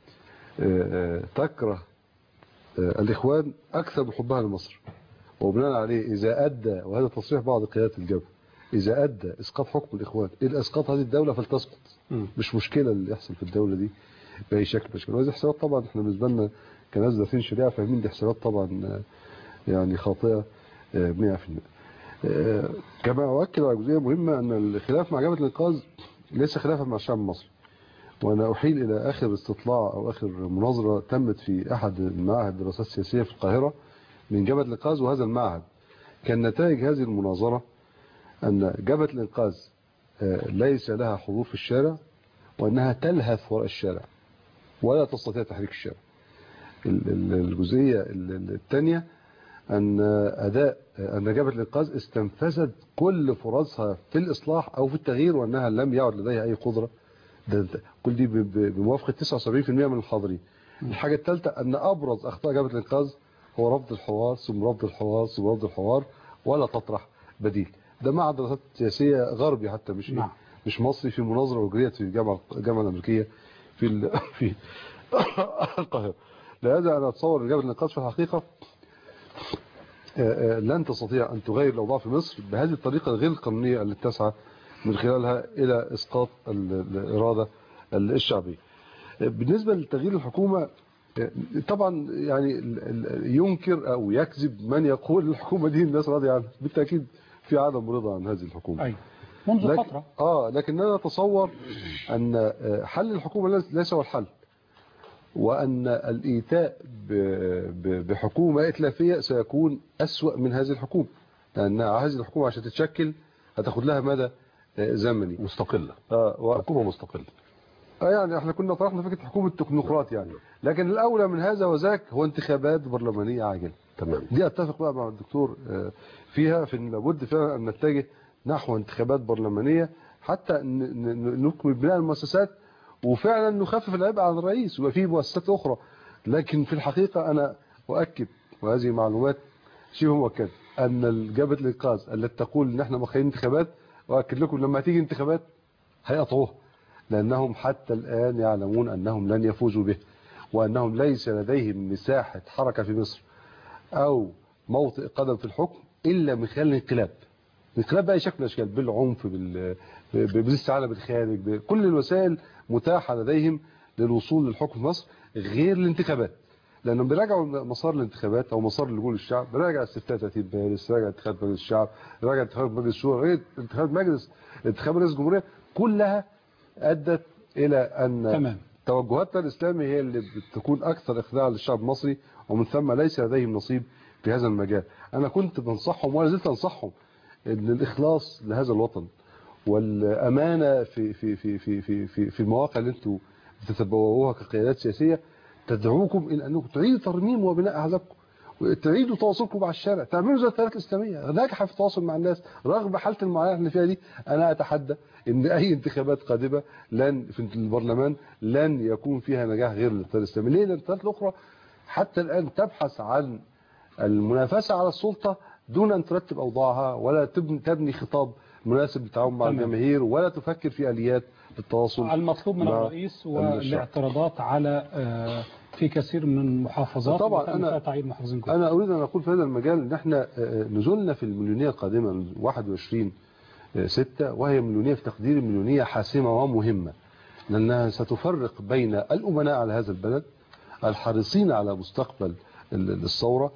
تكره الإخوان أكثر من حبها لمصر، وبناء عليه إذا أدى، وهذا تصريح بعض قيادات الجبهة، إذا أدى إسقاط حكم الإخوان إلى إسقاط هذه الدولة فلتسقط، مش مشكلة اللي يحصل في الدولة دي بأي شكل بشكل. وهذه حسابات طبعا احنا بالنسبة لنا كناس دارسين شريعة فاهمين دي حسابات طبعا يعني خاطئة مئة في المئة. كما أؤكد على جزئية مهمة أن الخلاف مع جبهة الإنقاذ ليس خلافا مع الشعب المصري، وأنا أحيل إلى آخر استطلاع أو آخر مناظرة تمت في أحد المعاهد الدراسات السياسية في القاهرة من جبهة الإنقاذ، وهذا المعهد كان نتائج هذه المناظرة أن جبهة الإنقاذ ليس لها حضور في الشارع، وأنها تلهث وراء الشارع ولا تستطيع تحريك الشارع. الجزئية الثانية أن أداء أن جبهة الإنقاذ استنفذت كل فرصها في الإصلاح أو في التغيير، وأنها لم يعد لديها أي قدرة. ده كل دي بموافقة تسعة وسبعين بالمئة من الحاضرين. الحاجة الثالثة أن أبرز أخطاء جبهة الإنقاذ هو رفض الحوار ثم رفض الحوار ثم رفض الحوار ولا تطرح بديل. ده مع دراسات سياسية غربي حتى مش نعم. مش مصري، في مناظرة أجريت في الجامعة الجامعة الأمريكية في في القاهرة. لهذا أنا أتصور أن جبهة الإنقاذ في الحقيقة لن تستطيع أن تغير الأوضاع في مصر بهذه الطريقة الغير القانونية التي تسعى من خلالها إلى إسقاط الإرادة الشعبية. بالنسبة لتغيير الحكومة طبعا يعني ينكر أو يكذب من يقول الحكومة دي الناس راضية عنها، بالتأكيد في عدم رضا عن هذه الحكومة
أي. منذ
لكن
فترة
آه لكن أنا أتصور أن حل الحكومة ليس هو الحل، وأن الإيتاء بحكومة إتلافية سيكون أسوأ من هذه الحكومة، لأن هذه الحكومة عشان تتشكل هتاخد لها مدى زمني
مستقلة
آه و...
حكومة مستقلة.
آه يعني احنا كنا طرحنا فكرة حكومة تكنوقراط يعني، لكن الأولى من هذا وذاك هو انتخابات برلمانية عاجلة.
تمام.
دي أتفق بقى مع الدكتور فيها، في أن لابد فعلا أن نتجه نحو انتخابات برلمانية حتى نكمل بناء المؤسسات، وفعلا نخفف العبء عن الرئيس ويبقى فيه مؤسسات أخرى. لكن في الحقيقة أنا أؤكد، وهذه معلومات شبه مؤكدة، أن جبهة الإنقاذ التي تقول أن احنا مخيين انتخابات، وأؤكد لكم لما تيجي انتخابات هيقطعوها، لأنهم حتى الآن يعلمون أنهم لن يفوزوا به، وأنهم ليس لديهم مساحة حركة في مصر أو موطئ قدم في الحكم إلا من خلال الانقلاب. الانقلاب بأي شكل من الأشكال، بالعنف، بالاستعانة بالخارج، بكل الوسائل متاحة لديهم للوصول للحكم في مصر غير الانتخابات. لأنهم بيراجعوا مسار الانتخابات أو مسار لجول الشعب، بيراجع استفتاء ترتيب مجلس، بيراجع انتخابات مجلس الشعب، بيراجع انتخابات مجلس الشورى، انتخابات مجلس انتخابات رئيس الجمهورية، كلها أدت إلى أن
تمام.
توجهاتنا الإسلامية هي اللي بتكون أكثر إخضاعا للشعب المصري، ومن ثم ليس لديهم نصيب في هذا المجال. أنا كنت بنصحهم ولا زلت أنصحهم أن الإخلاص لهذا الوطن والأمانة في في في في في في, في المواقع اللي أنتم بتتبوؤوها كقيادات سياسية تدعوكم إلى أنكم تعيدوا ترميم وبناء أحزابكم، وتعيدوا تواصلكم مع الشارع، تعملوا زي التيارات الإسلامية ناجحة في التواصل مع الناس رغم حالة المعاناة اللي فيها دي. أنا أتحدى إن أي انتخابات قادمة لن في البرلمان لن يكون فيها نجاح غير للتيار الإسلامي. ليه؟ لأن التيارات الأخرى حتى الآن تبحث عن المنافسة على السلطة دون أن ترتب أوضاعها ولا تبني, تبني خطاب مناسب للتعاون مع الجماهير ولا تفكر في آليات التواصل.
المطلوب من الرئيس والاعتراضات على في كثير من المحافظات.
طبعا أنا, أنا أريد أن أقول في هذا المجال أن احنا نزلنا في المليونية القادمة واحد وعشرين ستة، وهي مليونية في تقدير مليونية حاسمة ومهمة، لأنها ستفرق بين الأمناء على هذا البلد الحريصين على مستقبل الثورة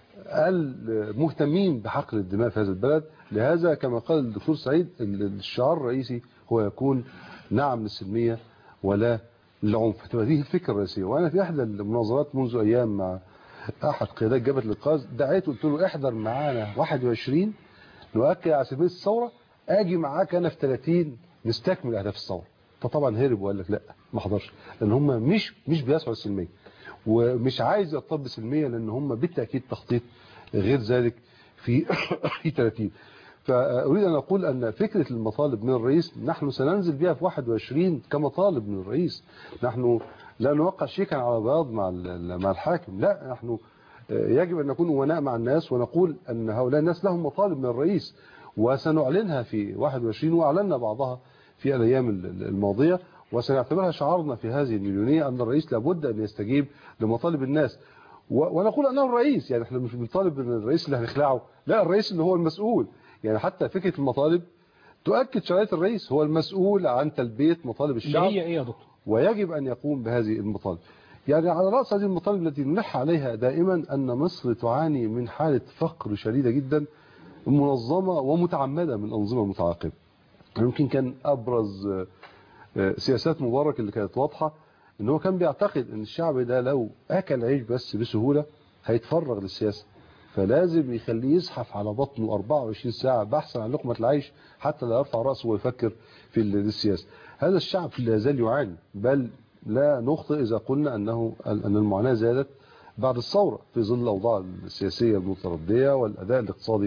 المهتمين بحقن الدماء في هذا البلد. لهذا كما قال الدكتور سعيد الشعار الرئيسي هو يكون نعم للسلمية ولا للعنف. تبقى دي الفكرة الرئيسية. وأنا في إحدى المناظرات منذ أيام مع أحد قيادات جبهة الإنقاذ دعيته قلت له احضر معانا واحد وعشرين نؤكد على سلمية الثورة، أجي معاك أنا في ثلاثين نستكمل أهداف الثورة. فطبعا هرب وقال لك لا ما حضرش، لأن هم مش مش بيسعوا السلمية ومش عايز يطبق سلمية، لأن هم بالتأكيد تخطيط غير ذلك في في ثلاثين. فأريد أن أقول أن فكرة المطالب من الرئيس نحن سننزل بها في واحد وعشرين كمطالب من الرئيس. نحن لا نوقع شيكا على بياض مع مع الحاكم، لا، نحن يجب أن نكون أمناء مع الناس ونقول أن هؤلاء الناس لهم مطالب من الرئيس، وسنعلنها في واحد وعشرين وأعلنا بعضها في الأيام الماضية، وسنعتبرها شعارنا في هذه المليونية أن الرئيس لابد أن يستجيب لمطالب الناس. ونقول أنه الرئيس، يعني احنا مش بنطالب من الرئيس اللي هنخلعه، لا، الرئيس اللي هو المسؤول. يعني حتى فكرة المطالب تؤكد شرعية الرئيس، هو المسؤول عن تلبية مطالب الشعب،
هي إيه يا دكتور؟
ويجب أن يقوم بهذه المطالب. يعني على رأس هذه المطالب التي نلح عليها دائما أن مصر تعاني من حالة فقر شديدة جدا منظمة ومتعمدة من أنظمة متعاقبة. يمكن كان أبرز سياسات مبارك اللي كانت واضحة ان هو كان بيعتقد ان الشعب ده لو اكل عيش بس بسهولة هيتفرغ للسياسة، فلازم يخليه يزحف على بطنه أربعة وعشرين ساعة بحثا عن لقمة العيش حتى لا يرفع رأسه ويفكر في السياسة. هذا الشعب لا زال يعاني، بل لا نخطئ إذا قلنا أنه أن المعاناة زادت بعد الثورة في ظل الأوضاع السياسية المتردية والأداء الاقتصادي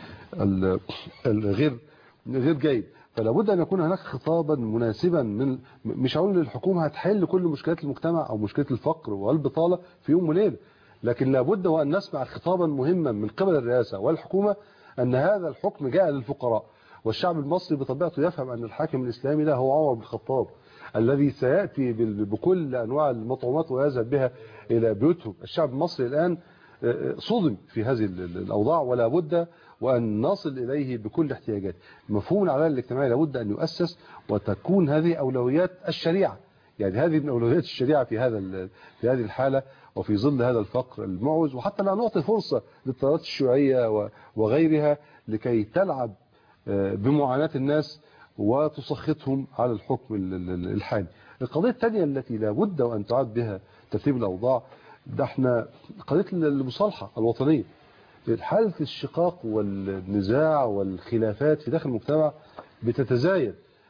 الغير غير جيد. فلا بد أن يكون هناك خطابا مناسبا، من مش هقول للحكومة هتحل كل مشكلات المجتمع أو مشكلة الفقر والبطالة في يوم وليلة، لكن لا بد وأن نسمع خطابا مهما من قبل الرئاسة والحكومة أن هذا الحكم جاء للفقراء. والشعب المصري بطبيعته يفهم أن الحاكم الإسلامي ده هو عمر بن الخطاب الذي سيأتي بكل أنواع المطعومات ويذهب بها إلى بيوتهم. الشعب المصري الآن صدم في هذه الأوضاع، ولا بد وأن نصل إليه بكل احتياجاته. مفهوم العدالة الاجتماعية لابد أن يؤسس وتكون هذه أولويات الشريعة، يعني هذه من أولويات الشريعة في هذا في هذه الحالة وفي ظل هذا الفقر المعوز، وحتى لا نعطي فرصة للتيارات الشيوعية وغيرها لكي تلعب بمعاناة الناس وتسخطهم على الحكم الحالي. القضية الثانية التي لابد وأن تعاد بها ترتيب الأوضاع ده احنا قضية المصالحة الوطنية. حالة الشقاق والنزاع والخلافات في داخل المجتمع بتتزايد،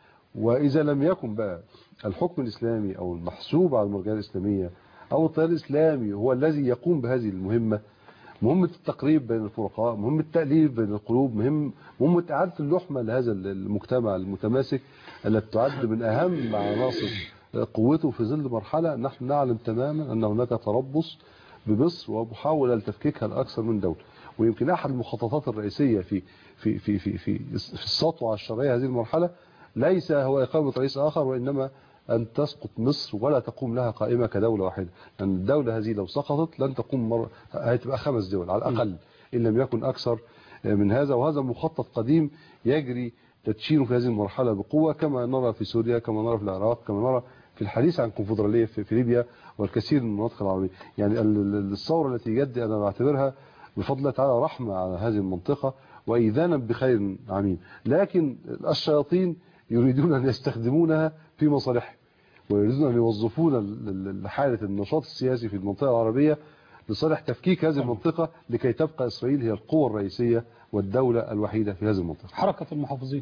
وإذا لم يكن بقى الحكم الإسلامي أو المحسوب على المرجعية الإسلامية أو التيار الإسلامي هو الذي يقوم بهذه المهمة، مهمة التقريب بين الفرقاء، مهمة التأليف بين القلوب، مهم مهمة إعادة اللحمة لهذا المجتمع المتماسك التي تعد من أهم عناصر قوته في ظل مرحلة نحن نعلم تماما أن هناك تربص بمصر ومحاولة لتفكيكها لأكثر من دولة. ويمكن أحد المخططات الرئيسية في في في في في, في السطوة الشرعية هذه المرحلة ليس هو إقامة رئيس آخر، وإنما أن تسقط مصر ولا تقوم لها قائمة كدولة واحدة، لأن يعني الدولة هذه لو سقطت لن تقوم مرة، هتبقى خمس دول على الأقل إن لم يكن أكثر من هذا. وهذا مخطط قديم يجري تدشينه في هذه المرحلة بقوة، كما نرى في سوريا، كما نرى في العراق، كما نرى في الحديث عن كونفدرالية في, في ليبيا والكثير من المناطق العربية. يعني الثورة التي جد أنا بعتبرها بفضل الله تعالى رحمة على هذه المنطقة وإيذانا بخير عميم، لكن الشياطين يريدون أن يستخدمونها في مصالحهم، ويريدون أن يوظفون حالة النشاط السياسي في المنطقة العربية لصالح تفكيك هذه المنطقة لكي تبقى إسرائيل هي القوة الرئيسية والدولة الوحيدة في هذه المنطقة.
حركة المحافظين،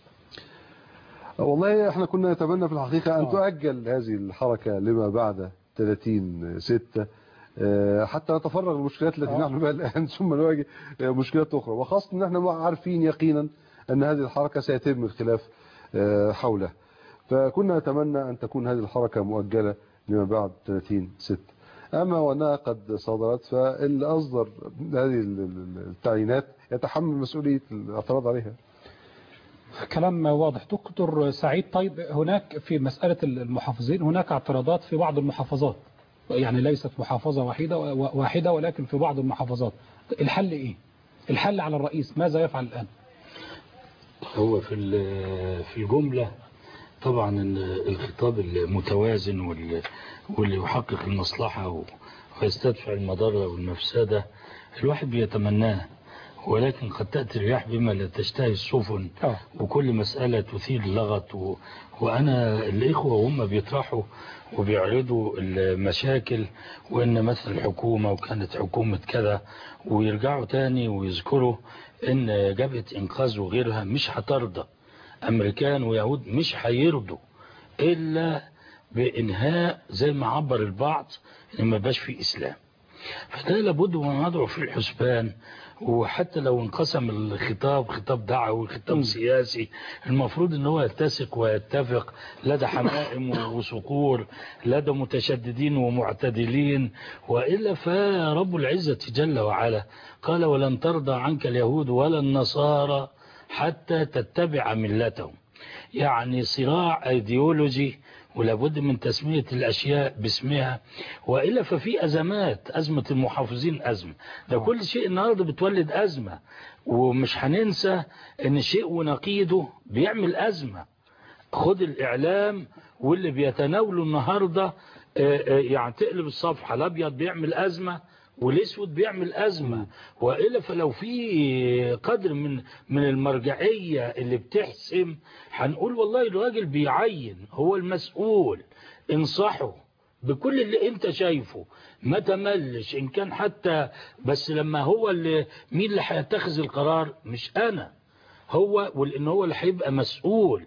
والله احنا كنا نتمنى في الحقيقة أن تؤجل هذه الحركة لما بعد ثلاثين ستة حتى نتفرغ المشكلات التي نحن بها الآن ثم نواجه مشكلات أخرى، وخاصة أن احنا عارفين يقينا أن هذه الحركة سيتم الخلاف حولها. فكنا نتمنى أن تكون هذه الحركة مؤجلة لما بعد ثلاثين ستة. أما وأنها قد صدرت فاللي أصدر هذه التعيينات يتحمل مسؤولية الاعتراض عليها.
كلام واضح دكتور سعيد. طيب هناك في مسألة المحافظين هناك اعتراضات في بعض المحافظات، يعني ليست محافظة واحدة واحدة ولكن في بعض المحافظات. الحل إيه؟ الحل على الرئيس ماذا يفعل الآن؟
هو في في الجملة طبعا الخطاب المتوازن واللي يحقق المصلحة ويستدفع المضرة والمفسدة الواحد بيتمناه، ولكن قد تأتي الرياح بما لا تشتهي السفن، وكل مسألة تثير اللغط و... وأنا الإخوة وهم بيطرحوا وبيعرضوا المشاكل وإن مثل الحكومة وكانت حكومة كذا، ويرجعوا تاني ويذكروا إن جبهة إنقاذ وغيرها مش هترضى، أمريكان ويهود مش هيرضوا إلا بإنهاء زي ما عبر البعض إن ما باش في إسلام. فده لابد ونضعه في الحسبان. وحتى لو انقسم الخطاب خطاب دعوي خطاب سياسي، المفروض ان هو يتسق ويتفق لدى حمائم وصقور، لدى متشددين ومعتدلين، وإلا فرب العزة جل وعلا قال ولن ترضى عنك اليهود ولا النصارى حتى تتبع ملتهم. يعني صراع ايديولوجي، ولابد من تسمية الأشياء باسمها، وإلا ففي أزمات. أزمة المحافظين أزمة، ده كل شيء النهاردة بتولد أزمة، ومش هننسى أن شيء ونقيده بيعمل أزمة. خد الإعلام واللي بيتناوله النهاردة يعني تقلب الصفحة، الأبيض بيعمل أزمة والاسود بيعمل أزمة، وإلا فلو في قدر من من المرجعية اللي بتحسم هنقول والله الراجل بيعين، هو المسؤول، انصحه بكل اللي انت شايفه، ما تملش ان كان حتى، بس لما هو اللي مين اللي هيتخذ القرار؟ مش انا، هو، ولان هو اللي هيبقى مسؤول.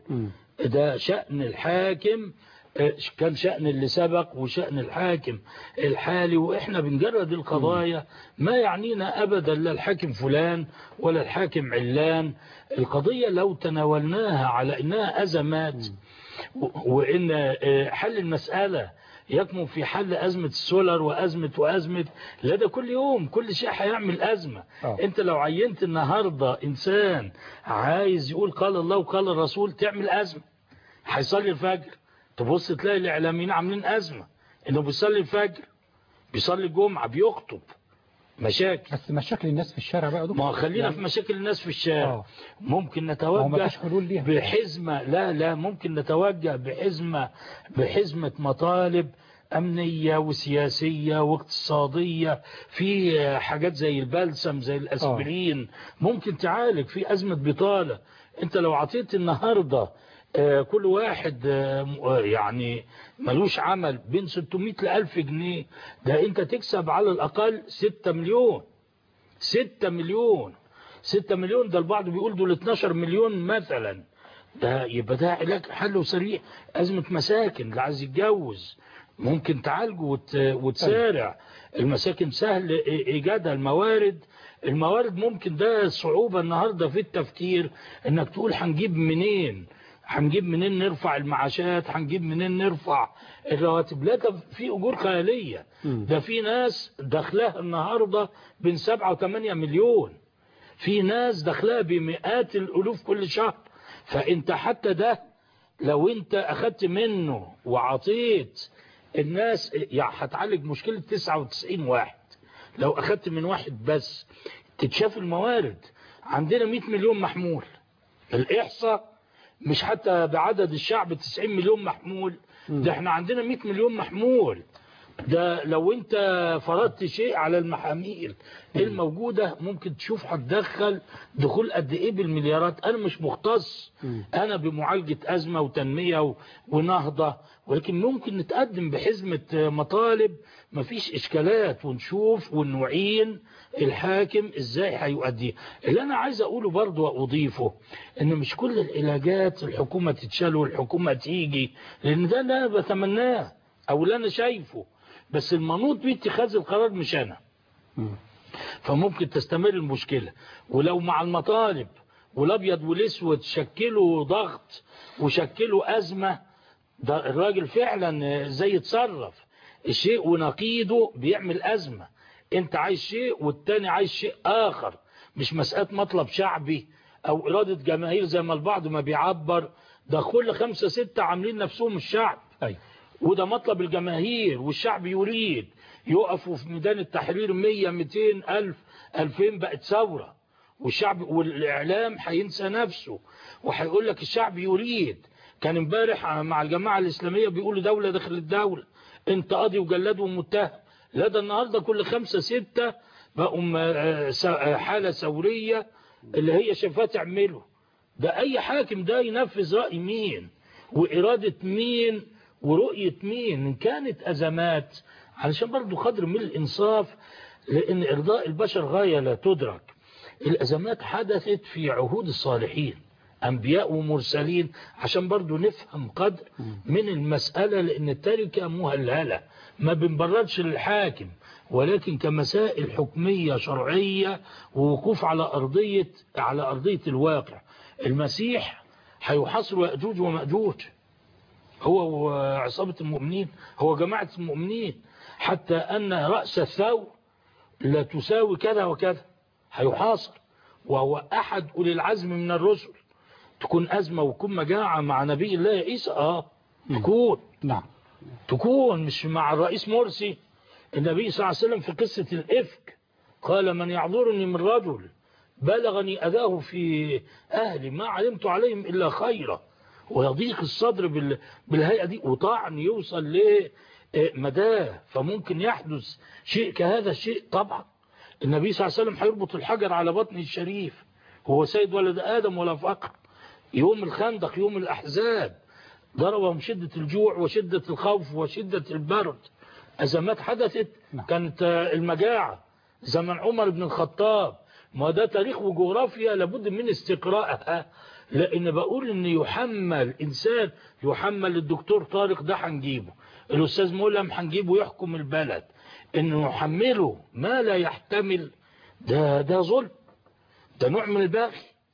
ده شأن الحاكم، كان شأن اللي سبق وشأن الحاكم الحالي، وإحنا بنجرد القضايا ما يعنينا أبدا لا الحاكم فلان ولا الحاكم علان. القضية لو تناولناها على إنها أزمات وإن حل المسألة يكمن في حل أزمة السولر وأزمة وأزمة، لا ده كل يوم كل شيء هيعمل أزمة. أوه. أنت لو عينت النهاردة إنسان عايز يقول قال الله وقال الرسول تعمل أزمة. هيصلي الفجر تبص تلاقي الإعلاميين عاملين أزمة إنه بيصلي الفجر، بيصلي الجمعة، بيخطب. مشاكل،
بس مشاكل الناس في الشارع بقى دكتور.
ما خلينا يعني في مشاكل الناس في الشارع. أوه. ممكن نتوجه بحزمة، لا لا ممكن نتوجه بحزمة بحزمة مطالب أمنية وسياسية واقتصادية، في حاجات زي البلسم زي الأسبرين. أوه. ممكن تعالج في أزمة بطالة. أنت لو عطيت النهاردة كل واحد يعني ملوش عمل بين ستمائة لألف جنيه، ده انت تكسب على الأقل ستة مليون. ستة مليون ستة مليون ده البعض بيقول دول اتناشر مليون مثلا. ده يبقى ده علاج حل سريع. أزمة مساكن اللي عايز يتجوز ممكن تعالجه وتسارع. المساكن سهل إيجادها. الموارد الموارد ممكن، ده الصعوبة النهاردة في التفكير انك تقول هنجيب منين هنجيب منين نرفع المعاشات، هنجيب منين نرفع الرواتب. لا ده في أجور خيالية. ده في ناس دخلها النهاردة بين سبعة وثمانية مليون، في ناس دخلها بمئات الألوف كل شهر. فأنت حتى ده لو أنت أخدت منه وعطيت الناس يعني هتعالج مشكلة تسعة وتسعين واحد. لو أخدت من واحد بس تتشاف الموارد. عندنا مئة مليون محمول، الإحصاء مش حتى بعدد الشعب تسعين مليون محمول، ده احنا عندنا مئة مليون محمول. ده لو انت فرضت شيء على المحاميل الموجودة ممكن تشوف هتدخل دخول قد ايه بالمليارات. انا مش مختص، انا بمعالجة ازمة وتنمية ونهضة، ولكن ممكن نتقدم بحزمة مطالب مفيش اشكالات، ونشوف ونعين الحاكم ازاي هيؤديه. اللي انا عايز اقوله برضو واضيفه ان مش كل العلاجات الحكومة تتشال والحكومة تيجي، لان ده لا بتمناه او لا انا شايفه، بس المنوط بيه اتخاذ القرار مش انا. فممكن تستمر المشكلة. ولو مع المطالب والابيض والاسود شكلوا ضغط وشكلوا ازمة، ده الراجل فعلا زي يتصرف الشيء ونقيده بيعمل ازمة. انت عايز شيء والتاني عايز شيء اخر، مش مسألة مطلب شعبي او ارادة جماهير زي ما البعض ما بيعبر. ده كل خمسة ستة عاملين نفسهم الشعب. أي. وده مطلب الجماهير والشعب يريد يقفوا في ميدان التحرير مية مئتين ألف ألفين، بقت ثورة. والشعب والإعلام هينسى نفسه وهيقول لك الشعب يريد. كان امبارح مع الجماعة الإسلامية بيقولوا دولة داخل الدولة، انت قاضي وجلاد ومتهم. لا ده النهاردة كل خمسة ستة بقوا حالة ثورية اللي هي شايفاه تعمله. ده أي حاكم ده ينفذ رأي مين وإرادة مين ورؤية مين. إن كانت أزمات علشان برضو قدر من الإنصاف، لأن إرضاء البشر غاية لا تدرك. الأزمات حدثت في عهود الصالحين أنبياء ومرسلين عشان برضو نفهم قدر من المسألة، لأن التركة مهلهلة ما بنبردش للحاكم، ولكن كمسائل حكمية شرعية ووقوف على أرضية على أرضية الواقع. المسيح هيحاصر يأجوج ومأجوج، هو وعصابة المؤمنين، هو جماعة المؤمنين، حتى أن رأس الثور لا تساوي كذا وكذا هيحاصر، وهو أحد أولي العزم من الرسل. تكون أزمة وتكون مجاعة مع نبي الله عيسى آه تكون
نعم
تكون مش مع الرئيس مرسي. النبي صلى الله عليه وسلم في قصة الإفك قال من يعذرني من رجل بلغني أذاه في أهلي ما علمت عليهم إلا خيرا. ويضيق الصدر بالهيئة دي وطعن يوصل لمداه، فممكن يحدث شيء كهذا الشيء. طبعا النبي صلى الله عليه وسلم هيربط الحجر على بطن الشريف، هو سيد ولد آدم ولا فقر. يوم الخندق يوم الأحزاب ضربهم شدة الجوع وشدة الخوف وشدة البرد. أزمات حدثت كانت المجاعة زمن عمر بن الخطاب. ما ده تاريخ وجغرافيا لابد من استقراءها، لأن بقول إن يحمل إنسان، يحمل الدكتور طارق ده هنجيبه، الأستاذ ملهم هنجيبه يحكم البلد، إنه يحمله ما لا يحتمل، ده ده ظلم، ده نوع من البغي،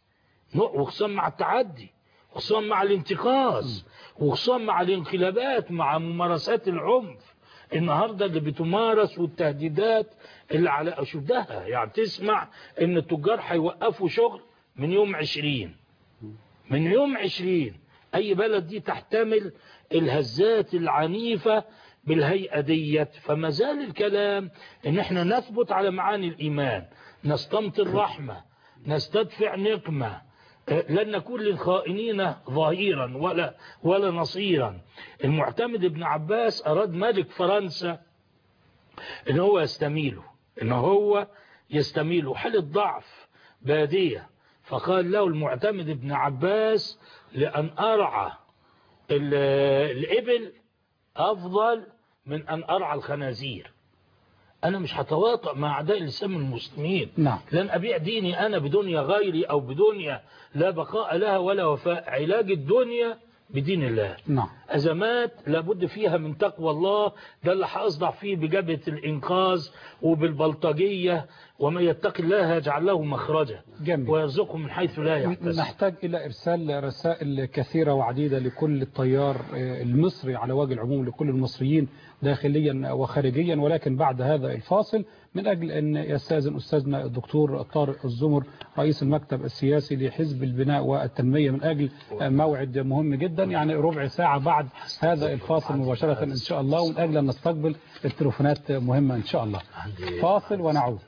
وخصوصا مع التعدي، وخصوصا مع الانتقاص، وخصوصا مع الانقلابات، مع ممارسات العنف النهاردة اللي بتمارس والتهديدات اللي على أشدها. يعني تسمع إن التجار هيوقفوا شغل من يوم عشرين من يوم عشرين. أي بلد دي تحتمل الهزات العنيفة بالهيئة ديت؟ فما زال الكلام إن احنا نثبت على معاني الإيمان، نستمطر رحمة، نستدفع نقمة، لن نكون للخائنين ظهيرا ولا ولا نصيرا. المعتمد بن عباس أراد ملك فرنسا إن هو يستميله، إن هو يستميله حالة ضعف بادية، فقال له المعتمد بن عباس لأن أرعى الإبل أفضل من أن أرعى الخنازير. أنا مش هتواطأ مع أعداء الإسلام المسلمين.
نعم.
لن أبيع ديني أنا بدنيا غيري أو بدنيا لا بقاء لها ولا وفاء. علاج الدنيا بدين الله.
نعم.
أزمات لابد فيها من تقوى الله، ده اللي هأصدع فيه بجبهة الإنقاذ وبالبلطجية، وما يتقي الله يجعل له مخرجا ويرزقه من حيث لا يحتسب.
نحتاج إلى إرسال رسائل كثيرة وعديدة لكل التيار المصري على وجه العموم، لكل المصريين داخليا وخارجيا، ولكن بعد هذا الفاصل من أجل أن يستاذن أستاذنا الدكتور طارق الزمر رئيس المكتب السياسي لحزب البناء والتنمية من أجل موعد مهم جدا، يعني ربع ساعة بعد هذا الفاصل مباشرة إن شاء الله، ومن أجل أن نستقبل التليفونات مهمة إن شاء الله. فاصل ونعود.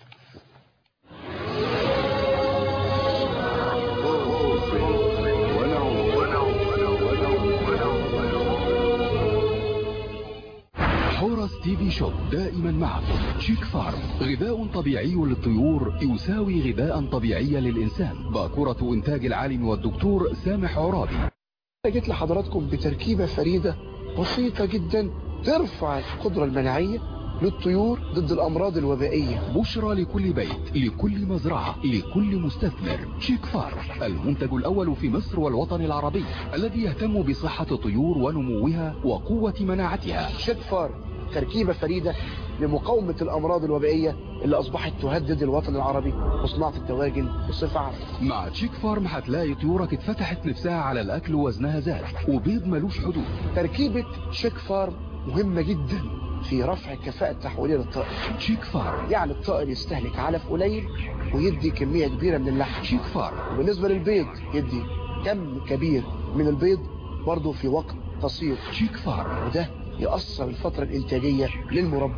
حورس تي في شوب دائما معكم. شيك فارم غذاء طبيعي للطيور يساوي غذاء طبيعي للإنسان، باكورة إنتاج العالم والدكتور سامح عرابي.
جيت لحضراتكم بتركيبة فريدة بسيطة جدا ترفع القدرة المناعية للطيور ضد الأمراض الوبائية.
بشرى لكل بيت، لكل مزرعة، لكل مستثمر. شيك فارم المنتج الأول في مصر والوطن العربي الذي يهتم بصحة الطيور ونموها وقوة مناعتها.
شيك فارم تركيبة فريدة لمقاومة الأمراض الوبائية اللي أصبحت تهدد الوطن العربي وصناعة الدواجن بصفة عامة.
مع تشيك فارم هتلاقي طيورك اتفتحت نفسها على الأكل ووزنها زاد، وبيض ملوش حدود.
تركيبة شيك فارم مهمة جدا في رفع كفاءة تحويلية للطائر.
تشيك فارم
يعني الطائر يستهلك علف قليل ويدي كمية كبيرة من اللحم.
تشيك فارم
وبالنسبة للبيض يدي كم كبير من البيض برضه في وقت قصير.
تشيك فارم
وده يأثر الفترة الإنتاجية للمربين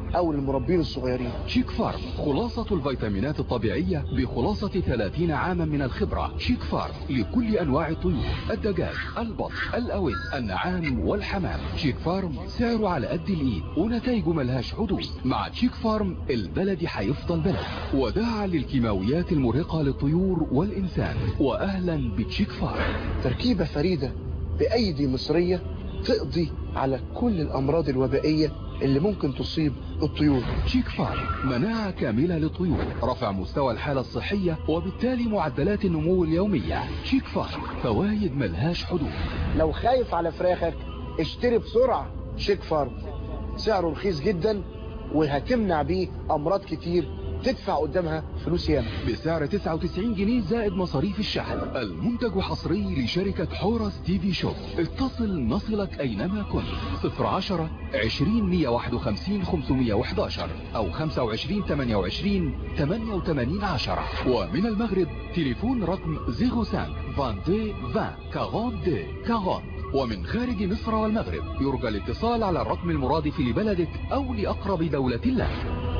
او للمربين الصغيرين.
شيك فارم، خلاصة الفيتامينات الطبيعية بخلاصة ثلاثين عاما من الخبرة. شيك فارم لكل انواع الطيور، الدجاج، البط، الاوز، النعام والحمام. شيك فارم سعره على قد الايد ونتائجه ملهاش حدود. مع شيك فارم البلد هيفضل بلد، وداعا للكيماويات المرهقة للطيور والانسان. واهلا بشيك فارم،
تركيبة فريدة بايدي مصرية تقضي على كل الامراض الوبائية اللي ممكن تصيب الطيور.
شيك فارم مناعة كاملة للطيور، رفع مستوى الحالة الصحية وبالتالي معدلات النمو اليومية. شيك فارم فوائد ملهاش حدود.
لو خايف على فراخك اشتري بسرعة شيك فارم، سعره رخيص جدا وهتمنع بيه امراض كتير تدفع قدامها فلوس ياما.
بسعر تسعة وتسعين جنيه زائد مصاريف الشحن. المنتج حصري لشركة حورس تي في شوب. اتصل نصلك اينما كنت. صفر عشرة عشرين مية واحد وخمسين خمسمية وحداشر او خمسة وعشرين تمانية وعشرين تمانية وتمانين عشرة. ومن المغرب تليفون رقم صفر خمسة اثنين عشرين عشرين أربعين. ومن خارج مصر والمغرب يرجى الاتصال على الرقم المرادف لبلدك او لاقرب دولة لك.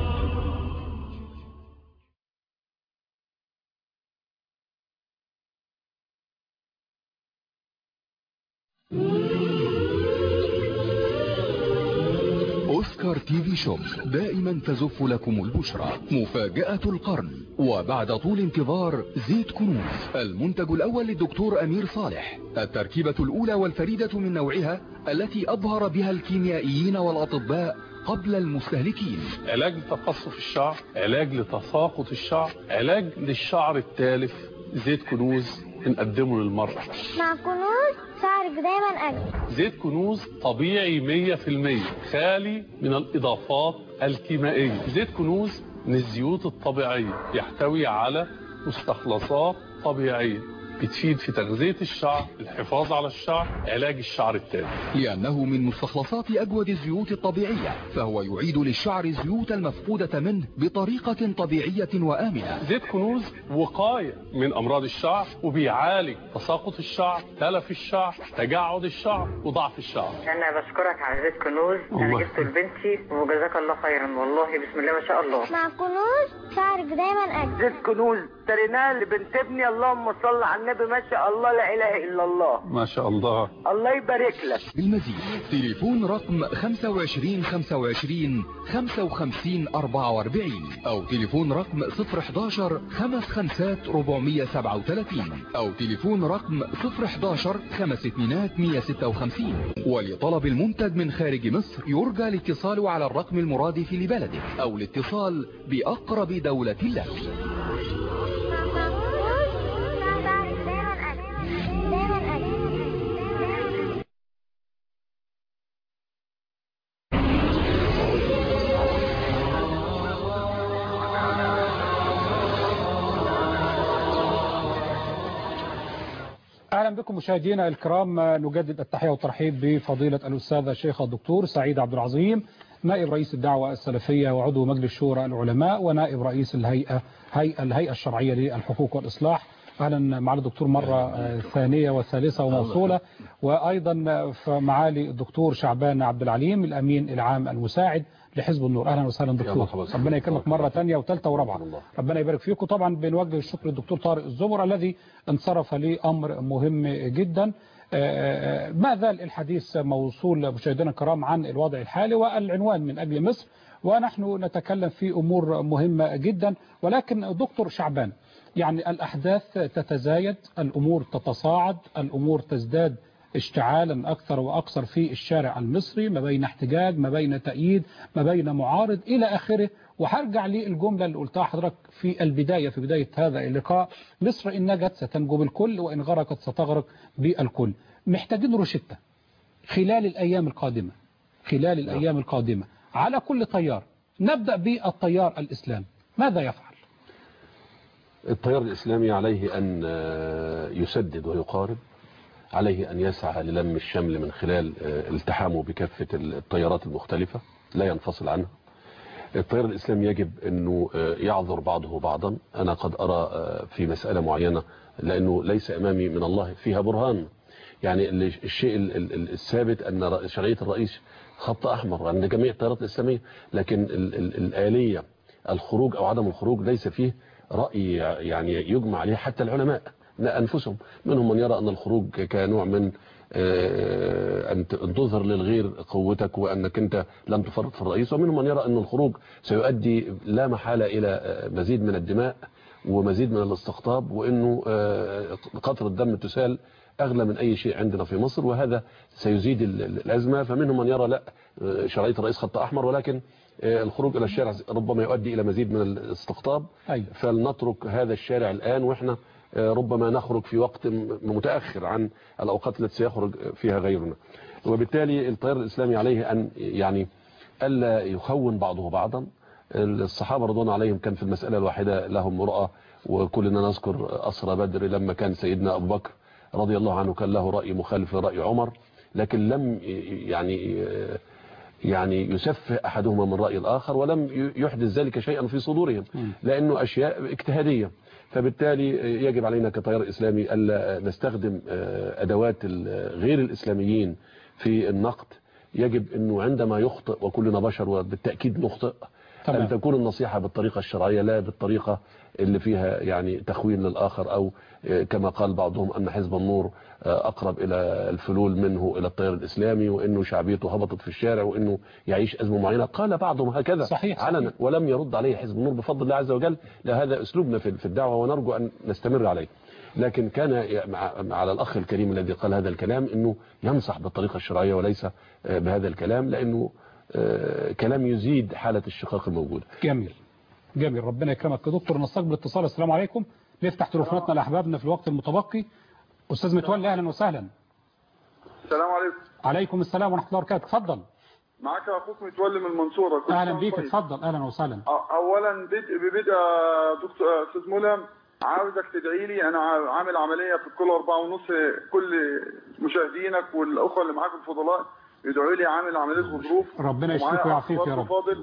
أوسكار تي في شوب دائما تزف لكم البشرى. مفاجأة القرن، وبعد طول انتظار زيت كنوز، المنتج الأول للدكتور أمير صالح، التركيبة الأولى والفريدة من نوعها التي أبهر بها الكيميائيين والأطباء قبل المستهلكين.
علاج لتقصف الشعر، علاج لتساقط الشعر، علاج للشعر التالف. زيت كنوز بنقدمه للمرأة.
مع كنوز شعرك دايما أجمل.
زيت كنوز طبيعي مية في المية، خالي من الإضافات الكيميائية. زيت كنوز من الزيوت الطبيعية، يحتوي على مستخلصات طبيعية بتفيد في تغذية الشعر، الحفاظ على الشعر، علاج الشعر التالف.
لأنه من مستخلصات أجود الزيوت الطبيعية، فهو يعيد للشعر الزيوت المفقودة منه بطريقة طبيعية وآمنة.
زيت كنوز وقاية من أمراض الشعر، وبيعالج تساقط الشعر، تلف الشعر، تجعد الشعر، وضعف الشعر.
أنا بشكرك على زيت كنوز، أنا جبته لبنتي وجزاك الله خيرا، والله بسم الله ما شاء الله.
مع كنوز شعرك دايما أجمل.
زيت كنوز اشتريناه لبنت ابني، اللهم صل على النبي، ما شاء الله لا اله الا الله.
ما شاء الله،
الله يبارك لك.
بالمزيد تليفون رقم خمسة وعشرين خمسة وعشرين خمسة وخمسين أربعة وأربعين او تليفون رقم صفر حداشر خمس خمسات أربعمية سبعة وثلاثين او تليفون رقم صفر حداشر خمس اتنينات مية ستة وخمسين. ولطلب المنتج من خارج مصر يرجى الاتصال على الرقم المرادف لبلدك او الاتصال بأقرب دولة لك.
أهلا بكم مشاهدينا الكرام، نجدد التحية والترحيب بفضيلة الأستاذ الشيخ الدكتور سعيد عبد العظيم، نائب رئيس الدعوة السلفية وعضو مجلس شورى العلماء ونائب رئيس الهيئة هيئة الهيئة الشرعية للحقوق والإصلاح. أهلا مع الدكتور مرة ثانية وثالثة وموصولة. وأيضا معالي الدكتور شعبان عبد العليم الأمين العام المساعد لحزب النور. أهلا وسهلا دكتور، ربنا يكرمك مرة ثانية وثالثة ورابعة، ربنا يبارك فيكم. طبعا بنوجه الشكر للدكتور طارق الزبر الذي انصرف لأمر مهم جدا. ما زال الحديث موصول مشاهدينا الكرام عن الوضع الحالي والعنوان من أجل مصر، ونحن نتكلم في أمور مهمة جدا. ولكن دكتور شعبان، يعني الأحداث تتزايد، الأمور تتصاعد، الأمور تزداد اشتعالا أكثر وأكثر في الشارع المصري، ما بين احتجاج، ما بين تأييد، ما بين معارض إلى آخره. وهرجع للجملة اللي قلتها حضرتك في البداية في بداية هذا اللقاء: مصر إن نجت ستنجو بالكل وإن غرقت ستغرق بالكل. محتاجين روشتة خلال الأيام القادمة خلال الأيام القادمة على كل تيار. نبدأ بالتيار الإسلامي، ماذا يفعل؟
التيار الإسلامي عليه أن يسدد ويقارب، عليه أن يسعى للم الشمل من خلال التحامه بكافة التيارات المختلفة، لا ينفصل عنها. التيار الإسلامي يجب أنه يعذر بعضه بعضا. أنا قد أرى في مسألة معينة، لأنه ليس أمامي من الله فيها برهان، يعني الشيء الثابت أن شرعية الرئيس خط أحمر عند جميع التيارات الإسلامية، لكن ال ال الآلية الخروج أو عدم الخروج ليس فيه رأي يعني يجمع عليه حتى العلماء أنفسهم. منهم من يرى أن الخروج كنوع من أن تظهر للغير قوتك وأنك أنت لم تفرط في الرئيس، ومنهم من يرى أن الخروج سيؤدي لا محالة إلى مزيد من الدماء ومزيد من الاستقطاب، وأنه قطرة الدم تسال أغلى من أي شيء عندنا في مصر، وهذا سيزيد الأزمة. فمنهم من يرى لا، شرعية الرئيس خط أحمر، ولكن الخروج إلى الشارع ربما يؤدي إلى مزيد من الاستقطاب. أيوة. فلنترك هذا الشارع الآن، وإحنا ربما نخرج في وقت متأخر عن الأوقات التي سيخرج فيها غيرنا. وبالتالي التيار الإسلامي عليه أن يعني ألا يخون بعضه بعضا. الصحابة رضوان عليهم كان في المسألة الواحدة لهم رؤى، وكلنا نذكر أسرى بدر لما كان سيدنا أبو بكر رضي الله عنه كان له رأي مخالف لرأي عمر، لكن لم يعني يعني يسفه أحدهما من رأي الآخر، ولم يحدث ذلك شيئا في صدورهم، لأنه أشياء اجتهادية. فبالتالي يجب علينا كتيار إسلامي ألا نستخدم أدوات غير الإسلاميين في النقد. يجب أنه عندما يخطئ، وكلنا بشر وبالتأكيد نخطئ، طبعا. أن تكون النصيحة بالطريقة الشرعية لا بالطريقة اللي فيها يعني تخوين للآخر، أو كما قال بعضهم أن حزب النور أقرب إلى الفلول منه إلى التيار الإسلامي، وأنه شعبيته هبطت في الشارع، وأنه يعيش أزمة معينة. قال بعضهم هكذا صحيح علنا، ولم يرد عليه حزب النور بفضل الله عز وجل. هذا أسلوبنا في الدعوة ونرجو أن نستمر عليه. لكن كان على الأخ الكريم الذي قال هذا الكلام أنه ينصح بالطريقة الشرعية وليس بهذا الكلام، لأنه كلام يزيد حالة الشقاق الموجودة.
جميل جميل، ربنا يكرمك يا دكتور. نستقبل اتصال. السلام عليكم. نفتح تليفوناتنا لاحبابنا في الوقت المتبقي. استاذ متولي اهلا وسهلا.
السلام عليكم.
عليكم السلام ورحمه الله وبركاته. اتفضل.
معاك اخوك متولي من المنصوره.
اهلا بيك، اتفضل. اهلا وسهلا.
اولا بدء ببدء دكتور استاذ ملهم، عاوزك تدعي لي. انا عامل عمليه في الكل أربعة ونص. كل مشاهدينك والاخوه اللي معاك الفضلاء يدعوا لي. عامل عمليه غضروف،
ربنا يشفيك ويعافيك يا رب.
فاضل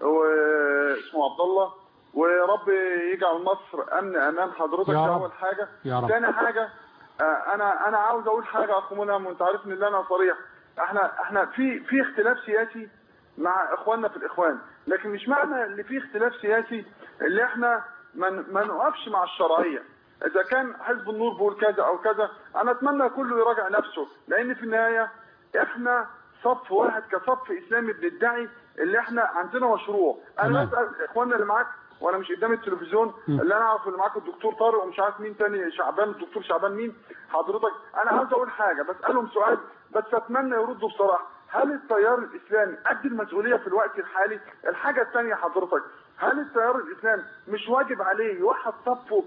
واسمه عبد الله، ورب يجعل مصر امن امان حضرتك. ده اول حاجه. ثاني حاجه، انا انا عاوز اقول حاجه يا اخو ملهم، وانت عارفني ان انا صريح. احنا احنا في في اختلاف سياسي مع اخواننا في الاخوان، لكن مش معنى ان في اختلاف سياسي اللي احنا ما ما نقفش مع الشرعيه. اذا كان حزب النور بيقول كذا او كذا، انا اتمنى كله يراجع نفسه، لان في النهايه احنا صف واحد كصف اسلامي بندعي اللي احنا عندنا مشروع. انا بسال اخواننا اللي معاك وانا مش قدام التلفزيون، اللي انا اعرف اللي معاك الدكتور طارق ومش عارف مين تاني، شعبان، الدكتور شعبان مين حضرتك. انا عاوز اقول حاجه، بسالهم سؤال بس اتمنى يردوا بصراحه. هل التيار الاسلامي قد المسؤوليه في الوقت الحالي؟ الحاجه الثانيه حضرتك، هل التيار الاسلامي مش واجب عليه يوحد صفه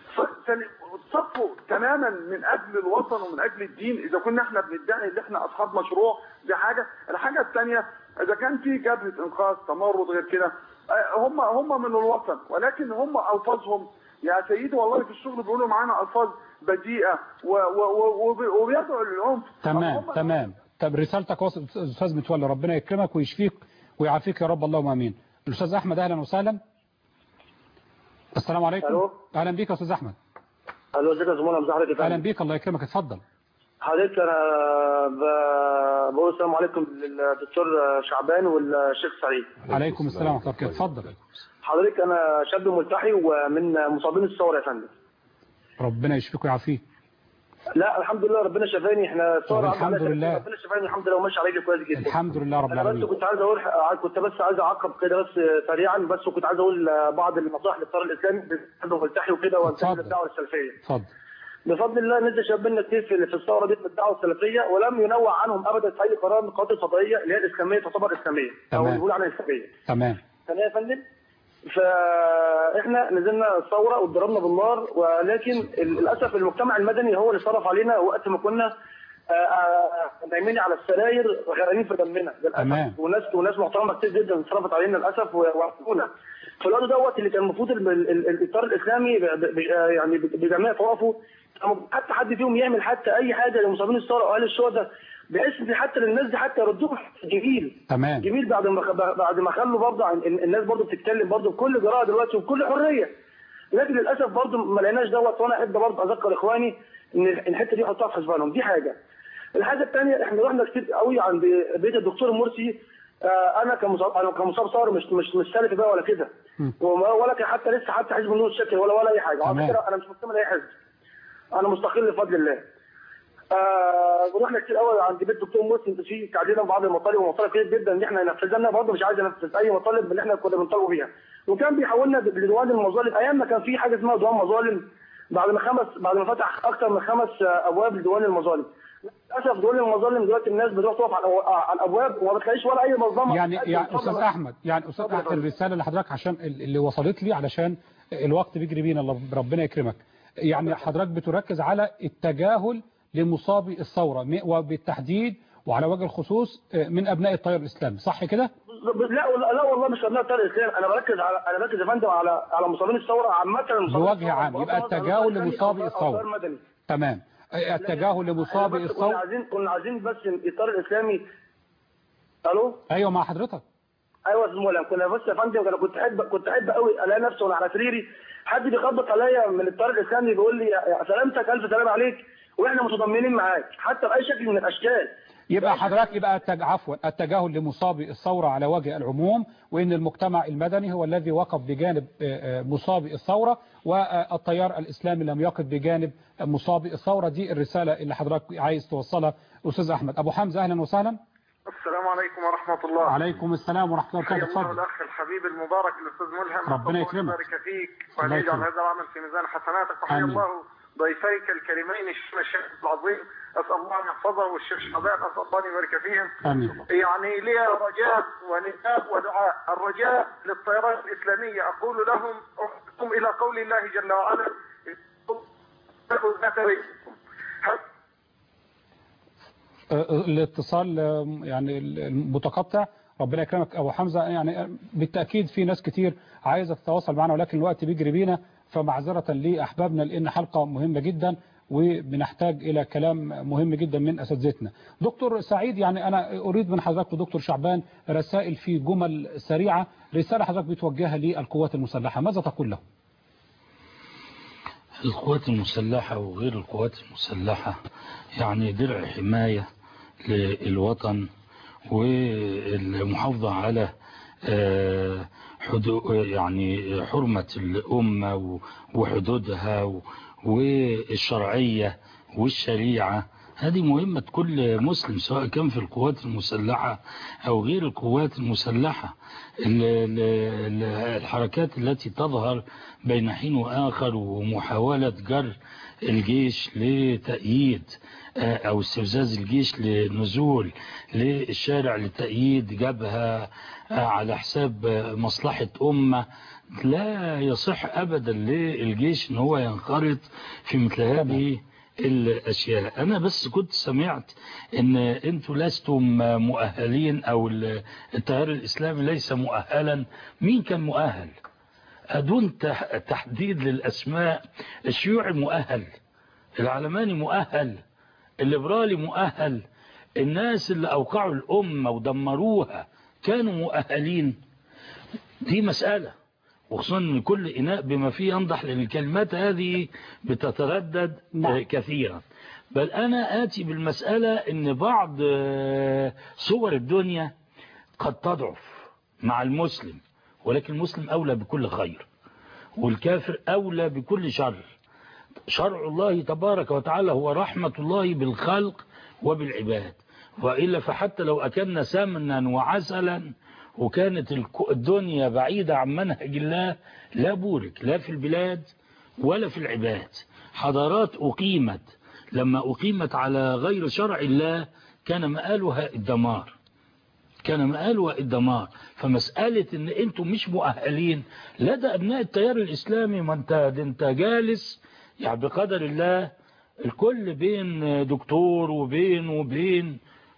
صفه تماما من اجل الوطن ومن اجل الدين، اذا كنا احنا بندعي ان احنا اصحاب مشروع؟ دي حاجه. الحاجه الثانيه، اذا كان في جبهه انقاذ تمرد غير كده، هم هم من الوطن، ولكن هم الفاظهم يا سيدي والله في الشغل بيقولوا معانا الفاظ بديئه وبيدعوا للعنف.
تمام تمام. طب رسالتك وصلت استاذ متولي، ربنا يكرمك ويشفيك ويعافيك يا رب، اللهم امين. الاستاذ احمد اهلا وسهلا. السلام عليكم.
الو.
اهلا بيك يا استاذ احمد.
الو، ازيك يا زميلي؟ ازي حضرتك؟
اهلا بيك، الله يكرمك، اتفضل.
حضرتك انا بقول السلام عليكم للدكتور شعبان والشيخ سعيد.
عليكم السلام ورحمه الله، اتفضل.
حضرتك انا شاب ملتحي ومن مصابين الثوره يا فندم.
ربنا يشفيك ويعافيك.
لا الحمد لله ربنا شفاني. احنا الثوره
الحمد لله
ربنا شفاني الحمد لله وماشي عليك كويس جدا
الحمد لله رب العالمين.
انا بس كنت عايز اقول كنت بس عايز اعقب كده بس سريعا، بس كنت عايز اقول بعض النصائح للتيار الاسلامي بالنسبه ملتحي وكده وانتهى الدعوه السلفيه.
اتفضل.
بفضل الله نزل شبابنا كتير في الثوره دي في الدعوه السلفيه، ولم ينوع عنهم ابدا في اي قرار من القرارات الفضائيه اللي هي الاسلاميه تعتبر اسلاميه او بنقول عنها اسلاميه.
تمام
تمام يا فندم. فاحنا نزلنا الثوره واتضربنا بالنار، ولكن للاسف المجتمع المدني هو اللي صرف علينا وقت ما كنا نايمين على السراير غرقانين في دمنا للاسف. وناس وناس محترمه كتير جدا صرفت علينا للاسف وعطونا في الوقت دوت اللي كان المفروض الاطار الاسلامي يعني بجميع طوائفه حتى حد فيهم يعمل حتى اي حاجه لمصابين الثوره او اهل الشهداء، بحيث حتى للناس دي حتى يردوهم جميل.
تمام.
جميل بعد ما بعد ما خلوا برضه الناس برضه بتتكلم برضه بكل جراءه دلوقتي وبكل حريه، لكن للاسف برضه ما لقيناش دوت. وانا احب برضه اذكر اخواني ان الحته دي يحطوها في حسبانهم. دي حاجه. الحاجه الثانيه احنا رحنا كتير قوي عند بيت الدكتور مرسي. آه انا كمصاب انا كمصاب ثوره مش مش مش سالفي بقى ولا كده، ولا كان حتى لسه حتى حزب النور الشكل ولا ولا اي حاجه. على فكره انا مش منتمي لاي حزب، انا مستقل بفضل الله. آه رحنا كتير قوي عند بيت الدكتور مرسي في تعديل بعض المطالب ومطالب كتير جدا ان احنا نفذنا، برضه مش عايز انفذ اي مطالب اللي احنا كنا بنطالبوا بيها، وكان بيحولنا لديوان المظالم. ايام ما كان في حاجه اسمها ديوان مظالم، بعد ما خمس بعد ما فتح اكثر من خمس ابواب لديوان المظالم. للاسف ديوان المظالم دلوقتي الناس بتروح تقف على الابواب وما بتلاقيش ولا اي منظمه.
يعني يعني استاذ احمد يعني استاذ احمد الرساله لحضرتك عشان اللي وصلت لي علشان الوقت بيجري بينا ربنا يكرمك. يعني حضرتك بتركز على التجاهل لمصابي الثوره وبالتحديد وعلى وجه الخصوص من ابناء التيار الاسلامي، صح كده؟
لا لا والله مش ابناء التيار الاسلامي، انا بركز على انا بركز يا فندم على على مصابين الثوره عامه.
بوجه عام يبقى التجاهل لمصابي الثوره. تمام. التجاهل لمصابي الثوره.
كنا عايزين كنا عايزين بس الاطار الاسلامي. الو
ايوه مع حضرتك.
ايوه يا استاذ مولانا، كنا بس يا فندم انا كنت احب كنت احب قوي الاقي نفسي وانا على سريري حد بيخبط عليا من الطيار الاسلامي بيقول لي سلامتك الف سلام عليك واحنا متضامنين معاك حتى باي شكل من الاشكال.
يبقى حضرتك يبقى التج... عفوا التجاهل لمصابي الثوره على وجه العموم، وان المجتمع المدني هو الذي وقف بجانب مصابي الثوره والتيار الاسلامي لم يقف بجانب مصابي الثوره. دي الرساله اللي حضرتك عايز توصلها استاذ احمد. ابو حمزه اهلا وسهلا.
السلام عليكم ورحمه الله.
وعليكم السلام ورحمه الله وبركاته.
اتفضل. الاخ الحبيب المبارك الاستاذ ملهم،
ربنا يكرمك
ويبارك فيك وان يجعل هذا العمل في ميزان حسناتك. وحيا الله ضيفيك الكريمين الشيخ العظيم، اسال الله ان يحفظه، والشيخ شعبان اسال الله ان يبارك فيهم.
امين.
يعني لي رجاء ونداء ودعاء. الرجاء للطيران الاسلاميه، اقول لهم احكم الى قول الله جل وعلا
الاتصال يعني المتقطع. ربنا يكرمك ابو حمزه. يعني بالتاكيد في ناس كتير عايزه تتواصل معنا ولكن الوقت بيجري بينا، فمعذره لاحبابنا لان حلقه مهمه جدا وبنحتاج الى كلام مهم جدا من اساتذتنا. دكتور سعيد، يعني انا اريد من حضرتك ودكتور شعبان رسائل في جمل سريعه. رساله حضرتك بتوجهها للقوات المسلحه، ماذا تقول له؟
القوات المسلحه وغير القوات المسلحه يعني درع حمايه للوطن والمحافظه على يعني حرمة الأمة وحدودها والشرعية والشريعة. هذه مهمة كل مسلم سواء كان في القوات المسلحة أو غير القوات المسلحة. الحركات التي تظهر بين حين وآخر ومحاولة جر الجيش لتأييد أو استفزاز الجيش لنزول للشارع لتأييد جبهة على حساب مصلحة أمة، لا يصح أبدا للجيش أن هو ينخرط في مثل هذه الأشياء. أنا بس كنت سمعت أن أنتوا لستم مؤهلين أو التيار الإسلامي ليس مؤهلا. مين كان مؤهل؟ دون تحديد للأسماء. الشيوعي مؤهل، العلماني مؤهل، الليبرالي مؤهل، الناس اللي أوقعوا الأمة ودمروها كانوا مؤهلين. دي مسألة، وخصوصا ان كل إناء بما فيه ينضح، لأن الكلمات هذه بتتردد كثيرا. بل أنا آتي بالمسألة أن بعض صور الدنيا قد تضعف مع المسلم، ولكن المسلم أولى بكل خير والكافر أولى بكل شر. شرع الله تبارك وتعالى هو رحمة الله بالخلق وبالعباد، وإلا فحتى لو أكلنا سمنا وعسلا وكانت الدنيا بعيدة عن منهج الله لا بورك لا في البلاد ولا في العباد. حضارات أقيمت لما أقيمت على غير شرع الله كان مآلها الدمار، كان مآلها الدمار. فمسألة ان انتم مش مؤهلين لدى أبناء التيار الإسلامي، ما انت, انت جالس يعني بقدر الله الكل بين دكتور وبين وبين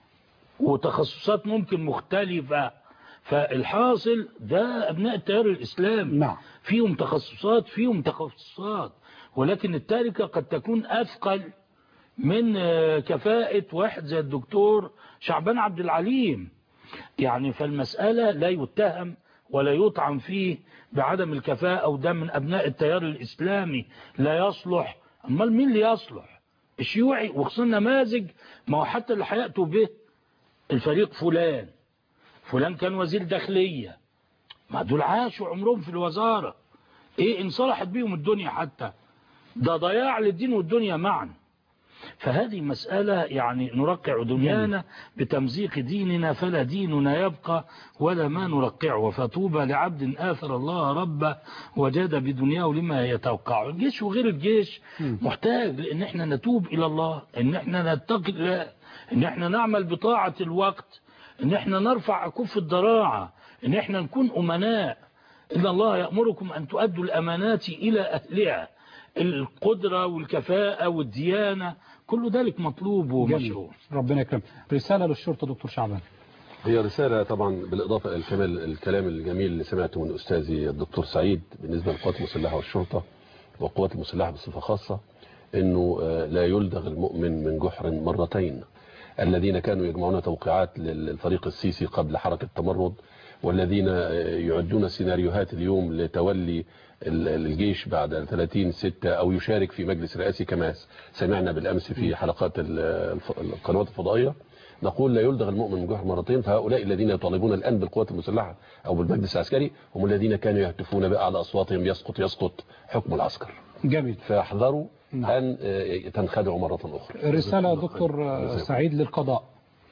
وتخصصات ممكن مختلفة. فالحاصل ده أبناء التيار الإسلامي
نعم.
فيهم تخصصات فيهم تخصصات ولكن التركة قد تكون أثقل من كفاءة واحد زي الدكتور شعبان عبد العليم. يعني فالمسألة لا يتهم ولا يطعن فيه بعدم الكفاءة، أو ده من أبناء التيار الإسلامي لا يصلح. أمال مين اللي يصلح؟ الشيوعي، وخصوصا نماذج ما هو حتى اللي هيأتوا به الفريق فلان فلان كان وزير داخلية، ما دول عاشوا عمرهم في الوزارة، ايه ان صلحت بيهم الدنيا حتى ده ضياع للدين والدنيا معا. فهذه مسألة يعني نرقع دنيانا بتمزيق ديننا فلا ديننا يبقى ولا ما نرقعه، فطوبى لعبد آثر الله ربه وجاد بدنياه لما يتوقعه. الجيش وغير الجيش محتاج لأن احنا نتوب إلى الله، ان احنا نتقي الله، ان احنا نعمل بطاعة الوقت، ان احنا نرفع أكف الضراعة، ان احنا نكون أمناء. إن الله يأمركم أن تؤدوا الأمانات إلى أهلها. القدرة والكفاءة والديانة كل ذلك مطلوب ومشروع.
ربنا يكرم. رسالة للشرطة دكتور شعبان.
هي رسالة طبعا بالإضافة إلى الكمال الكلام الجميل اللي سمعته من أستاذي الدكتور سعيد بالنسبة للقوات المسلحة والشرطة والقوات المسلحة بصفة خاصة، إنه لا يلدغ المؤمن من جحر مرتين. الذين كانوا يجمعون توقيعات للفريق السيسي قبل حركة تمرد، والذين يعدون سيناريوهات اليوم لتولي الجيش بعد ثلاثين ستة أو يشارك في مجلس رئاسي كما سمعنا بالأمس في حلقات القنوات الفضائية، نقول لا يلدغ المؤمن من جحر مرتين. فهؤلاء الذين يطالبون الآن بالقوات المسلحة أو بالمجلس العسكري هم الذين كانوا يهتفون بأعلى أصواتهم يسقط يسقط حكم العسكر.
جميل.
فاحذروا أن تنخدعوا مرة أخرى.
رسالة دكتور سعيد للقضاء.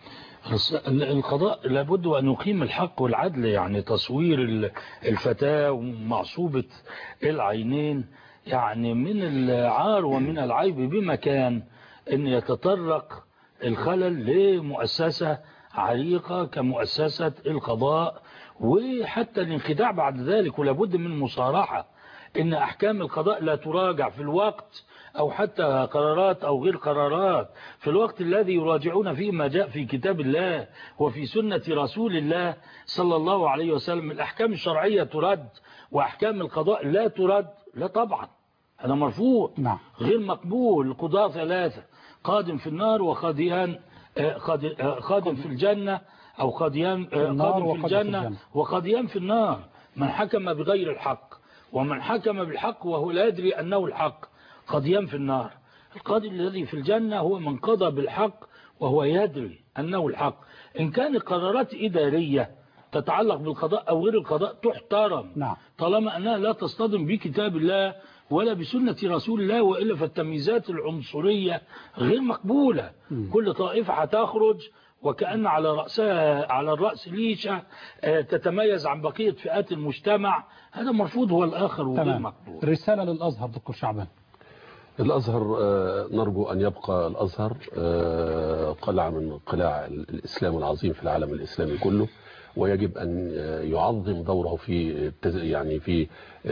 القضاء لابد أن يقيم الحق والعدل، يعني تصوير الفتاة ومعصوبة العينين يعني من العار ومن العيب بمكان أن يتطرق الخلل لمؤسسة عريقة كمؤسسة القضاء، وحتى الانخداع بعد ذلك. ولابد من مصارحة أن أحكام القضاء لا تراجع في الوقت أو حتى قرارات أو غير قرارات في الوقت الذي يراجعون فيه ما جاء في كتاب الله وفي سنة رسول الله صلى الله عليه وسلم. الأحكام الشرعية ترد وأحكام القضاء لا ترد، لا طبعا هذا مرفوض غير مقبول. القضاء ثلاثة: قادم في النار وقاضيان قادم في الجنة أو قاضيان قادم في الجنة وقاضيان في النار. من حكم بغير الحق ومن حكم بالحق وهو لا يدري أنه الحق قاضيان في النار. القاضي الذي في الجنة هو من قضى بالحق وهو يدري أنه الحق. إن كانت قرارات إدارية تتعلق بالقضاء أو غير القضاء تحترم
نعم.
طالما أنها لا تصطدم بكتاب الله ولا بسنة رسول الله، وإلا فالتمييزات العنصرية غير مقبولة. م. كل طائفة هتخرج وكأن على رأسها على الرأس ليشة تتميز عن بقية فئات المجتمع، هذا مرفوض هو الآخر وغير مقبول.
رسالة للأزهر دكتور شعبان.
الأزهر نرجو أن يبقى الأزهر قلعة من قلاع الإسلام العظيم في العالم الإسلامي كله، ويجب أن يعظم دوره في يعني في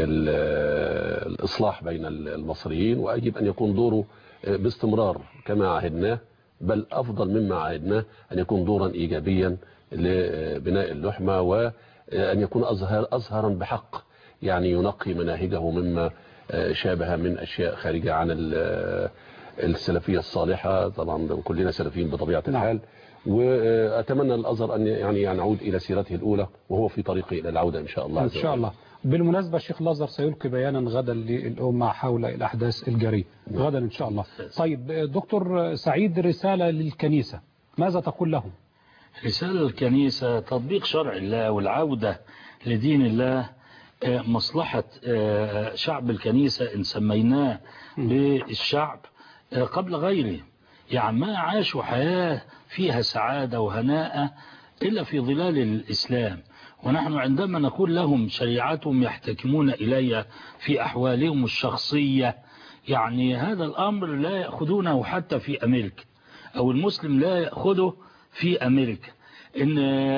الإصلاح بين المصريين، ويجب أن يكون دوره باستمرار كما عهدناه، بل أفضل مما عهدناه، أن يكون دورا إيجابيا لبناء اللحمة، وأن يكون أزهر أزهرا بحق، يعني ينقي مناهجه مما شابه من أشياء خارجة عن السلفية الصالحة. طبعا كلنا سلفيين بطبيعة الحال، وأتمنى الأزهر أن يعني يعود إلى سيرته الأولى وهو في طريقه إلى العودة إن شاء الله
إن شاء الله. بالمناسبة الشيخ الأزهر سيلقي بيانا غدا للأمة حول الأحداث الجارية غدا إن شاء الله. طيب دكتور سعيد، رسالة للكنيسة ماذا تقول لهم؟
رسالة للكنيسة تطبيق شرع الله والعودة لدين الله، مصلحة شعب الكنيسة إن سميناه بالشعب قبل غيره. يعني ما عاشوا حياة فيها سعادة وهناء إلا في ظلال الإسلام، ونحن عندما نقول لهم شريعتهم يحتكمون إليها في أحوالهم الشخصية، يعني هذا الأمر لا يأخذونه حتى في أمريكا، أو المسلم لا يأخذه في أمريكا. إن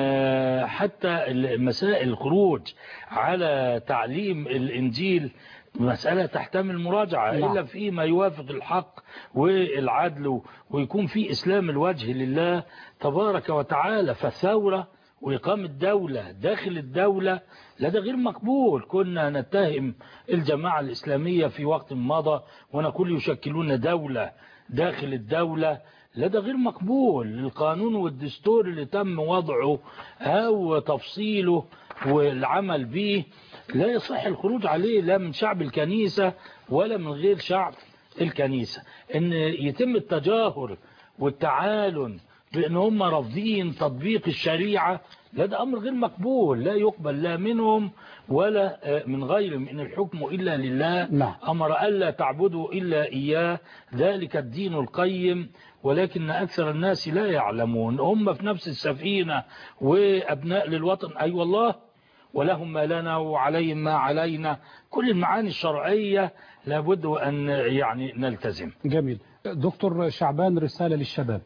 حتى مسائل الخروج على تعليم الإنجيل مسألة تحتمل مراجعة إلا فيما يوافق الحق والعدل ويكون في إسلام الوجه لله تبارك وتعالى. فالثورة وإقامة الدولة داخل الدولة لا ده غير مقبول. كنا نتهم الجماعة الإسلامية في وقت مضى ونقول يشكلون دولة داخل الدولة، لا ده غير مقبول. القانون والدستور اللي تم وضعه أو تفصيله والعمل به لا يصح الخروج عليه لا من شعب الكنيسة ولا من غير شعب الكنيسة، ان يتم التجاهر والتعالن بان هم رافضين تطبيق الشريعة، لا ده امر غير مقبول، لا يقبل لا منهم ولا من غيرهم، ان الحكم الا لله.
نعم.
امر الا تعبدوا الا اياه، ذلك الدين القيم، ولكن اكثر الناس لا يعلمون. هم في نفس السفينة وابناء للوطن، اي أيوة والله، ولهم ما لنا وعليهم ما علينا، كل المعاني الشرعية لابد أن يعني نلتزم.
جميل. دكتور شعبان، رسالة للشباب.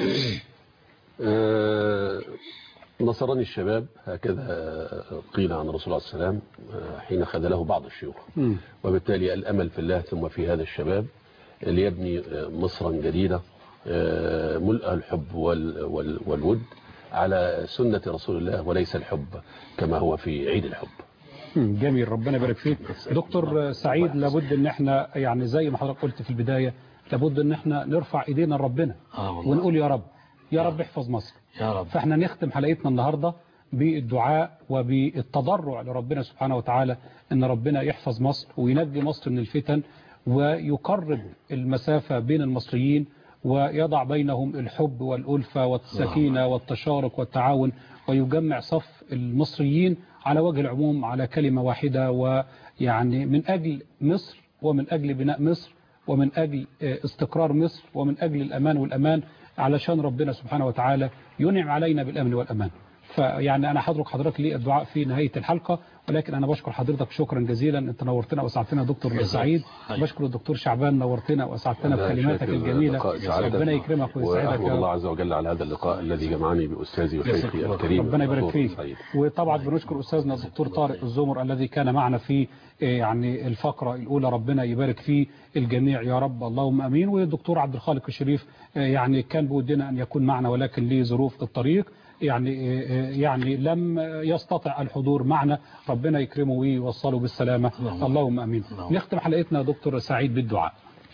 نصرني الشباب، هكذا قيل عن الرسول عليه السلام حين خذله بعض الشيوخ، وبالتالي الأمل في الله ثم في هذا الشباب ليبني مصرا جديدة ملأ الحب والود على سنة رسول الله، وليس الحب كما هو في عيد الحب.
جميل، ربنا يبارك فيك. دكتور سعيد، لابد ان احنا يعني زي ما حضرتك قلت في البداية، لابد ان احنا نرفع ايدينا لربنا ونقول يا رب يا رب احفظ مصر
يا رب.
فاحنا نختم حلقتنا النهاردة بالدعاء وبالتضرع لربنا سبحانه وتعالى ان ربنا يحفظ مصر وينجي مصر من الفتن، ويقرب المسافة بين المصريين، ويضع بينهم الحب والألفة والسكينة والتشارك والتعاون، ويجمع صف المصريين على وجه العموم على كلمة واحدة، ويعني من أجل مصر ومن أجل بناء مصر ومن أجل استقرار مصر ومن أجل الأمان والأمان، علشان ربنا سبحانه وتعالى ينعم علينا بالأمن والأمان. فيعني أنا حضرك حضرتك لي الدعاء في نهاية الحلقة، ولكن أنا بشكر حضرتك شكرا جزيلا، أنت نورتنا وأسعدتنا دكتور سعيد. بشكر الدكتور شعبان، نورتنا وأسعدتنا بكلماتك الجميلة، ربنا يكرمك ويسعدك.
وأحمد الله عز وجل على هذا اللقاء الذي جمعني بأستاذي وشيخي الكريم،
ربنا يبارك فيك. وطبعا بنشكر أستاذنا الدكتور طارق الزمر الذي كان معنا في يعني الفقرة الأولى، ربنا يبارك فيه الجميع يا رب، اللهم أمين. والدكتور عبد الخالق الشريف يعني كان بودنا أن يكون معنا، ولكن لظروف الطريق يعني يعني لم يستطع الحضور معنا، ربنا يكرمه ويوصله بالسلامة، اللهم أمين. نختم حلقتنا دكتور سعيد بالدعاء.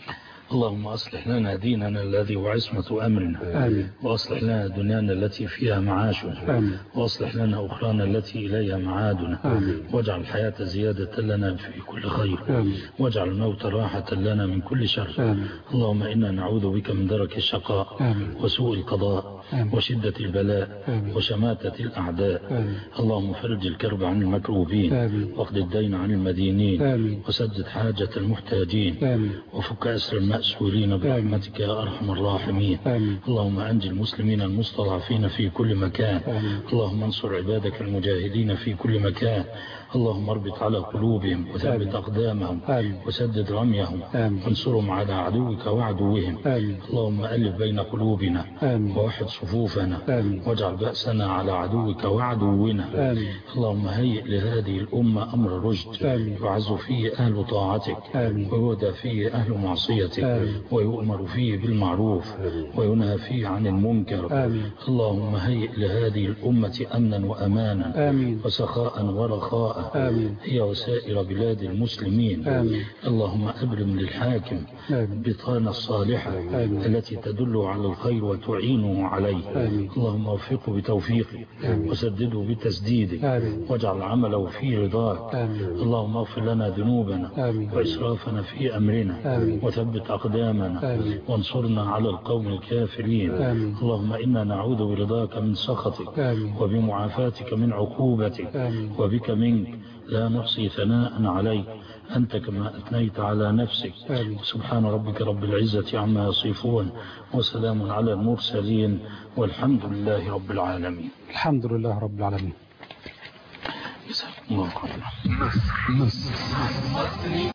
اللهم أصلح لنا ديننا الذي هو عصمة أمرنا، آمين. وأصلح لنا دنيانا التي فيها معاشنا، آمين. وأصلح لنا أخرانا التي إليها معادنا، آمين. واجعل الحياة زيادة لنا في كل خير، آمين. واجعل الموت راحة لنا من كل شر، آمين. اللهم إنا نعوذ بك من درك الشقاء، آمين. وسوء القضاء، آمين. وشدة البلاء، آمين. وشماتة الأعداء، آمين. اللهم فرج الكرب عن المكروبين، واقض الدين عن المدينين، آمين. وسدد حاجة المحتاجين، آمين. وفك أسر المأسورين برحمتك يا أرحم الراحمين، آمين. اللهم أنجي المسلمين المستضعفين في كل مكان، آمين. اللهم انصر عبادك المجاهدين في كل مكان، اللهم اربط على قلوبهم وثبت أقدامهم، آمين. وسدد رميهم، وانصرهم على عدوك وعدوهم، آمين. اللهم ألف بين قلوبنا، آمين. ووحد صفوفنا، آمين. واجعل بأسنا على عدوك وعدونا، آمين. اللهم هيئ لهذه الأمة أمر رشد، آمين. يعز فيه أهل طاعتك، آمين. ويهدى فيه أهل معصيتك، آمين. ويؤمر فيه بالمعروف، آمين. وينهى فيه عن المنكر، آمين. اللهم هيئ لهذه الأمة أمنا وأمانا، آمين. وسخاء ورخاء، آمين. هي وسائر بلاد المسلمين، آمين. اللهم أبرم للحاكم بطانة الصالحة، آمين. التي تدل على الخير وتعينه عليه، آمين. اللهم وفقه بتوفيقه، آمين. وسدده بتسديده، آمين. واجعل عمله في رضاك، آمين. اللهم اغفر لنا ذنوبنا، آمين. وإسرافنا في أمرنا، آمين. وثبت أقدامنا، آمين. وانصرنا على القوم الكافرين، آمين. اللهم إنا نعوذ برضاك من سخطك، آمين. وبمعافاتك من عقوبتك، آمين. وبك منك لا نحصي ثناء عليك أنت كما أثنيت على نفسك، آمين. سبحان ربك رب العزة عما يصفون، وسلام على المرسلين، والحمد لله رب العالمين.
الحمد لله رب العالمين.
الله.